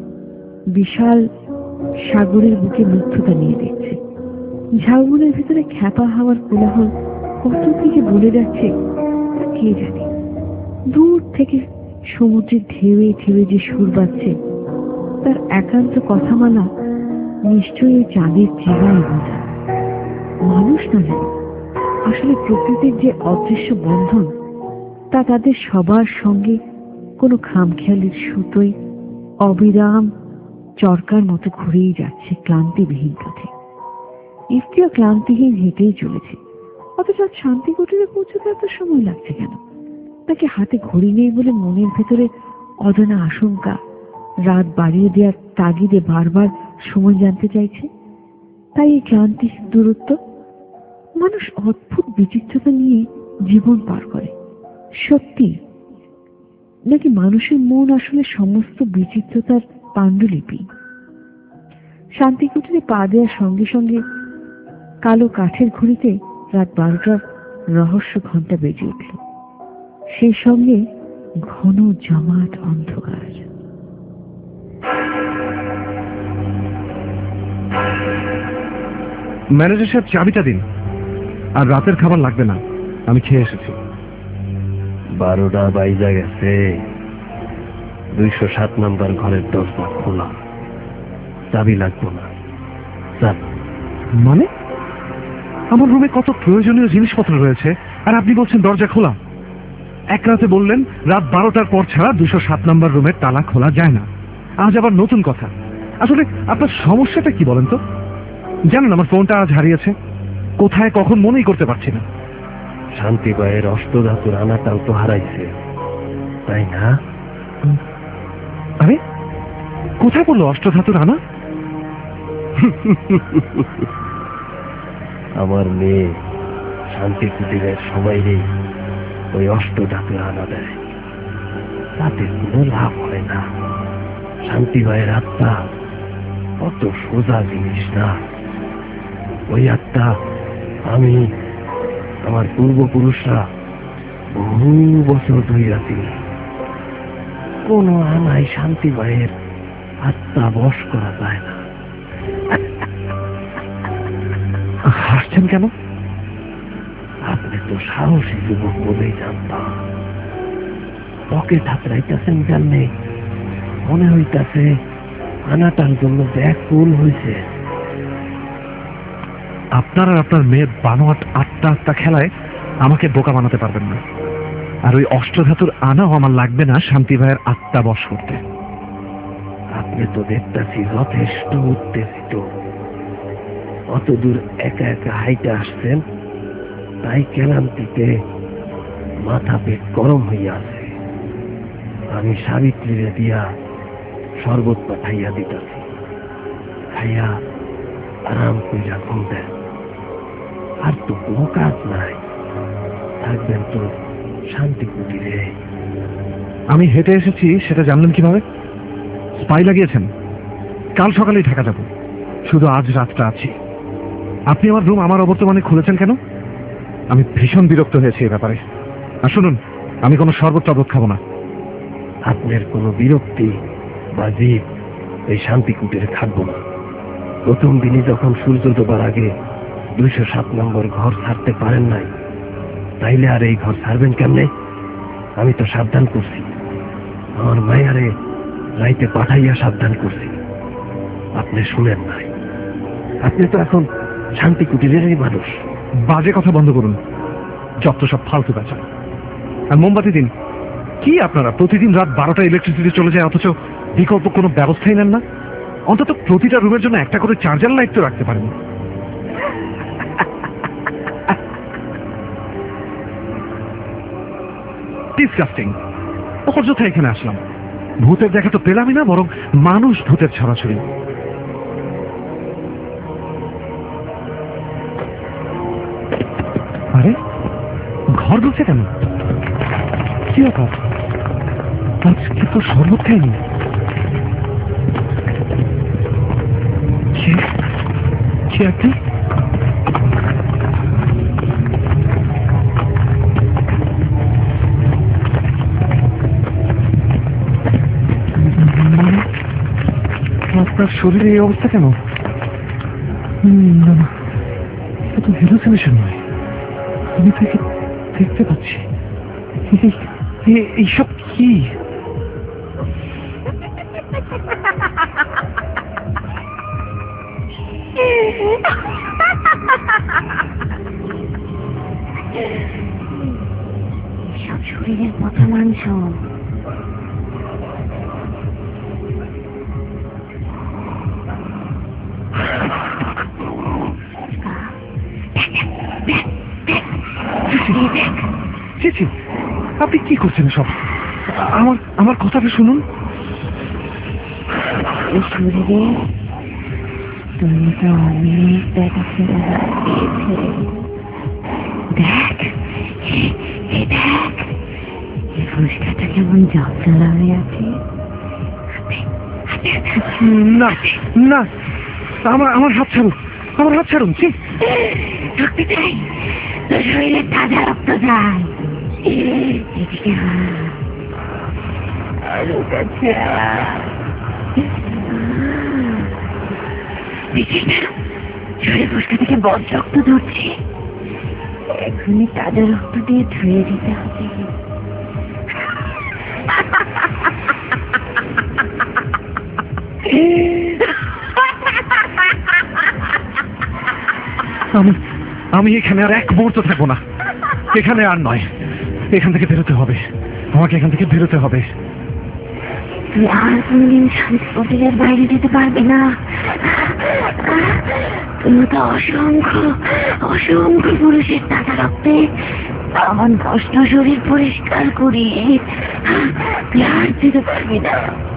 বিশাল সাগরের বুকে মুগ্ধতা নিয়ে দেখছে। ঝাউবনের ভিতরে খ্যাপা হাওয়ার কোলাহল কত দিকে বলে যাচ্ছে তা কে জানে। দূর থেকে সমুদ্রের ঢেউয়ে ঢেউয়ে যে সুর বাজছে, তার একান্ত কথামালা নিশ্চয়ই ওই চাঁদের চেহারায় বোঝা। মানুষ না জানে, আসলে প্রকৃতির যে অদৃশ্য বন্ধন, তা তাদের সবার সঙ্গে কোনো খামখেয়ালির সুতোয় অবিরাম চরকার মতো ঘুরেই যাচ্ছে ক্লান্তিবিহীন পথে। ইফতিও ক্লান্তিহীন হেঁটেই চলেছে, অথচ শান্তি কুটিরে পৌঁছতে এত সময় লাগছে কেন? তাকে হাতে ঘড়ি নেই বলে মনের ভেতরে অজানা আশঙ্কা রাত বাড়িয়ে দেওয়ার তাগিদে বারবার সময় জানতে চাইছে। তাই এই ক্লান্তি দূরত্ব। মানুষ অদ্ভুত বিচিত্রতা নিয়ে জীবন পার করে, সত্যি নাকি মানুষের মন আসলে সমস্ত বিচিত্রতার পাণ্ডুলিপি? শান্তি কুটিরে পা দেওয়ার সঙ্গে সঙ্গে কালো কাঠের ঘড়িতে রাত 12টার রহস্য ঘন্টা বেজে উঠল। সেই সঙ্গে ঘন জমাট অন্ধকার। ম্যানেজার সাহেব চাবিটা দিন। আর রাতের খাবার লাগবে না, আমি খেয়ে এসেছি। 12টা বাইজা গেছে, 207 নম্বর ঘরের দরজা খোলা, চাবি লাগবে না। চাপ। মানে আমার রুমে কত প্রয়োজনীয় জিনিসপত্র রয়েছে আর আপনি বলছেন দরজা খোলা? এক রাতে বললেন রাত 12টার পর ছাড়া 207 নম্বর রুমের তালা খোলা যায় না, আজ আবার নতুন কথা। আসলে আপনার সমস্যাটা কি বলেন তো? জানেন আমার ফোনটা আজ হারিয়েছে, কোথায় কখন মনেই করতে পারছি না। শান্তি ভাইয়ের অষ্টধাতুর আনাটাও তো হারাইছে, তাই না? আরে কোথায় বললো অষ্টধাতুর আনা? আমার মেয়ে শান্তি কুটিরের সবাইরেই ওই অষ্টধাতুর আনা দেয়, তাতে কোনো লাভ হয় না। শান্তি ভাইয়ের আত্মা অত সোজা জিনিস না। ওই আত্মা আমি, আমার পূর্বপুরুষরা বহু বছর ধরে আছি। কোন আনাই শান্তি ভাইয়ের আত্মা বশ করা যায় না। হাসছেন কেন? আপনি তো সাহসী যুবক বলেই জানতাম। পকেট হাতড়াইতেছেন জানলে মনে হইতাছে আনাটার জন্য ব্যাকুল হয়েছে। আপনার আর আপনার মেয়ের বানোয়াট আত্মা আত্মা খেলায় আমাকে বোকা বানাতে পারবেন না। আর ওই অষ্টধাতুর আনাও আমার লাগবে না শান্তি ভাইয়ের আত্মা বশ করতে। আপনি তো দেখতেছি যথেষ্ট উত্তেজিত। অত দূর একা একা হাইটে আসছেন, তাই ক্লান্তিতে মাথা পেট গরম হইয়া আছে। আমি সাবিত্রীরে দিয়া শরবত পাঠাইয়া দিতেছি, খাইয়া আরাম কইরা ঘুম দেন। আর তো কোনো কাজ নাই, থাকবেন তো শান্তি কুটিরে। আমি হেঁটে এসেছি সেটা জানলেন কিভাবে? স্পাই লাগিয়েছেন? কাল সকালেই ঢাকা যাব, শুধু আজ রাতটা আছি। আপনি আমার রুম আমার অবর্তমানে খুলেছেন কেন? আমি ভীষণ বিরক্ত হয়েছি এ ব্যাপারে। আর শুনুন, আমি কোনো শরবত টরবত খাবো না। আপনার কোনো বিরক্তি বা জিদ এই শান্তি কুটিরে থাকবো না। প্রথম দিনই যখন সূর্য ডোবার আগে 207 নম্বর ঘর ছাড়তে পারেন নাই, তাইলে আর এই ঘর ছাড়বেন কেমনে? আমি তো সাবধান করছি, আমার মায়ারে রাইতে পাঠাইয়া সাবধান করছি, আপনি শুনেন নাই। আপনি তো এখন শান্তি কুটিরেরই মানুষ। বাজে কথা বন্ধ করুন, যত সব ফালতু বেচা। আর মোমবাতি দিন। কি আপনারা প্রতিদিন রাত 12টায় ইলেকট্রিসিটি চলে যায়, অথচ বিকল্প কোনো ব্যবস্থাই নেন না? অন্তত প্রতিটা রুমের জন্য একটা করে চার্জার লাইট তো রাখতে পারেন। ডিসকাস্টিং। অযথা এখানে আসলাম। ভূতের দেখা তো পেলামই না, বরং মানুষ ভূতের ছড়াছড়ি। আরে ঘর ঢুকছে কেন? কি ব্যাপার? আজকে তো শরবত খাইনি। কে আপনি? আপনার শরীরে এই অবস্থা কেন? না, এটা তো হ্যালুসিনেশন নয়, আমি তাকে দেখতে পাচ্ছি। এইসব কি? সব শরীরের পচা মাংস। আপনি কি করছেন সব? আমার কথাটা শুনুন। এই শরীরে তুমি তো অনেক দেখা ছেড়ে হারিয়েছে। দেখ, এই দেখ, এই ফুসকাটা কেমন জলজলা হয়ে আছে। না না, আমার হাত ছাড়ুন, আমার হাত ছাড়ুন। কি ঢুকতে চাই, তোর শরীরে তাজা রক্ত যায়। এদিকে শরীর ফুসকা থেকে বদ রক্ত ধরছে, এখনই তাজা রক্ত দিয়ে ধুয়ে দিতে হবে। আমি এখানে আর এক মুহূর্ত থাকবো না, এখানে আর নয়, এখান থেকে বেরোতে হবে, আমাকে এখান থেকে বেরোতে হবে। তুই আর কোনদিন শান্তি কুটিরের বাইরে যেতে পারবি না। তুমি তো অসংখ্য অসংখ্য পুরুষের তাজা রক্তে আমার নষ্ট শরীর পরিষ্কার করিয়ে তুই আর যেতে পারবি না।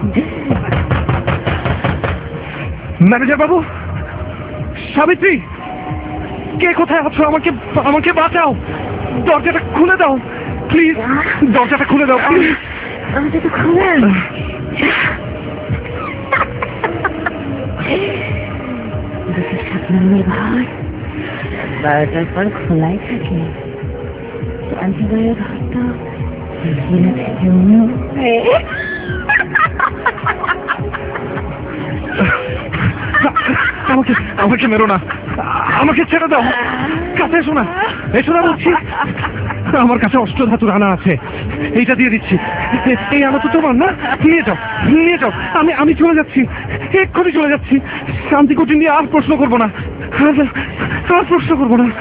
ম্যানেজার বাবু, সাবিত্রী, কে কোথায় আছো? আমাকে আমাকে বাঁচাও, দরজাটা খুলে দাও প্লিজ, দরজাটা খুলে দাও প্লিজ। দরজাটা খুলে ঘর 12টার পর খোলাই থাকে। শান্তি ভাইয়ের ঘরটা আমাকে আমাকে মেরো না, আমাকে ছেড়ে দাও, কাছে এসো না, এসো না বলছি। আমার কাছে অষ্টধাতুর আনা আছে, এইটা দিয়ে দিচ্ছি। এই আনা তো তোমার না, নিয়ে যাও নিয়ে যাও। আমি চলে যাচ্ছি, এক্ষুনি চলে যাচ্ছি। শান্তি কুটির নিয়ে আর প্রশ্ন করবো না, আর প্রশ্ন করবো না।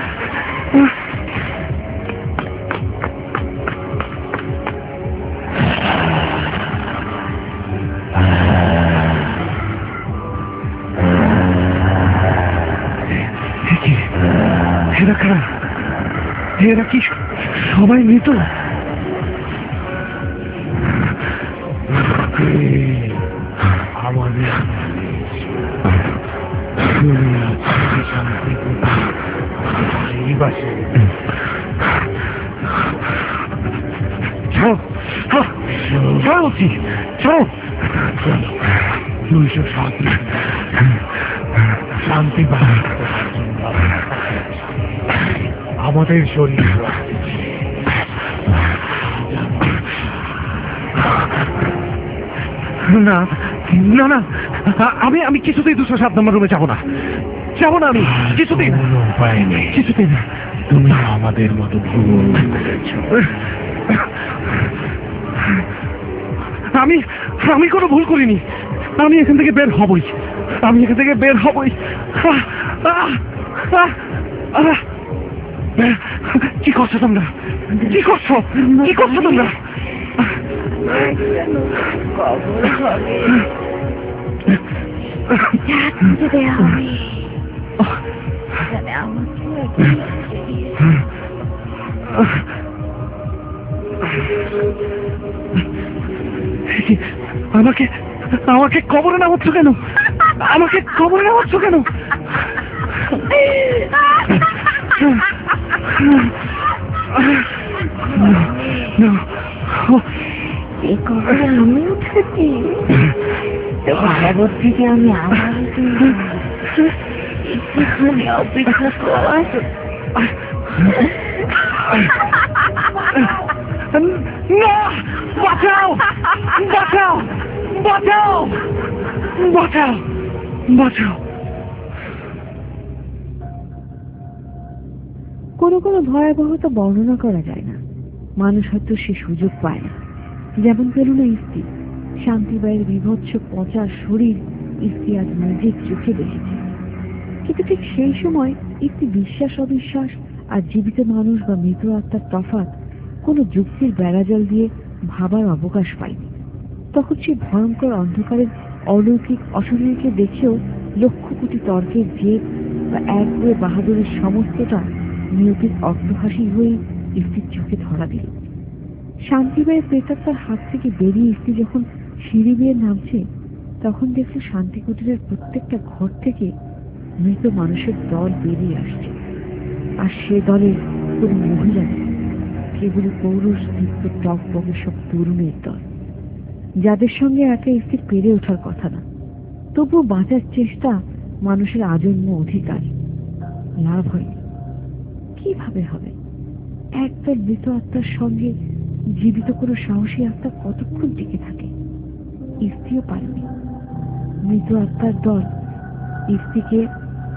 এরা কারা? এরা কি সবাই মৃত? আমাদের শান্তি আমাদের শরীর না না না, আমি কিছুতেই 207 নম্বর রুমে যাবো না, যাবো না, আমি কিছুতেই না, উপায় নেই, কিছুতেই না। তুমি আমাদের মতো ভুল করেছো। আমি কোনো ভুল করিনি, আমি এখান থেকে বের হবই, আমি এখান থেকে বের হবই। কি করছো তোমরা? কি করছো? কি করছো তোমরা? আমাকে আমাকে কবরে নামাচ্ছ কেন? আমাকে কবরে নামাচ্ছ কেন? এই কবরে আমি উঠেছি, খবর থেকে আমি আমার অপেক্ষা কর। বাঁচাও বাঁচাও বাঁচাও বাঁচাও বাঁচাও। কোনো কোনো ভয়াবহতা বর্ণনা করা যায় না, মানুষ হয়তো সে সুযোগ পায় না। যেমন পেল না ইস্তি, শান্তিবাইয়ের বিভৎস পচা শরীর ইস্তি আজ নিজের চোখে দেখেছে। কিন্তু ঠিক সেই সময় ইস্তি বিশ্বাস অবিশ্বাস আর জীবিত মানুষ বা মৃত আত্মার তফাৎ কোনো যুক্তির বেড়াজাল দিয়ে ভাবার অবকাশ পায়নি। তখন সে ভয়ঙ্কর অন্ধকারের অলৌকিক অশরীরকে দেখেও লক্ষ কোটি তর্কের জেদ বা এক বয়ে বাহাদুরের সমস্তটা নিয়তির অট্টহাসি হয়ে ইস্তির চোখে ধরা দিল। শান্তিবাইয়ের প্রেতাত্মার হাত থেকে বেরিয়ে ইস্তি যখন সিঁড়ি বেয়ে নামছে, তখন দেখল শান্তি কুটিরের প্রত্যেকটা ঘর থেকে মৃত মানুষের দল বেরিয়ে আসছে। আর সে দলে কোনো মহিলা নেই, কেবল পৌরুষ দীপ্ত টকবগে সব তরুণের দল, যাদের সঙ্গে একে ইস্তির পেরে ওঠার কথা না, তবুও বাঁচার চেষ্টা মানুষের আজন্ম অধিকার। লাভ হয়নি। কিভাবে হবে? একদল মৃত আত্মার সঙ্গে জীবিত কোনো সাহসী আত্মা কতক্ষণ টিকে থাকে? ইস্তিও পারেনি। মৃত আত্মার দল ইস্তিকে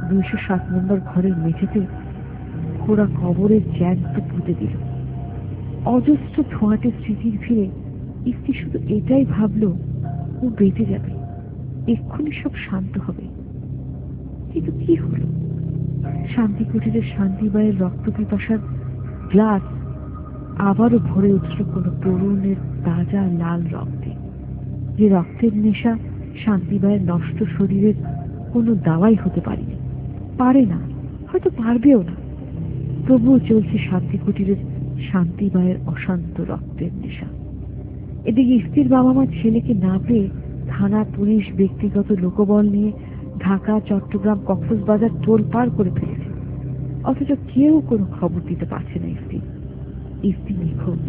207 নম্বর ঘরের মেঝেতে ওরা কবরের জ্যান্ত পুঁতে দিল। অজস্র ধোঁয়াটে স্মৃতির ভিড়ে ইফতি শুধু এটাই ভাবলো ও বেঁচে যাবে, এক্ষুনি সব শান্ত হবে। কিন্তু কি হলো? শান্তি কুটিরের শান্তিবাইয়ের রক্ত পিপাসার গ্লাস আবারও ভরে উঠল কোনো তরুণের তাজা লাল রক্তে, যে রক্তের নেশা শান্তিবাইয়ের নষ্ট শরীরের কোনো দাওয়াই হতে পারেনি, পারে না, হয়তো পারবেও না। তবুও চলছে শান্তি কুটিরের শান্তিবাইয়ের অশান্ত রক্তের নেশা। এদিকে ইফতির বাবা মা ছেলেকে না পেয়ে থানা, পুলিশ, ব্যক্তিগত লোকবল নিয়ে ঢাকা, চট্টগ্রাম, কক্সবাজার তোলপাড় করে ফেলেছে, অথচ কেউ কোনো খবর দিতে পারছে না। ইফতি নিখোঁজ।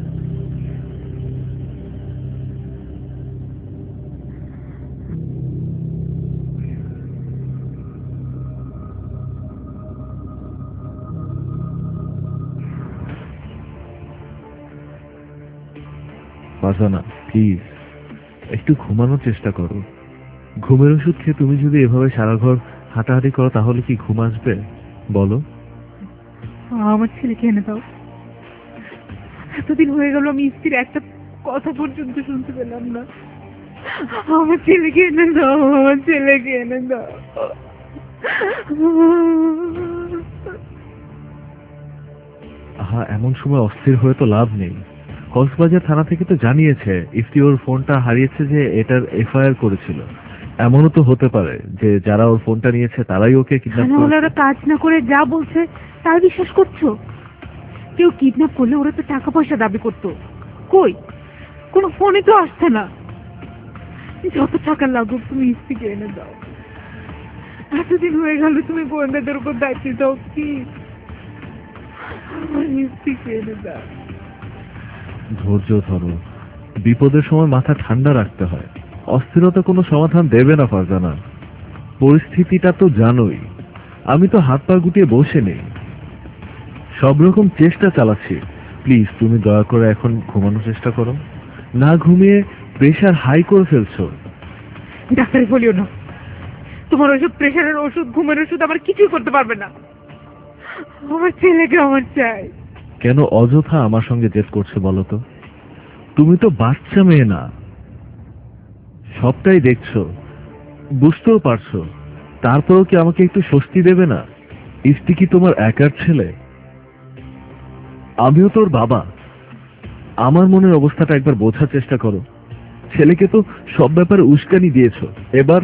ফারজানা, প্লিজ একটু ঘুমানোর চেষ্টা করো। ঘুমের ওষুধ খেয়ে তুমি যদি এভাবে সারা ঘর হাঁটাহাঁটি করো তাহলে কি ঘুম আসবে বলো? আমার ছেলেকে এনে দাও। এতদিন হয়ে গেল আমি স্ত্রীর একটা কথা পর্যন্ত শুনতে পেলাম না। আমার ছেলেকে এনে দাও, আমার ছেলেকে এনে দাও। এমন সময় অস্থির হয়ে তো লাভ নেই। কক্সবাজার থানা থেকে তো জানিয়েছে ইফতি ওর ফোনটা হারিয়েছে, যে এটার এফআইআর করেছিল। এমনও তো হতে পারে যে যারা ওর ফোনটা নিয়েছে তারাই ওকে কিডন্যাপ করেছে। ওরা কাজ না করে যা বলছে তার বিশ্বাস করছো? কেউ কিডন্যাপ করলে ওরা তো টাকা পয়সা দাবি করতো, কই কোনো ফোনে তো আসছে না। যত টাকা লাগুক তুমি স্ত্রীকে এনে দাও। এতদিন হয়ে গেল তুমি গোয়েন্দাদের উপর দায়িত্ব দাও, কি আমার স্ত্রীকে এনে দাও। ধৈর্য ধরো, বিপদের সময় মাথা ঠান্ডা রাখতে হয়। অস্থিরতা কোনো সমাধান দেবে না ফারজানা। পরিস্থিতিটা তো জানোই, আমি তো হাত পা গুটিয়ে বসে নেই, সব রকম চেষ্টা চালাচ্ছি। প্লিজ তুমি দয়া করে এখন ঘুমানোর চেষ্টা করো। না ঘুমিয়ে প্রেশার হাই করে ফেলছো। ডাক্তারি বলিও না, তোমার ওষুধ, প্রেশারের ওষুধ, ঘুমের ওষুধ আমার কিছুই করতে পারবে না। আমার ছেলেকে আমার চাই। কেন অযথা আমার সঙ্গে জেদ করছে বলো তো? তুমি তো বাচ্চা মেয়ে না, সবটাই দেখছো, বুঝতেও পারছো, তারপরেও কি আমাকে একটু স্বস্তি দেবে না? ইফতি কি তোমার একার ছেলে? আমিও তোর বাবা। আমার মনের অবস্থাটা একবার বোঝার চেষ্টা করো। ছেলেকে তো সব ব্যাপারে উস্কানি দিয়েছো, এবার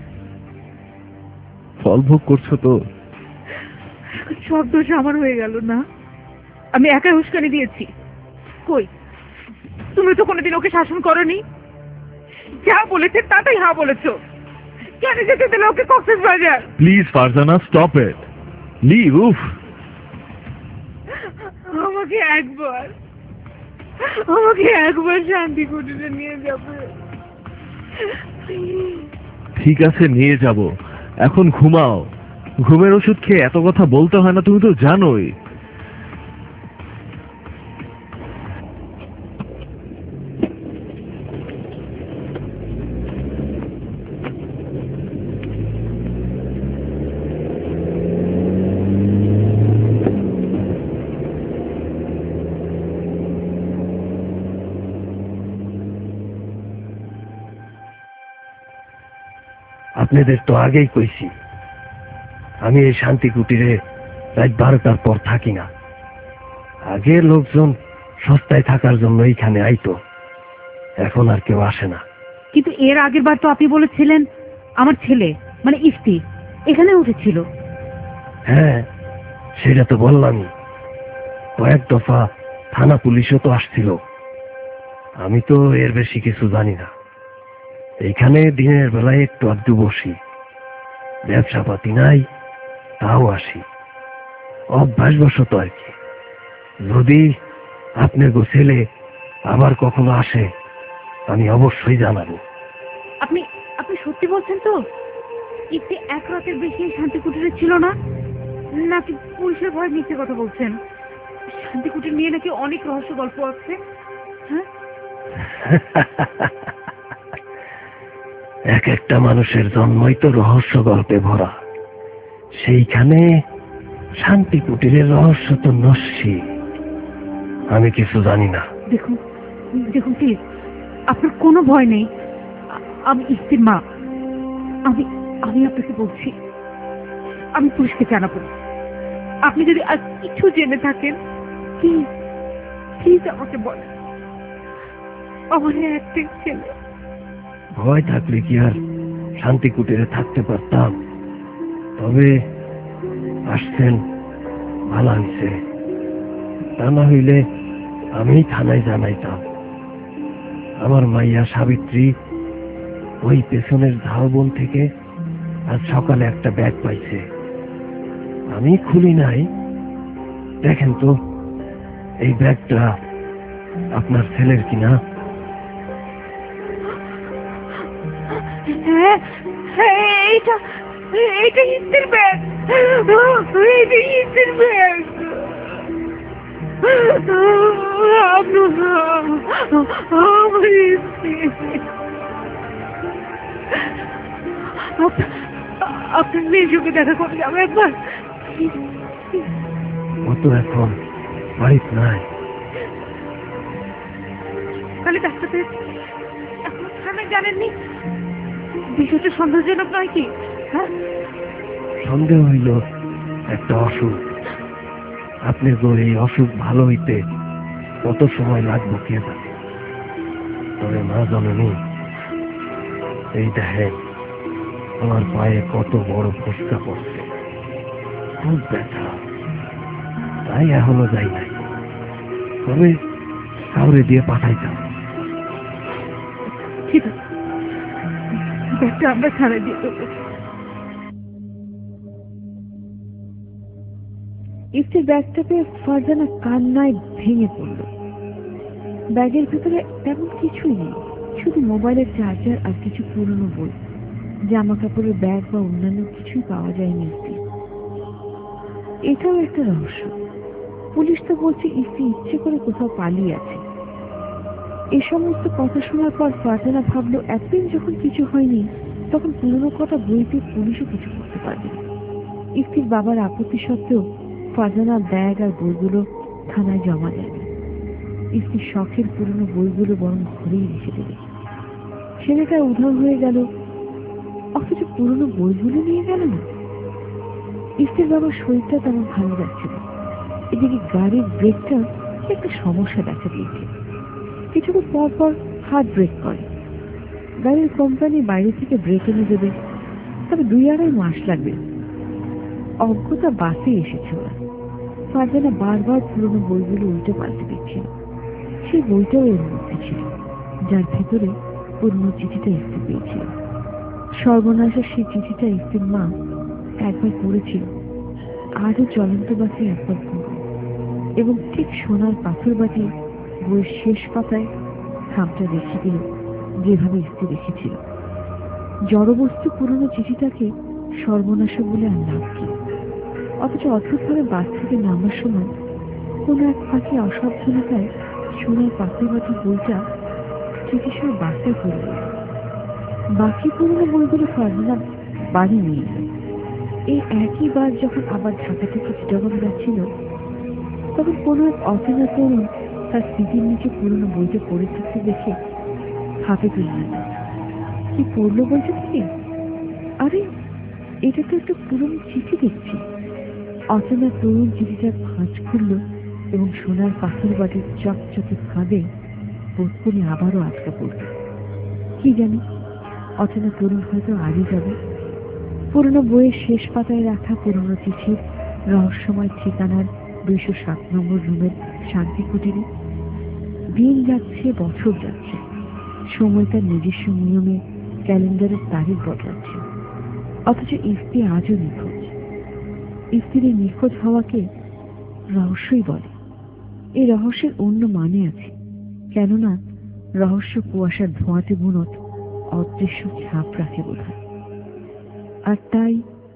ফল ভোগ করছো তো। সব দোষ আমার হয়ে গেল না? আমি একাই উস্কানি দিয়েছি? কই, তুমি তো কোনোদিন ওকে শাসন করনি। যা বলেছে তাতেই হ্যাঁ বলেছো। কেন যেতে দিলে ওকে Cox's Bazar? Please Farzana, stop it, leave. উফ, আমাকে একবার শান্তি কুটিরে নিয়ে যাবে। ঠিক আছে নিয়ে যাব, এখন ঘুমাও। ঘুমের ওষুধ খেয়ে এত কথা বলতে হয় না, তুমি তো জানোই। আপনাদের তো আগেই কইছি আমি এই শান্তি কুটিরে রাত 12টার পর থাকি না। আগে লোকজন সস্তায় থাকার জন্য এইখানে আইতো, এখন আর কেউ আসে না। কিন্তু এর আগের বার তো আপনি বলেছিলেন আমার ছেলে মানে ইফতি এখানে উঠেছিল। হ্যাঁ, সেটা তো বললামই। কয়েক দফা থানা পুলিশও তো আসছিল। আমি তো এর বেশি কিছু জানি না। এইখানে দিনের বেলায় একটু আধটু বসি, ব্যবসা পাতি নাই, তাও আসি, অভ্যাসবশত আর কি। যদি আপনার গো ছেলে আবার কখনো আসে আমি অবশ্যই জানাবো। আপনি আপনি সত্যি বলছেন তো? ইফতি এক রাতের বেশি শান্তি কুটিরে ছিল না, নাকি পুলিশের ভয় মিথ্যে কথা বলছেন? শান্তি কুটির নিয়ে নাকি অনেক রহস্য গল্প আছে। হ্যাঁ, এক একটা মানুষের জন্মই তো রহস্য গল্পে ভরা। সেইখানে শান্তি কুটিরের রহস্য তো নস্যি। আমি কিছু জানি না। দেখুন দেখুন প্লিজ, আপনার কোনো ভয় নেই। আমি ইস্তির মা। আমি আমি আপনাকে বলছি, আমি পুলিশকে জানাবো। আপনি যদি আর কিছু জেনে থাকেন, প্লিজ প্লিজ আমাকে বলেন। আমার একটি ছেলে। ভয় থাকলে কি আর শান্তি কুটিরে থাকতে পারতাম? তবে আসছেন, ভালো হয়েছে। তা না হইলে আমি থানায় জানাইতাম। আমার মাইয়া সাবিত্রী ওই পেছনের ঝাউবন থেকে আজ সকালে একটা ব্যাগ পাইছে। আমি খুলি নাই। দেখেন তো, এই ব্যাগটা আপনার ছেলের কিনা? হ্যাঁ হ্যাঁ, এইটা এইটা ইস্তির ব্যাগ। এইটা ইস্তির ব্যাগ। আমার ইস্তি। আপনার মেয়ের সঙ্গে দেখা করে যাবো একবার। ও তো এখন বাড়িতে নাই। তাহলে ডাক্তার এখন থানায় জানেননি? বিষয়টা সন্দেহজনক নয় কি? হ্যাঁ, সন্দেহ হইল একটা অসুখ। আপনি তো এই অসুখ ভালো হইতে কত সময় লাগবে কে জানে। তবে মা জননী, এই দেখেন আমার পায়ে কত বড় ফোসকা পড়ছে, খুব ব্যথা। তাই এখনো যাই নাই। তবে কাউরে দিয়ে পাঠাইতাম। ঠিক আছে, ব্যাগটা আমরা থানায় দিয়ে দেবো। ইফতির ব্যাগটা পেয়ে ফারজানা কান্নায় ভেঙে পড়ল। ব্যাগের ভেতরে তেমন কিছুই নেই, শুধু মোবাইলের চার্জার আর কিছু পুরনো বই। জামা কাপড়ের ব্যাগ বা অন্যান্য কিছুই পাওয়া যায়নি ইফতি। এটাও একটা রহস্য। পুলিশ তো বলছে ইফতি ইচ্ছে করে কোথাও পালিয়ে আছে। এ সমস্ত কথা শোনার পর ফারজানা ভাবল, একদিন যখন কিছু হয়নি তখন পুরনো কথা বইতে পুলিশও কিছু করতে পারবে। ইফতির বাবার আপত্তি সত্ত্বেও ফারজানা ব্যাগ আর বইগুলো থানায় জমা দেয়নি। ইফতির শখের পুরনো বইগুলো বরং ঘরেই রেখে দেবে। ছেলেটা উধাও হয়ে গেল, অথচ পুরনো বইগুলো নিয়ে গেল না। ইফতির বাবার শরীরটা তেমন ভালো যাচ্ছে না। এদিকে গাড়ির ব্রেকটা একটা সমস্যা দেখা দিয়েছে। কিছুক্ষণ পর পর হাত ব্রেক করে। গাড়ির কোম্পানি বাইরে থেকে ব্রেক এনে দেবে, তবে 2-2.5 মাস লাগবে। অজ্ঞতা বাসে এসেছে ওরা। ফারজানা বারবার পুরনো বইগুলো উল্টে পাল্টে দিচ্ছিল। সেই বইটাও এর মধ্যে ছিল, যার ভেতরে পুরনো চিঠিটা ইফতি পেয়েছিল। সর্বনাশের সেই চিঠিটা ইফতির মা একবার পড়েছিল, আজও জ্বলন্ত বাসে একবার পড়ল, এবং ঠিক সোনার পাথর বাটি বইয়ের শেষ পাতায় খামটা রেখে দিল যেভাবে ইফতি রেখেছিল। জড়বস্তু পুরনো চিঠিটাকে সর্বনাশ বলে আর লাভ কি? অথচ অদ্ভুতভাবে বাস থেকে নামার সময় কোনো এক ফাঁকে অসাবধানতায় সোনার পাথর বাটি বইটা চিঠিসহ বাসে পড়ে গেল। বাকি পুরনো বইগুলো ফারজানা বাড়ি নিয়ে এলো। এই একই বার যখন আবার ঢাকা থেকে চিটাগং যাচ্ছিল, তখন কোনো এক অচেনা তরুণ তার সিটির নিচে পুরনো বইটা পড়ে থাকতে দেখে হাতে তুলে নিল। কি পড়লো বলছে থেকে? আরে, এটা তো একটা পুরনো চিঠি দেখছি। অচেনা তরুণ চিঠিটার ভাঁজ খুলল এবং সোনার পাথর বাটির চকচকে ফাঁদে বোধকরি আবারও আটকা পড়ল। কি জানি, অচেনা তরুণ হয়তো আগে যাবে। পুরনো বইয়ের শেষ পাতায় রাখা পুরনো চিঠির রহস্যময় ঠিকানার 207 নম্বর রুমের শান্তি কুটিরে। দিন যাচ্ছে, বছর যাচ্ছে, সময় তার নিজস্ব নিয়মে ক্যালেন্ডারের তারিখ বদলাচ্ছে, অথচ ইফতি আজও নিখোঁজ। ইফতির এই নিখোঁজ হওয়াকে রহস্যই বলে। এই রহস্যের অন্য মানে আছে, কেননা রহস্য কুয়াশার ধোঁয়াতে বুনত অদৃশ্য ছাপ রাখে বোধহয়। আর তাই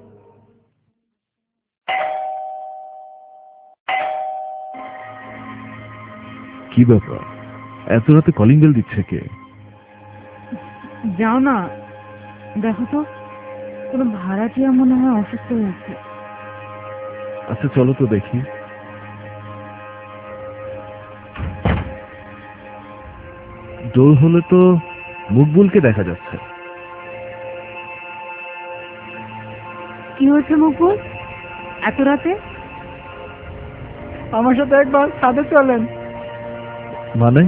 কি ব্যাপার, এত রাতে কলিং বেল দিচ্ছে কে? যাও না, দেখো তো কোনো ভাড়াটিয়া মনে হয় অসুস্থ হয়েছে। আচ্ছা চলো তো দেখি। ডোর হলে তো মকবুলকে দেখা যাচ্ছে। কি হয়েছে মকবুল এত রাতে? আমার সাথে একবার ছাদে চলেন। মানে?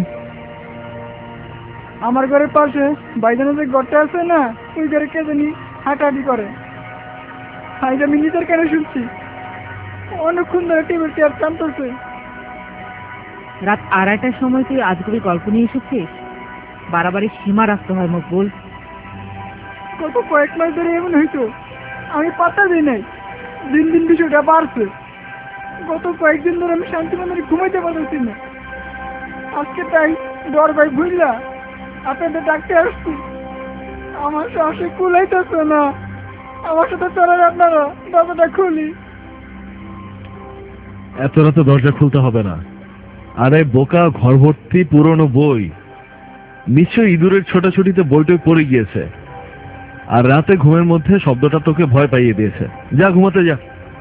আমার ঘরের পাশে বাইজানের যে ঘরটা আছে না, ওই ঘরে কে জানি হাঁটাহাঁটি করে। আজ আমি নিজের কানে শুনছি, অনেকক্ষণ ধরে টেবিল চেয়ার টানতেছে। রাত 2:30টার সময় তুই আজগুবি গল্প নিয়ে এসেছিস? বাড়াবাড়ি সীমা রাখতে হয় মকবুল। গত কয়েক মাস ধরে এমন হইতো, আমি পাত্তা দিই নাই। দিন দিন বিষয়টা বাড়ছে। গত কয়েকদিন ধরে আমি শান্তি মনে ঘুমাইতে পারতেছি না। আজকে তাই ডর ভাই ভুললা আপনাদের ডাকতে আসছি। আমার শ্বাসে কুলাইতেছে না। আমার সাথে চলেন, আপনারা দরজাটা খুলি। এত রাতে দরজা খুলতে হবে না। আরে বোকা, ঘর ভর্তি পুরনো বই, নিশ্চয়ই ইঁদুরের ছোটাছুটিতে বইটই পড়ে গিয়েছে, আর রাতে ঘুমের মধ্যে শব্দটা তোকে ভয় পাইয়ে দিয়েছে। যা ঘুমাতে যা।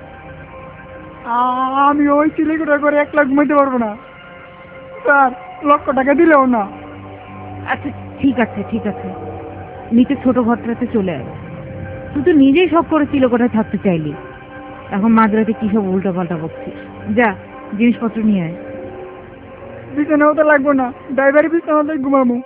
আমি ওই চিলেকোটা করে 1 লাখ ঘুমাইতে পারবো না স্যার, লক্ষ টাকা দিলেও না। আচ্ছা ঠিক আছে ঠিক আছে, নিচে ছোট ঘরটাতে চলে আয়। তুই তো নিজেই সব করে চিলেকোঠায় থাকতে চাইলি, এখন মাঝরাতে কি সব উল্টো পাল্টা বকছিস। যা জিনিসপত্র নিয়ে আয়। বিছানাও তো লাগবো না, ড্রাইভারের বিছানাতে ঘুমাবো।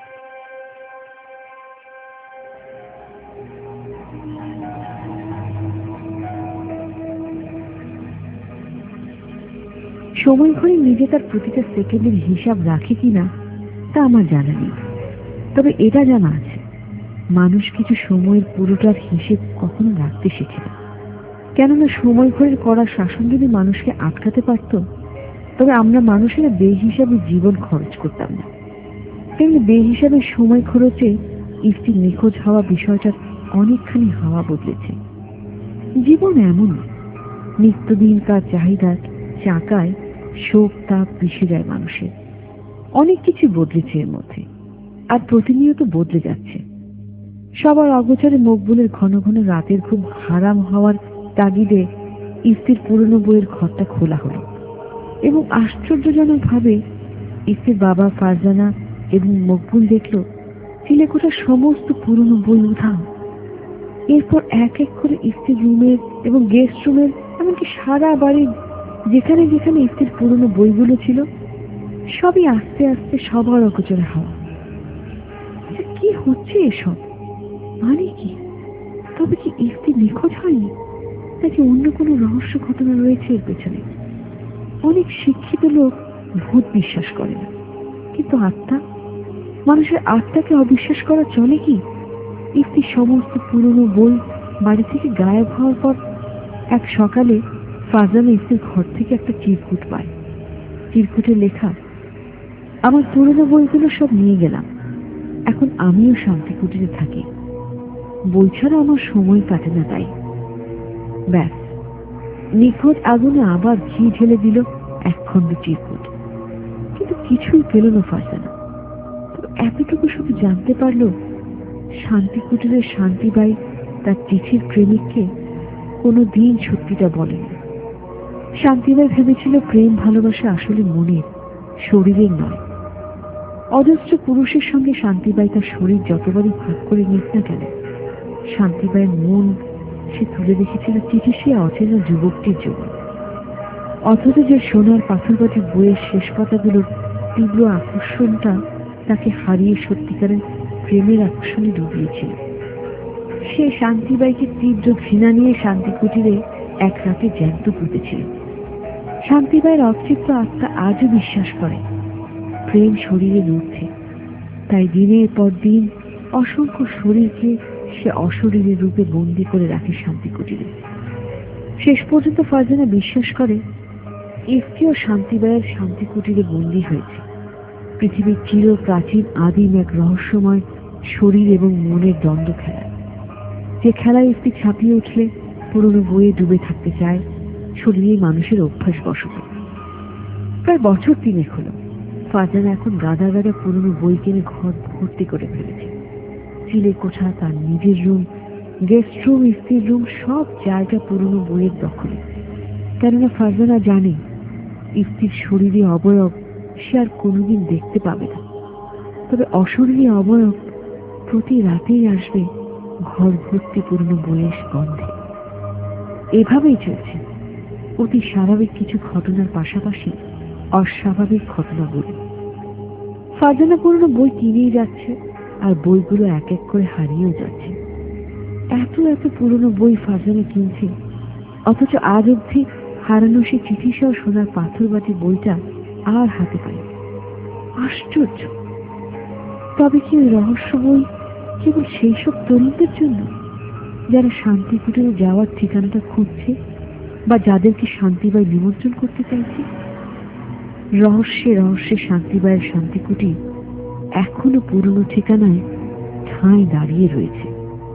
সময় ঘড়ি নিজে তার প্রতিটা সেকেন্ডের হিসাব রাখে কিনা তা আমার জানা নেই, তবে এটা জানা আছে মানুষ কিছু সময়ের পুরোটার হিসেব কখনো রাখতে শেখে না। কেননা সময় ঘড়ির কড়া শাসন যদি মানুষকে আটকাতে পারত, তবে আমরা মানুষেরা বেহিসাবে জীবন খরচ করতাম না। তেমনি বেহিসাবে সময় খরচে ইফতির নিখোঁজ হওয়া বিষয়টার অনেকখানি হাওয়া বদলেছে। জীবন এমন নিত্যদিনকার চাহিদার চাকায় শোক তাপ মিশে যায় মানুষের। অনেক কিছু বদলেছে এর মধ্যে, আর প্রতিনিয়ত বদলে যাচ্ছে। সবার অগোচরে মকবুলের ঘন ঘন রাতের খুব হারাম হওয়ার তাগিদে ইফতির পুরনো বইয়ের ঘরটা খোলা হলো, এবং আশ্চর্যজনক ভাবে ইফতির বাবা ফারজানা এবং মকবুল দেখল চিলেকোঠার সমস্ত পুরনো বই উধাও। এরপর এক এক করে ইফতির রুমের এবং গেস্ট রুমের, এমনকি সারা বাড়ির যেখানে যেখানে ইফতির পুরনো বইগুলো ছিল, সবই আস্তে আস্তে সবার অগোচরে হওয়া। কি হচ্ছে এসব? মানে কি? তবে কি ইফতি নিখোঁজ হয়নি, নাকি অন্য কোনো রহস্য ঘটনা রয়েছে এর পেছনে? অনেক শিক্ষিত লোক ভূত বিশ্বাস করে না, কিন্তু আত্মা, মানুষের আত্মাকে অবিশ্বাস করা চলে কি? ইফতির সমস্ত পুরনো বই বাড়ি থেকে গায়েব হওয়ার পর এক সকালে ফারজানা ইফতির ঘর থেকে একটা চিরকুট পায়। চিরকুটে লেখা, আমার পুরনো বইগুলো সব নিয়ে গেলাম, এখন আমিও শান্তি কুটিরে থাকি, বই ছাড়া আমার সময় কাটে না তাই। ব্যাস, নিখোঁজ আগুনে আবার ঘি ঢেলে দিল একখণ্ড চিরকুট। কিন্তু কিছুই পেল না ফারজানা। তবে এতটুকু শুধু জানতে পারলো, শান্তি কুটিরের শান্তিবাই তার চিঠির প্রেমিককে কোনো দিন সত্যিটা বলেনি। শান্তিবাই ভেবেছিল প্রেম ভালোবাসা আসলে মনের, শরীরের নয়। অজস্র পুরুষের সঙ্গে শান্তিবাই তার শরীর যতবারই ভাগ করে নিক না কেন, শান্তিবাইয়ের মন সে তুলে রেখেছিল চিঠি সে অচেনা যুবকটির জন্য। অথচ যে সোনার পাথরবাটি বইয়ের শেষ পাতাগুলোর তীব্র আকর্ষণটা তাকে হারিয়ে সত্যিকারের প্রেমের আকর্ষণে ডুবিয়েছিল। সে শান্তিবাইকে তীব্র ঘৃণা নিয়ে শান্তি কুটিরে এক রাতে জ্যান্ত পুঁতেছিল। শান্তিবাইয়ের অতৃপ্ত আত্মা আজও বিশ্বাস করে প্রেম শরীরের ঊর্ধ্বে, তাই দিনের পর দিন অসংখ্য শরীরকে সে অশরীরের রূপে বন্দী করে রাখে শান্তি কুটিরে। শেষ পর্যন্ত ফারজানা বিশ্বাস করে ইফতি ও শান্তিবাইয়ের শান্তি কুটিরে বন্দী হয়েছে পৃথিবীর চির প্রাচীন আদিম এক রহস্যময় শরীর এবং মনের দ্বন্দ্ব খেলা, যে খেলায় ইফতি ছাপিয়ে উঠলে পুরনো বইয়ে ডুবে থাকতে চায়, শরীরে মানুষের অভ্যাস বসত। প্রায় বছর 3 হলো ফারজানা এখন গাদা গাদা পুরনো বই কিনে ঘর ভর্তি করে ফেলেছে। চিলেকোঠা, তার নিজের রুম, গেস্ট রুম, স্ত্রীর রুম, সব জায়গা পুরনো বইয়ের দখলে। কেননা ফারজানা জানে স্ত্রীর শরীরে অবয়ব সে আর কোনোদিন দেখতে পাবে না, তবে অশরীরী অবয়ব প্রতি রাতেই আসবে ঘর ভর্তি পুরনো বইয়ের গন্ধে। এভাবেই চলছে অতি স্বাভাবিক কিছু ঘটনার পাশাপাশি অস্বাভাবিক ঘটনাগুলো। ফারজানা পুরনো বই কিনেই যাচ্ছে, আর বইগুলো এক এক করে হারিয়েও যাচ্ছে। এত এত পুরনো বই ফারজানা কিনছে, অথচ আজ অবধি হারানো সে চিঠি সহ সোনার পাথরবাটি বইটা আর হাতে পায়। আশ্চর্য! তবে কি ওই রহস্য বই কেবল সেই সব তরুণদের জন্য যারা শান্তিকুটিরে যাওয়ার ঠিকানাটা খুঁজছে, বা যাদেরকে শান্তিবাই নিমন্ত্রণ করতে চাইছে? রহস্যে রহস্যে শান্তিবাইয়ের শান্তিকুটি এখনো পুরনো ঠিকানায় ঠাঁই দাঁড়িয়ে রয়েছে।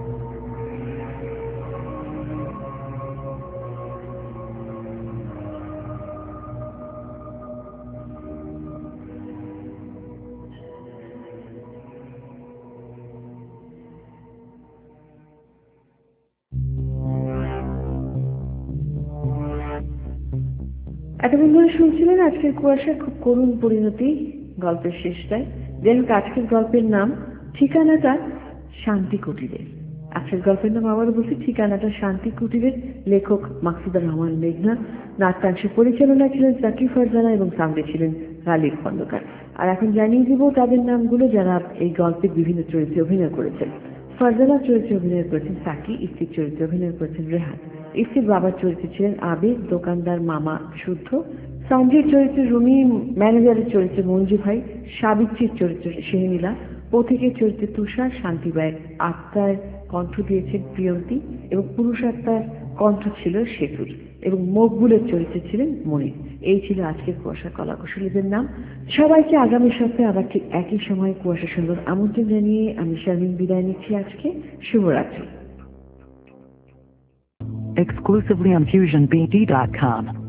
এতদিন ধরে শুনছিলেন আজকের কুয়াশার খুব করুণ পরিণতি গল্পের শেষটায়। যাই হোক, আজকের গল্পের নাম ঠিকানাটা শান্তি কুটিরের। আজকের গল্পের নাম আবারও বলছি, ঠিকানাটা শান্তি কুটিরের। লেখক মাকসুদা রহমান মেঘনা, নাট্যাংশে পরিচালনা ছিলেন জাকির ফারজানা এবং সামনে ছিলেন খালিদ খন্দকার। আর এখন জানিয়ে দিব তাদের নামগুলো যারা এই গল্পের বিভিন্ন চরিত্রে অভিনয় করেছেন। ফারজানার চরিত্রে অভিনয় করেছেন সাকি, স্ত্রীর চরিত্রে অভিনয় করেছেন রেহান, স্ত্রীর বাবার চরিত্রে ছিলেন আবির, দোকানদার মামা শুদ্ধ, সঞ্জয়ের চরিত্রে রুমি, ম্যানেজারের চরিত্রে মঞ্জু ভাই, সাবিত্রীর চরিত্রে শেহনীলা, পথিকের চরিত্রে তুষার, শান্তিবাইয়ের আত্মার কণ্ঠ দিয়েছেন প্রিয়ন্তী এবং পুরুষ আত্মার কণ্ঠ ছিল সেতুর, এবং মকবুলের চরিত্রে ছিলেন মনির। এই ছিল আজকের কুয়াশা কলাকুশলীদের নাম। সবাইকে আগামী সপ্তাহে আবার ঠিক একই সময় কুয়াশা সুন্দর আমন্ত্রণ জানিয়ে আমি শারমিন বিদায় নিচ্ছি আজকে। শুভরাত্রি। Exclusively on FusionBD.com.